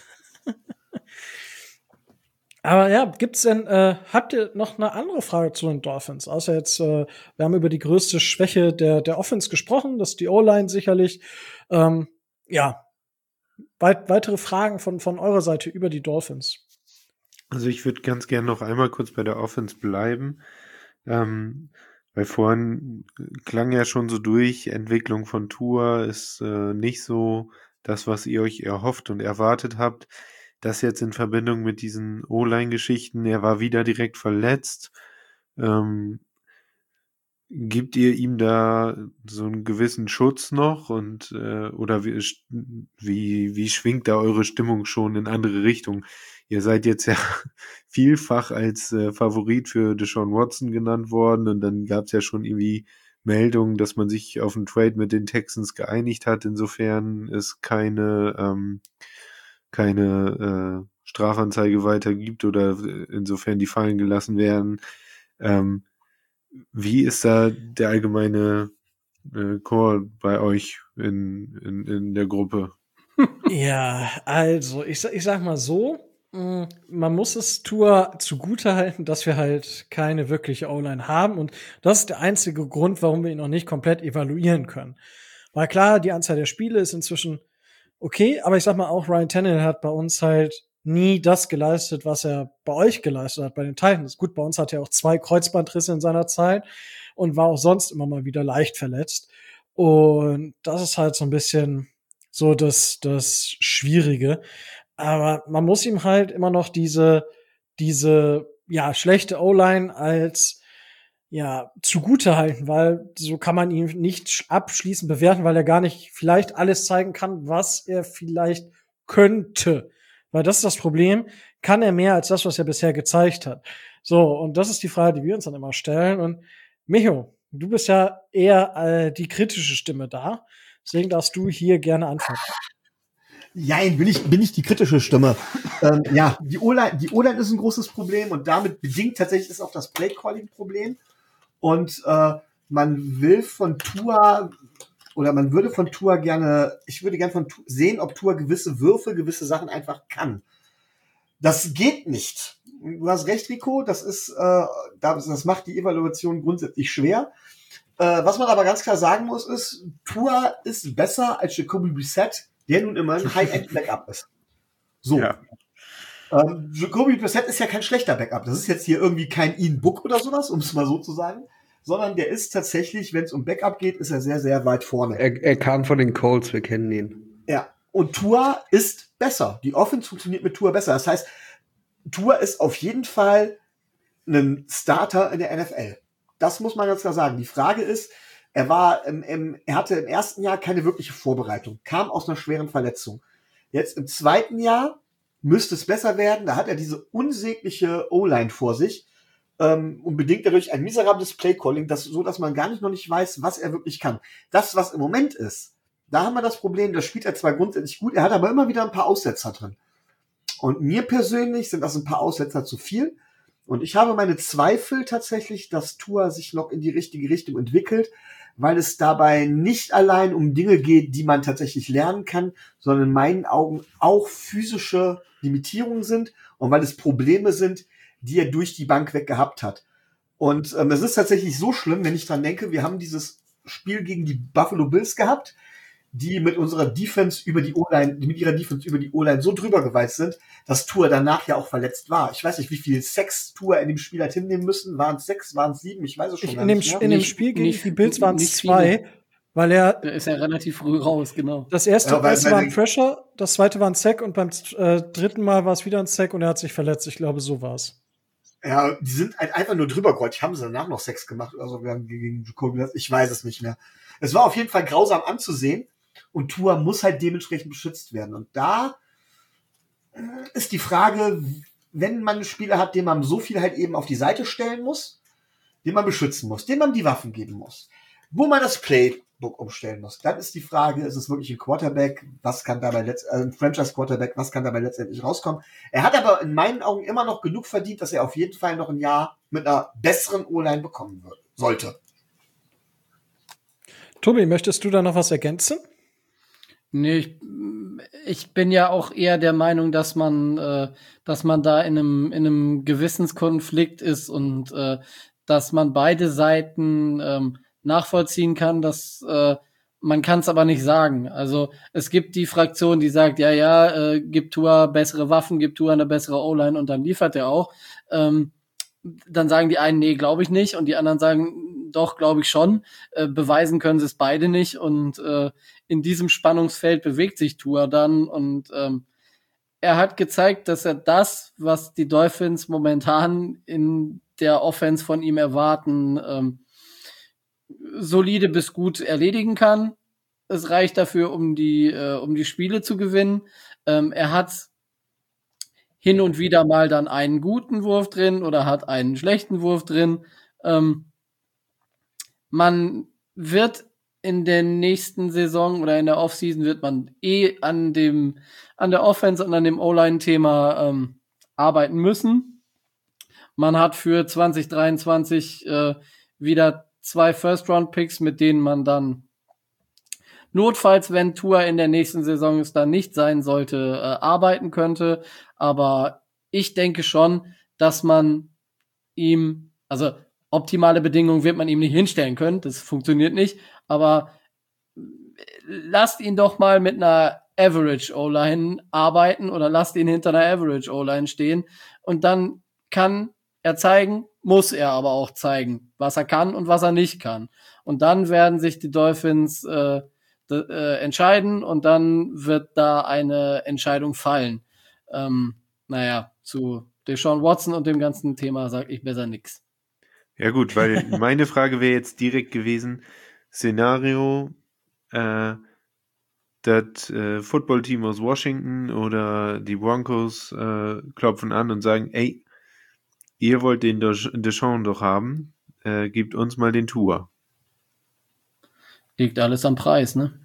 Speaker 2: Aber ja, gibt's denn, äh, habt ihr noch eine andere Frage zu den Dolphins? Außer jetzt, äh, wir haben über die größte Schwäche der, der Offense gesprochen, das ist die O-Line sicherlich. Ähm, ja, weit, weitere Fragen von, von eurer Seite über die Dolphins.
Speaker 6: Also ich würde ganz gerne noch einmal kurz bei der Offense bleiben, ähm, weil vorhin klang ja schon so durch, Entwicklung von Tua ist äh, nicht so das, was ihr euch erhofft und erwartet habt. Das jetzt in Verbindung mit diesen O-Line-Geschichten, er war wieder direkt verletzt. Ähm, gibt ihr ihm da so einen gewissen Schutz noch und äh, oder wie, wie, wie schwingt da eure Stimmung schon in andere Richtungen? Ihr seid jetzt ja vielfach als äh, Favorit für Deshaun Watson genannt worden und dann gab es ja schon irgendwie Meldungen, dass man sich auf einen Trade mit den Texans geeinigt hat. Insofern es keine ähm, keine äh, Strafanzeige weiter gibt oder insofern die fallen gelassen werden. Ähm, wie ist da der allgemeine äh, Chor bei euch in, in, in der Gruppe?
Speaker 2: Ja, also, ich, sa- ich sag mal so, mh, man muss es Tour zugute halten, dass wir halt keine wirkliche O-Line haben. Und das ist der einzige Grund, warum wir ihn noch nicht komplett evaluieren können. Weil klar, die Anzahl der Spiele ist inzwischen okay, aber ich sag mal, auch Ryan Tannehill hat bei uns halt nie das geleistet, was er bei euch geleistet hat, bei den Titans. Gut, bei uns hat er auch zwei Kreuzbandrisse in seiner Zeit. und war auch sonst immer mal wieder leicht verletzt. Und das ist halt so ein bisschen so das, das Schwierige. Aber man muss ihm halt immer noch diese, diese, ja, schlechte O-Line als, ja, zugute halten, weil so kann man ihn nicht abschließend bewerten, weil er gar nicht vielleicht alles zeigen kann, was er vielleicht könnte. Weil das ist das Problem. Kann er mehr als das, was er bisher gezeigt hat? So, und das ist die Frage, die wir uns dann immer stellen. Und Micho, du bist ja eher äh, die kritische Stimme da. Deswegen darfst du hier gerne anfangen.
Speaker 4: Nein, bin ich, bin ich die kritische Stimme. ähm, ja, die O-Line, die O-Line ist ein großes Problem und damit bedingt tatsächlich ist auch das Play-Calling-Problem. Und äh, man will von Tua oder man würde von Tua gerne, ich würde gerne von Tua sehen, ob Tua gewisse Würfe, gewisse Sachen einfach kann. Das geht nicht. Du hast recht, Rico, das ist, äh, das, das macht die Evaluation grundsätzlich schwer. Äh, was man aber ganz klar sagen muss, ist, Tua ist besser als Jacoby Brissett, der nun immer ein High-End-Backup ist. So.
Speaker 6: Ja.
Speaker 4: Ähm, Jacoby Brissett ist ja kein schlechter Backup. Das ist jetzt hier irgendwie kein Ian Book oder sowas, um es mal so zu sagen. Sondern der ist tatsächlich, wenn es um Backup geht, ist er sehr, sehr weit vorne.
Speaker 5: Er, er kam von den Colts, wir kennen ihn.
Speaker 4: Ja. Und Tua ist besser. Die Offense funktioniert mit Tua besser. Das heißt, Tua ist auf jeden Fall ein Starter in der N F L. Das muss man ganz klar sagen. Die Frage ist, er war im, im, er hatte im ersten Jahr keine wirkliche Vorbereitung, kam aus einer schweren Verletzung. Jetzt im zweiten Jahr müsste es besser werden. Da hat er diese unsägliche O-Line vor sich ähm, und bedingt dadurch ein miserables Play-Calling, das, so dass man gar nicht noch nicht weiß, was er wirklich kann. Das, was im Moment ist, da haben wir das Problem, da spielt er zwar grundsätzlich gut, er hat aber immer wieder ein paar Aussetzer drin. Und mir persönlich sind das ein paar Aussetzer zu viel. Und ich habe meine Zweifel tatsächlich, dass Tua sich noch in die richtige Richtung entwickelt, weil es dabei nicht allein um Dinge geht, die man tatsächlich lernen kann, sondern in meinen Augen auch physische Limitierungen sind und weil es Probleme sind, die er durch die Bank weg gehabt hat. Und ähm, es ist tatsächlich so schlimm, wenn ich dran denke, wir haben dieses Spiel gegen die Buffalo Bills gehabt, die mit unserer Defense über die O-Line, die mit ihrer Defense über die O-Line so drüber gewalzt sind, dass Tua danach ja auch verletzt war. Ich weiß nicht, wie viel Sex Tua in dem Spiel hat hinnehmen müssen. Waren es sechs, waren es sieben? Ich weiß es schon
Speaker 2: Ich,
Speaker 4: gar
Speaker 2: in dem,
Speaker 4: nicht mehr.
Speaker 2: in dem
Speaker 3: Nicht-
Speaker 2: Spiel gegen
Speaker 3: nicht-
Speaker 2: die Bills waren es
Speaker 3: nicht
Speaker 2: zwei,
Speaker 3: viele.
Speaker 2: weil er
Speaker 3: Da ist er relativ früh raus, genau.
Speaker 2: das erste,
Speaker 4: Ja, weil-
Speaker 2: erste
Speaker 4: weil
Speaker 2: war ein
Speaker 4: der-
Speaker 2: Pressure, das zweite war ein Sack und beim äh, dritten Mal war es wieder ein Sack und er hat sich verletzt. Ich glaube, so war's.
Speaker 4: Ja, die sind halt einfach nur drüber gerollt. Haben sie danach noch Sex gemacht oder so gegen Jacoby? Ich weiß es nicht mehr. Es war auf jeden Fall grausam anzusehen und Tua muss halt dementsprechend beschützt werden. Und da äh, ist die Frage, wenn man einen Spieler hat, den man so viel halt eben auf die Seite stellen muss, den man beschützen muss, dem man die Waffen geben muss, wo man das Playbook umstellen muss, dann ist die Frage, ist es wirklich ein Quarterback, was kann dabei letzt, äh, ein Franchise-Quarterback, was kann dabei letztendlich rauskommen? Er hat aber in meinen Augen immer noch genug verdient, dass er auf jeden Fall noch ein Jahr mit einer besseren O-Line bekommen wird, sollte.
Speaker 2: Tobi, möchtest du da noch was ergänzen?
Speaker 3: Nee, ich, ich bin ja auch eher der Meinung, dass man, äh, dass man da in einem, in einem Gewissenskonflikt ist und äh, dass man beide Seiten ähm, nachvollziehen kann, dass äh, man kann es aber nicht sagen. Also es gibt die Fraktion, die sagt, ja, ja, äh, gibt Tua bessere Waffen, gibt Tua eine bessere O-Line und dann liefert er auch. Ähm, dann sagen die einen, nee, glaube ich nicht, und die anderen sagen, doch, glaube ich schon. Äh, beweisen können sie es beide nicht, und äh, in diesem Spannungsfeld bewegt sich Tua dann, und ähm, er hat gezeigt, dass er das, was die Dolphins momentan in der Offense von ihm erwarten, ähm, solide bis gut erledigen kann. Es reicht dafür, um die, äh, um die Spiele zu gewinnen. Ähm, er hat hin und wieder mal dann einen guten Wurf drin oder hat einen schlechten Wurf drin. Ähm, man wird in der nächsten Saison oder in der Offseason wird man eh an dem, an der Offense und an dem O-Line-Thema ähm, arbeiten müssen. Man hat für zwanzig dreiundzwanzig äh, wieder zwei First-Round-Picks, mit denen man dann notfalls, wenn Tua in der nächsten Saison es dann nicht sein sollte, äh, arbeiten könnte. Aber ich denke schon, dass man ihm, also optimale Bedingungen wird man ihm nicht hinstellen können, das funktioniert nicht, aber lasst ihn doch mal mit einer Average O-Line arbeiten oder lasst ihn hinter einer Average O-Line stehen, und dann kann er zeigen, muss er aber auch zeigen, was er kann und was er nicht kann. Und dann werden sich die Dolphins äh, d- äh, entscheiden und dann wird da eine Entscheidung fallen. Ähm, naja, zu Deshaun Watson und dem ganzen Thema sage ich besser nix.
Speaker 6: Ja gut, weil meine Frage wäre jetzt direkt gewesen, Szenario, äh, das äh, Footballteam aus Washington oder die Broncos äh, klopfen an und sagen, ey, ihr wollt den Desch- Deshaun doch haben, äh, gebt uns mal den Tour.
Speaker 3: Liegt alles am Preis, ne?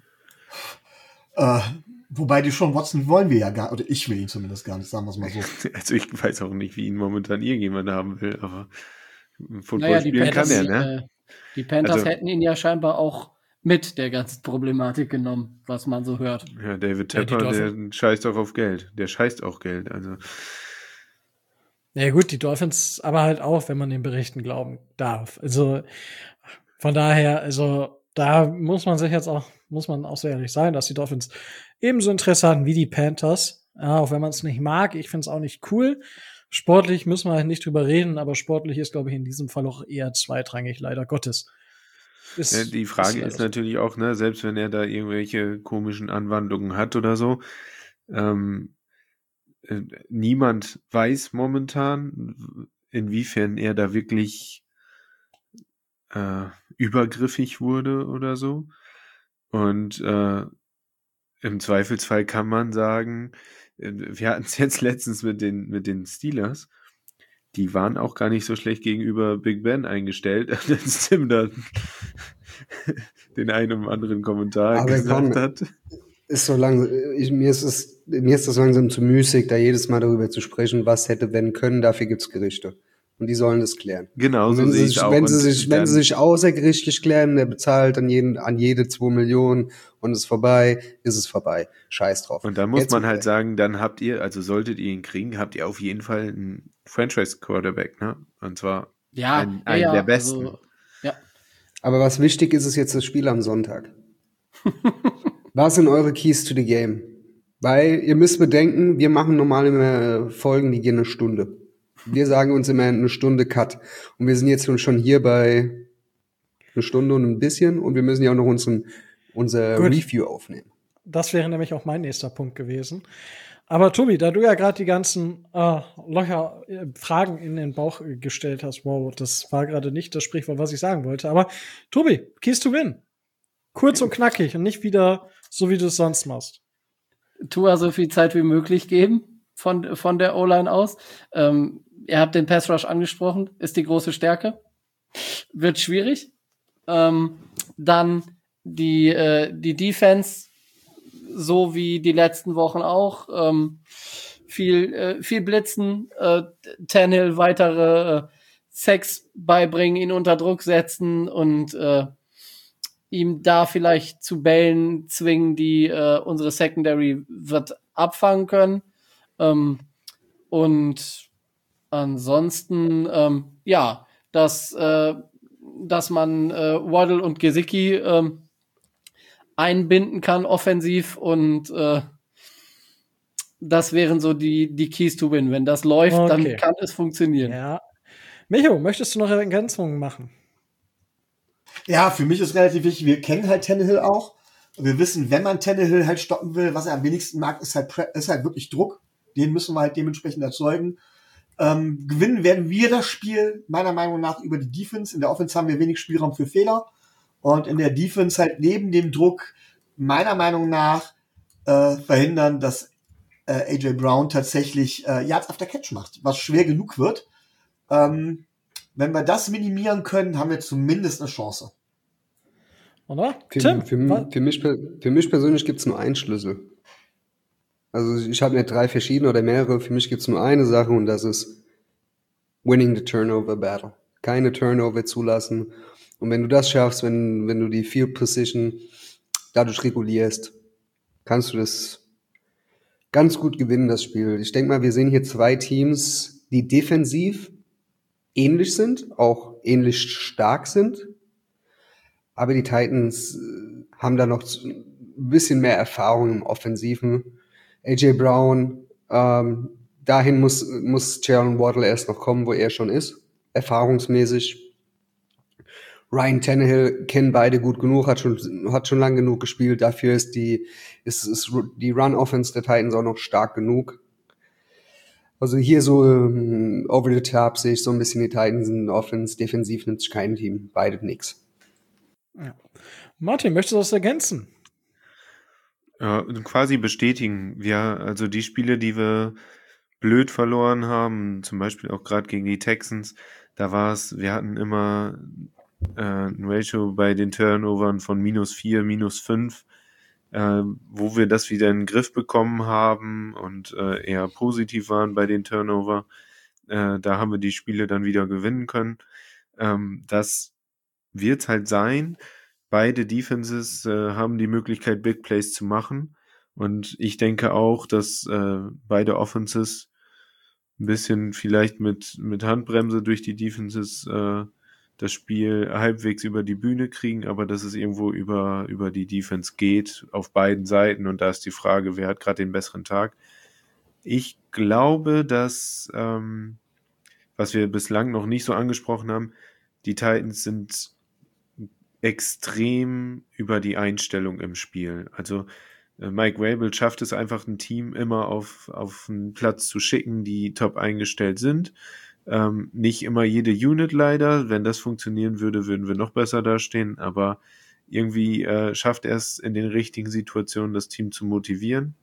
Speaker 4: Äh, wobei die schon Watson wollen wir ja gar, oder ich will ihn zumindest gar nicht, sagen wir es mal so.
Speaker 6: Also ich weiß auch nicht, wie ihn momentan irgendjemand haben will, aber Football
Speaker 3: Naja, die
Speaker 6: spielen kann
Speaker 3: Panthers,
Speaker 6: er, ne?
Speaker 3: äh, die Panthers
Speaker 6: Also-
Speaker 3: hätten ihn ja scheinbar auch mit der ganzen Problematik genommen, was man so hört.
Speaker 6: Ja, David
Speaker 2: Ja, die
Speaker 6: Tepper, der
Speaker 2: Dolphins-
Speaker 6: scheißt auch auf Geld. Der scheißt auch Geld, also.
Speaker 2: Ja gut, die Dolphins, aber halt auch, wenn man den Berichten glauben darf. Also von daher, also da muss man sich jetzt auch, muss man auch so ehrlich sein, dass die Dolphins ebenso Interesse hatten wie die Panthers. Ja, auch wenn man es nicht mag, ich finde es auch nicht cool. Sportlich müssen wir halt nicht drüber reden, aber sportlich ist, glaube ich, in diesem Fall auch eher zweitrangig, leider Gottes. Ist,
Speaker 6: Ja, die Frage
Speaker 2: leider
Speaker 6: ist
Speaker 2: so.
Speaker 6: natürlich auch, ne, selbst wenn er da irgendwelche komischen Anwandlungen hat oder so, ähm, äh, niemand weiß momentan, inwiefern er da wirklich äh, übergriffig wurde oder so. Und äh, im Zweifelsfall kann man sagen, äh, wir hatten es jetzt letztens mit den, mit den Steelers, die waren auch gar nicht so schlecht gegenüber Big Ben eingestellt, als Tim da den einen oder anderen Kommentar
Speaker 5: Aber
Speaker 6: gesagt
Speaker 5: komm,
Speaker 6: hat.
Speaker 5: Ist so lang, ich, mir ist es, mir ist das langsam zu müßig, da jedes Mal darüber zu sprechen, was hätte wenn können. Dafür gibt's Gerichte. Und die sollen das klären.
Speaker 6: Genau,
Speaker 5: Und
Speaker 6: so
Speaker 5: wenn
Speaker 6: sehe
Speaker 5: sie
Speaker 6: ich
Speaker 5: sich,
Speaker 6: auch.
Speaker 5: wenn sie
Speaker 6: Und
Speaker 5: sich, wenn
Speaker 6: dann-
Speaker 5: sie sich außergerichtlich klären, der bezahlt an jeden, an jede zwei Millionen und ist vorbei, ist es vorbei. Scheiß drauf.
Speaker 6: Und da muss
Speaker 5: Jetzt-
Speaker 6: man halt sagen, dann habt ihr, also solltet ihr ihn kriegen, habt ihr auf jeden Fall einen Franchise-Quarterback, ne? Und zwar
Speaker 3: Ja,
Speaker 6: einen,
Speaker 3: ja,
Speaker 6: einen
Speaker 3: ja,
Speaker 6: der besten.
Speaker 3: Also, ja.
Speaker 5: Aber was wichtig ist, ist jetzt das Spiel am Sonntag. Was sind eure Keys to the Game? Weil ihr müsst bedenken, wir machen normal immer Folgen, die gehen eine Stunde. Wir sagen uns immer eine Stunde Cut. Und wir sind jetzt schon hier bei eine Stunde und ein bisschen und wir müssen ja auch noch unseren, unser
Speaker 2: Gut.
Speaker 5: Review aufnehmen.
Speaker 2: Das wäre nämlich auch mein nächster Punkt gewesen. Aber Tobi, da du ja gerade die ganzen äh, Löcher, äh, Fragen in den Bauch äh, gestellt hast, wow, das war gerade nicht das Sprichwort, was ich sagen wollte. Aber Tobi, Keys to Win. Kurz und knackig und nicht wieder so, wie du es sonst machst.
Speaker 3: Tua so viel Zeit wie möglich geben von, von der O-Line aus. Ähm, ihr habt den Pass Rush angesprochen, ist die große Stärke. Wird schwierig. Ähm, dann die, äh, die Defense, so wie die letzten Wochen auch. Ähm, viel, äh, viel blitzen, äh, Tannehill weitere äh, Sacks beibringen, ihn unter Druck setzen und äh, ihm da vielleicht zu Bällen zwingen, die äh, unsere Secondary wird abfangen können. Ähm, und ansonsten, ähm, ja, dass, äh, dass man äh, Waddle und Gesicki ähm, einbinden kann offensiv und äh, das wären so die, die Keys to Win. Wenn das läuft,
Speaker 2: Okay.
Speaker 3: dann kann es funktionieren.
Speaker 2: Ja. Micho, möchtest du noch Ergänzungen machen?
Speaker 4: Ja, für mich ist relativ wichtig, wir kennen halt Tannehill auch. Und wir wissen, wenn man Tannehill halt stoppen will, was er am wenigsten mag, ist halt, Pre- ist halt wirklich Druck. Den müssen wir halt dementsprechend erzeugen. Ähm, gewinnen werden wir das Spiel, meiner Meinung nach, über die Defense. In der Offense haben wir wenig Spielraum für Fehler. Und in der Defense halt neben dem Druck, meiner Meinung nach, äh, verhindern, dass äh, A J Brown tatsächlich äh, Yards after Catch macht, was schwer genug wird. Ähm, wenn wir das minimieren können, haben wir zumindest eine Chance.
Speaker 2: Oder?
Speaker 5: Für,
Speaker 2: Tim,
Speaker 5: für,
Speaker 2: wa-
Speaker 5: für, mich, per- für mich persönlich gibt's nur einen Schlüssel. Also ich habe nicht drei verschiedene oder mehrere. Für mich gibt's nur eine Sache und das ist winning the turnover battle. Keine Turnover zulassen. Und wenn du das schaffst, wenn, wenn du die Field Position dadurch regulierst, kannst du das ganz gut gewinnen, das Spiel. Ich denke mal, wir sehen hier zwei Teams, die defensiv ähnlich sind, auch ähnlich stark sind. Aber die Titans äh, haben da noch zu- ein bisschen mehr Erfahrung im Offensiven. A J Brown, ähm, dahin muss, muss Jalen Waddle erst noch kommen, wo er schon ist. erfahrungsmäßig. Ryan Tannehill kennen beide gut genug, hat schon, hat schon lang genug gespielt. Dafür ist die, ist, ist die Run-Offense der Titans auch noch stark genug. Also hier so um, over the top sehe ich so ein bisschen die Titans in Offense. Defensiv nimmt sich kein Team. Beide nix.
Speaker 2: Ja. Martin, möchtest du das ergänzen?
Speaker 6: Ja, quasi bestätigen. Ja, also die Spiele, die wir blöd verloren haben, zum Beispiel auch gerade gegen die Texans, da war es, wir hatten immer äh, ein Ratio bei den Turnovern von minus vier, minus fünf, äh, wo wir das wieder in den Griff bekommen haben und äh, eher positiv waren bei den Turnover. Äh, da haben wir die Spiele dann wieder gewinnen können. Ähm, das wird halt sein. Beide Defenses äh, haben die Möglichkeit, Big Plays zu machen. Und ich denke auch, dass äh, beide Offenses ein bisschen vielleicht mit, mit Handbremse durch die Defenses äh, das Spiel halbwegs über die Bühne kriegen, aber dass es irgendwo über, über die Defense geht, auf beiden Seiten. Und da ist die Frage, wer hat gerade den besseren Tag? Ich glaube, dass, ähm, was wir bislang noch nicht so angesprochen haben, die Titans sind extrem über die Einstellung im Spiel. Also äh, Mike Vrabel schafft es einfach, ein Team immer auf, auf einen Platz zu schicken, die top eingestellt sind. Ähm, nicht immer jede Unit leider. Wenn das funktionieren würde, würden wir noch besser dastehen. Aber irgendwie äh, schafft er es in den richtigen Situationen, das Team zu motivieren.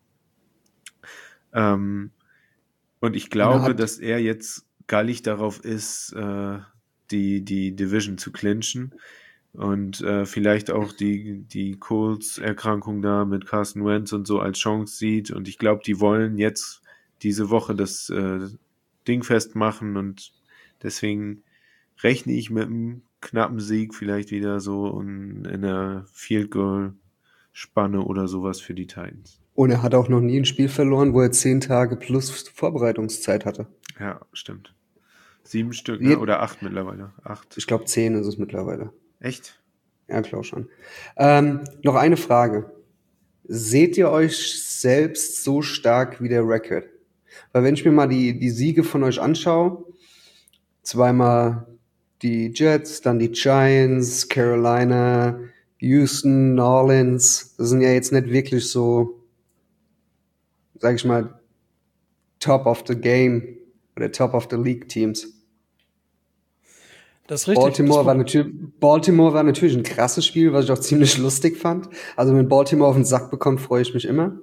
Speaker 6: Ähm, und ich glaube,
Speaker 5: hat-
Speaker 6: dass er jetzt gallig darauf ist, äh, die, die Division zu clinchen. Und äh, vielleicht auch die, die Colts-Erkrankung da mit Carson Wentz und so als Chance sieht. Und ich glaube, die wollen jetzt diese Woche das äh, Ding festmachen. Und deswegen rechne ich mit einem knappen Sieg vielleicht wieder so in, in einer Field-Goal-Spanne oder sowas für die Titans.
Speaker 5: Und er hat auch noch nie ein Spiel verloren, wo er zehn Tage plus Vorbereitungszeit hatte.
Speaker 6: Ja, stimmt. Sieben Stück,
Speaker 5: Je-
Speaker 6: ne? Oder acht mittlerweile. Acht.
Speaker 5: Ich glaube, zehn ist es mittlerweile.
Speaker 6: Echt?
Speaker 5: Ja, klar schon. Ähm, noch eine Frage. Seht ihr euch selbst so stark wie der Record? Weil wenn ich mir mal die, die Siege von euch anschaue, zweimal die Jets, dann die Giants, Carolina, Houston, New Orleans, das sind ja jetzt nicht wirklich so, sag ich mal, Top of the Game oder Top of the League Teams.
Speaker 2: Das ist richtig.
Speaker 5: Baltimore
Speaker 2: das
Speaker 5: war, natürlich, Baltimore war natürlich ein krasses Spiel, was ich auch ziemlich lustig fand. Also wenn Baltimore auf den Sack bekommt, freue ich mich immer.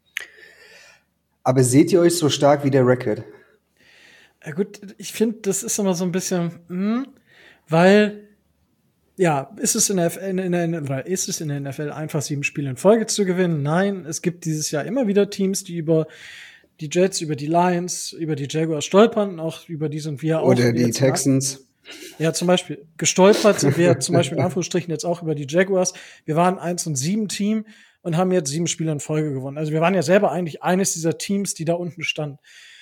Speaker 5: Aber seht ihr euch so stark wie der Record?
Speaker 2: Ja gut, ich finde, das ist immer so ein bisschen, hm, weil, ja, ist es in der, F L, in der, oder ist es in der N F L einfach sieben Spiele in Folge zu gewinnen? Nein, es gibt dieses Jahr immer wieder Teams, die über die Jets, über die Lions, über die Jaguars stolpern, auch über die sind wir auch.
Speaker 5: Oder die
Speaker 2: jetzt
Speaker 5: Texans.
Speaker 2: Ja, zum Beispiel gestolpert sind wir zum Beispiel in Anführungsstrichen jetzt auch über die Jaguars. Wir waren eins und sieben Team und haben jetzt sieben Spiele in Folge gewonnen. Also wir waren ja selber eigentlich eines dieser Teams, die da unten standen.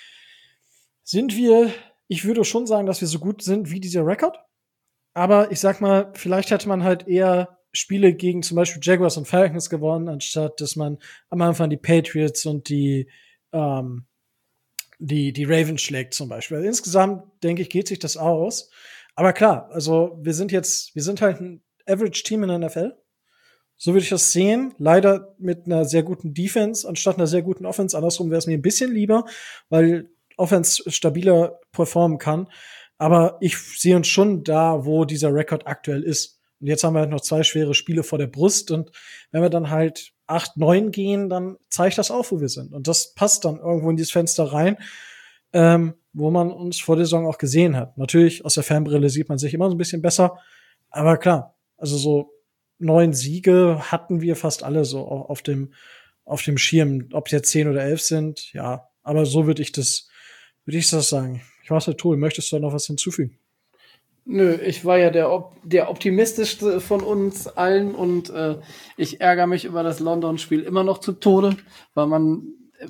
Speaker 2: Sind wir, ich würde schon sagen, dass wir so gut sind wie dieser Rekord. Aber ich sag mal, vielleicht hätte man halt eher Spiele gegen zum Beispiel Jaguars und Falcons gewonnen, anstatt dass man am Anfang die Patriots und die ähm, die die Ravens schlägt zum Beispiel. Also insgesamt, denke ich, geht sich das aus. Aber klar, also wir sind jetzt, wir sind halt ein Average-Team in der N F L. So würde ich das sehen. Leider mit einer sehr guten Defense anstatt einer sehr guten Offense. Andersrum wäre es mir ein bisschen lieber, weil Offense stabiler performen kann. Aber ich sehe uns schon da, wo dieser Rekord aktuell ist. Und jetzt haben wir halt noch zwei schwere Spiele vor der Brust. Und wenn wir dann halt acht, neun gehen, dann zeigt das auf, wo wir sind. Und das passt dann irgendwo in dieses Fenster rein, ähm, wo man uns vor der Saison auch gesehen hat. Natürlich, aus der Fernbrille sieht man sich immer so ein bisschen besser. Aber klar, also so neun Siege hatten wir fast alle so auf dem, auf dem Schirm. Ob es jetzt zehn oder elf sind, ja. Aber so würde ich das, würde ich das sagen. Ich weiß nicht, Tobi, möchtest du da noch was hinzufügen?
Speaker 3: Nö, ich war ja der, Op- der optimistischste von uns allen und äh, ich ärgere mich über das London-Spiel immer noch zu Tode, weil man äh,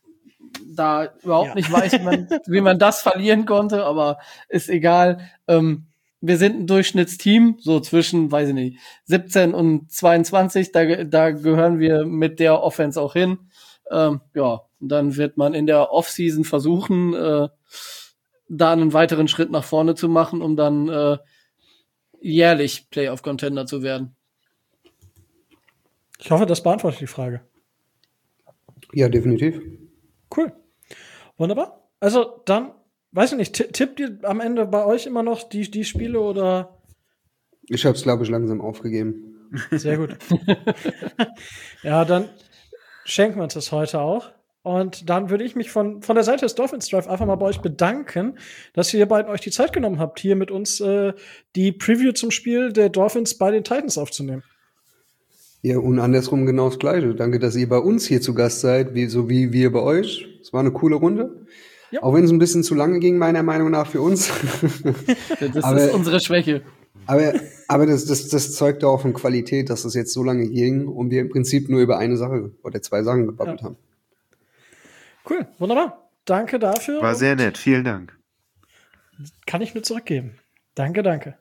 Speaker 3: da überhaupt
Speaker 2: Ja.
Speaker 3: nicht weiß, wie man, wie man das verlieren konnte, aber ist egal. Ähm, wir sind ein Durchschnittsteam, so zwischen, weiß ich nicht, siebzehn und zweiundzwanzig, da, da gehören wir mit der Offense auch hin. Ähm, ja, und dann wird man in der Offseason versuchen, äh, da einen weiteren Schritt nach vorne zu machen, um dann äh, jährlich Playoff-Contender zu werden.
Speaker 2: Ich hoffe, das beantwortet die Frage.
Speaker 5: Ja, definitiv.
Speaker 2: Cool. Wunderbar. Also dann, weiß ich nicht, ti- tippt ihr am Ende bei euch immer noch die, die Spiele oder?
Speaker 5: Ich habe es, glaube ich, langsam aufgegeben.
Speaker 2: Sehr gut. Ja, dann schenken wir uns das heute auch. Und dann würde ich mich von, von der Seite des Dolphins Drive einfach mal bei euch bedanken, dass ihr beiden euch die Zeit genommen habt, hier mit uns äh, die Preview zum Spiel der Dolphins bei den Titans aufzunehmen.
Speaker 5: Ja, und andersrum genau das Gleiche. Danke, dass ihr bei uns hier zu Gast seid, wie, so wie wir bei euch. Es war eine coole Runde.
Speaker 2: Ja.
Speaker 5: Auch wenn es ein bisschen zu lange ging, meiner Meinung nach, für uns.
Speaker 3: Das
Speaker 5: Aber-
Speaker 3: ist unsere Schwäche.
Speaker 5: Aber, aber das, das, das zeugt auch von Qualität, dass es jetzt so lange ging und wir im Prinzip nur über eine Sache oder zwei Sachen gebabbelt
Speaker 2: Ja.
Speaker 5: haben.
Speaker 2: Cool, wunderbar. Danke dafür.
Speaker 6: War sehr nett, vielen Dank.
Speaker 2: Kann ich nur zurückgeben. Danke, danke.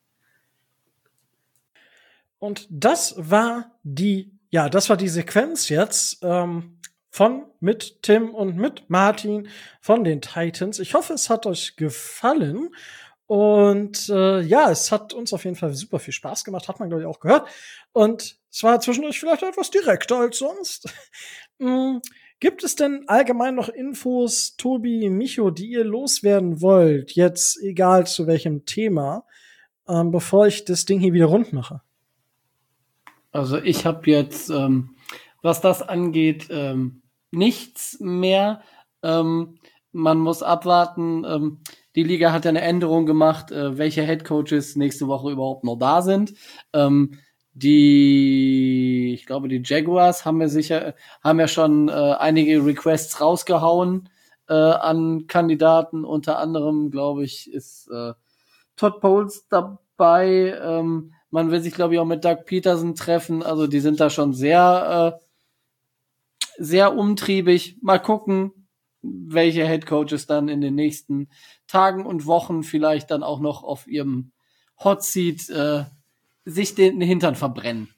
Speaker 2: Und das war die, ja, das war die Sequenz jetzt ähm, von, mit Tim und mit Martin von den Titans. Ich hoffe, es hat euch gefallen. Und äh, ja, es hat uns auf jeden Fall super viel Spaß gemacht, hat man, glaube ich, auch gehört. Und es war zwischendurch vielleicht etwas direkter als sonst. mm, Gibt es denn allgemein noch Infos, Tobi, Micho, die ihr loswerden wollt, jetzt egal zu welchem Thema, ähm, bevor ich das Ding hier wieder rund mache?
Speaker 3: Also ich habe jetzt, ähm, was das angeht, ähm, nichts mehr. Ähm, man muss abwarten. Ähm, die Liga hat ja eine Änderung gemacht, äh, welche Headcoaches nächste Woche überhaupt noch da sind. Ähm, die, ich glaube, die Jaguars haben ja sicher, haben ja schon äh, einige Requests rausgehauen äh, an Kandidaten. Unter anderem, glaube ich, ist äh, Todd Bowles dabei. Ähm, man will sich, glaube ich, auch mit Doug Peterson treffen. Also die sind da schon sehr, äh, sehr umtriebig. Mal gucken, welche Headcoaches dann in den nächsten Tagen und Wochen vielleicht dann auch noch auf ihrem Hot Seat äh, sich den Hintern verbrennen.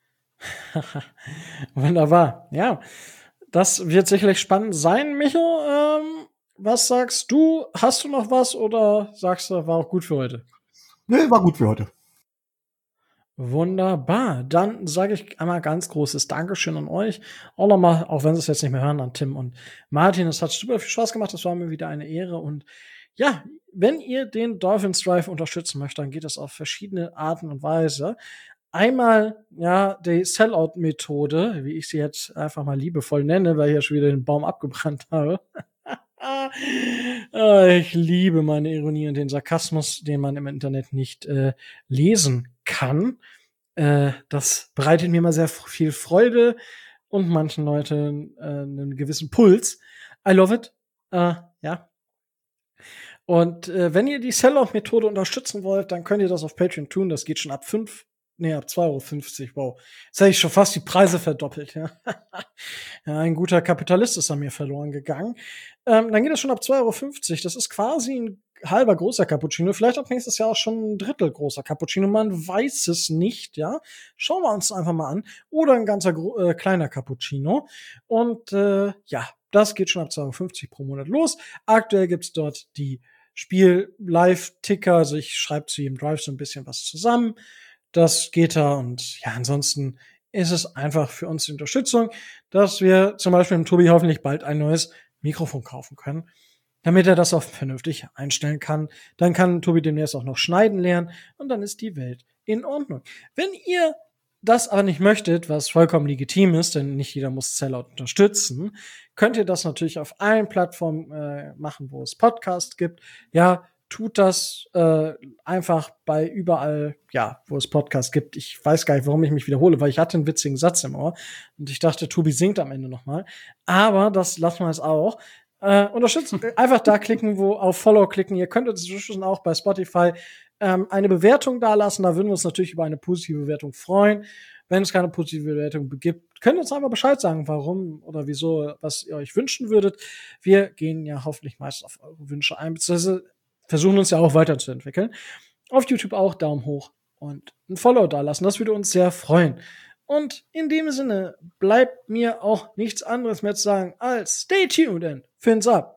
Speaker 2: Wunderbar. Ja, das wird sicherlich spannend sein, Micho. Ähm, was sagst du? Hast du noch was oder sagst du, war auch gut für heute?
Speaker 4: Nee, war gut für heute.
Speaker 2: Wunderbar. Dann sage ich einmal ganz großes Dankeschön an euch. Auch nochmal, auch wenn Sie es jetzt nicht mehr hören, an Tim und Martin. Es hat super viel Spaß gemacht. Das war mir wieder eine Ehre. Und ja, wenn ihr den Dolphins Drive unterstützen möchtet, dann geht das auf verschiedene Arten und Weise. Einmal, ja, die Sellout-Methode, wie ich sie jetzt einfach mal liebevoll nenne, weil ich ja schon wieder den Baum abgebrannt habe. Ah, ich liebe meine Ironie und den Sarkasmus, den man im Internet nicht äh, lesen kann. Äh, das bereitet mir immer sehr f- viel Freude und manchen Leuten äh, einen gewissen Puls. I love it. Äh, ja. Und äh, wenn ihr die Sellout-Methode unterstützen wollt, dann könnt ihr das auf Patreon tun. Das geht schon ab fünf, nee, ab zwei Euro fünfzig. Wow. Jetzt habe ich schon fast die Preise verdoppelt. Ja. Ja, ein guter Kapitalist ist an mir verloren gegangen. Ähm, dann geht das schon ab zwei Euro fünfzig. Das ist quasi ein halber großer Cappuccino. Vielleicht ab nächstes Jahr auch schon ein Drittel großer Cappuccino. Man weiß es nicht, ja. Schauen wir uns einfach mal an. Oder ein ganzer gro- äh, kleiner Cappuccino. Und äh, ja, das geht schon ab zwei Euro fünfzig pro Monat los. Aktuell gibt's dort die Spiel-Live-Ticker. Also ich schreibe zu jedem Drive so ein bisschen was zusammen. Das geht da. Und ja, ansonsten ist es einfach für uns die Unterstützung, dass wir zum Beispiel dem Tobi hoffentlich bald ein neues Mikrofon kaufen können, damit er das auch vernünftig einstellen kann. Dann kann Tobi demnächst auch noch schneiden lernen und dann ist die Welt in Ordnung. Wenn ihr das aber nicht möchtet, was vollkommen legitim ist, denn nicht jeder muss Sellout unterstützen, könnt ihr das natürlich auf allen Plattformen äh, machen, wo es Podcasts gibt. Ja, tut das äh, einfach bei überall, ja, wo es Podcasts gibt. Ich weiß gar nicht, warum ich mich wiederhole, weil ich hatte einen witzigen Satz im Ohr und ich dachte, Tobi singt am Ende nochmal. Aber das lassen wir jetzt auch. Äh, unterstützen. Einfach da klicken, wo auf Follow klicken. Ihr könnt uns unterstützen auch bei Spotify ähm, eine Bewertung da lassen. Da würden wir uns natürlich über eine positive Bewertung freuen. Wenn es keine positive Bewertung gibt, könnt ihr uns einfach Bescheid sagen, warum oder wieso, was ihr euch wünschen würdet. Wir gehen ja hoffentlich meist auf eure Wünsche ein, beziehungsweise versuchen uns ja auch weiterzuentwickeln. Auf YouTube auch Daumen hoch und ein Follow da lassen. Das würde uns sehr freuen. Und in dem Sinne bleibt mir auch nichts anderes mehr zu sagen als stay tuned and fins up.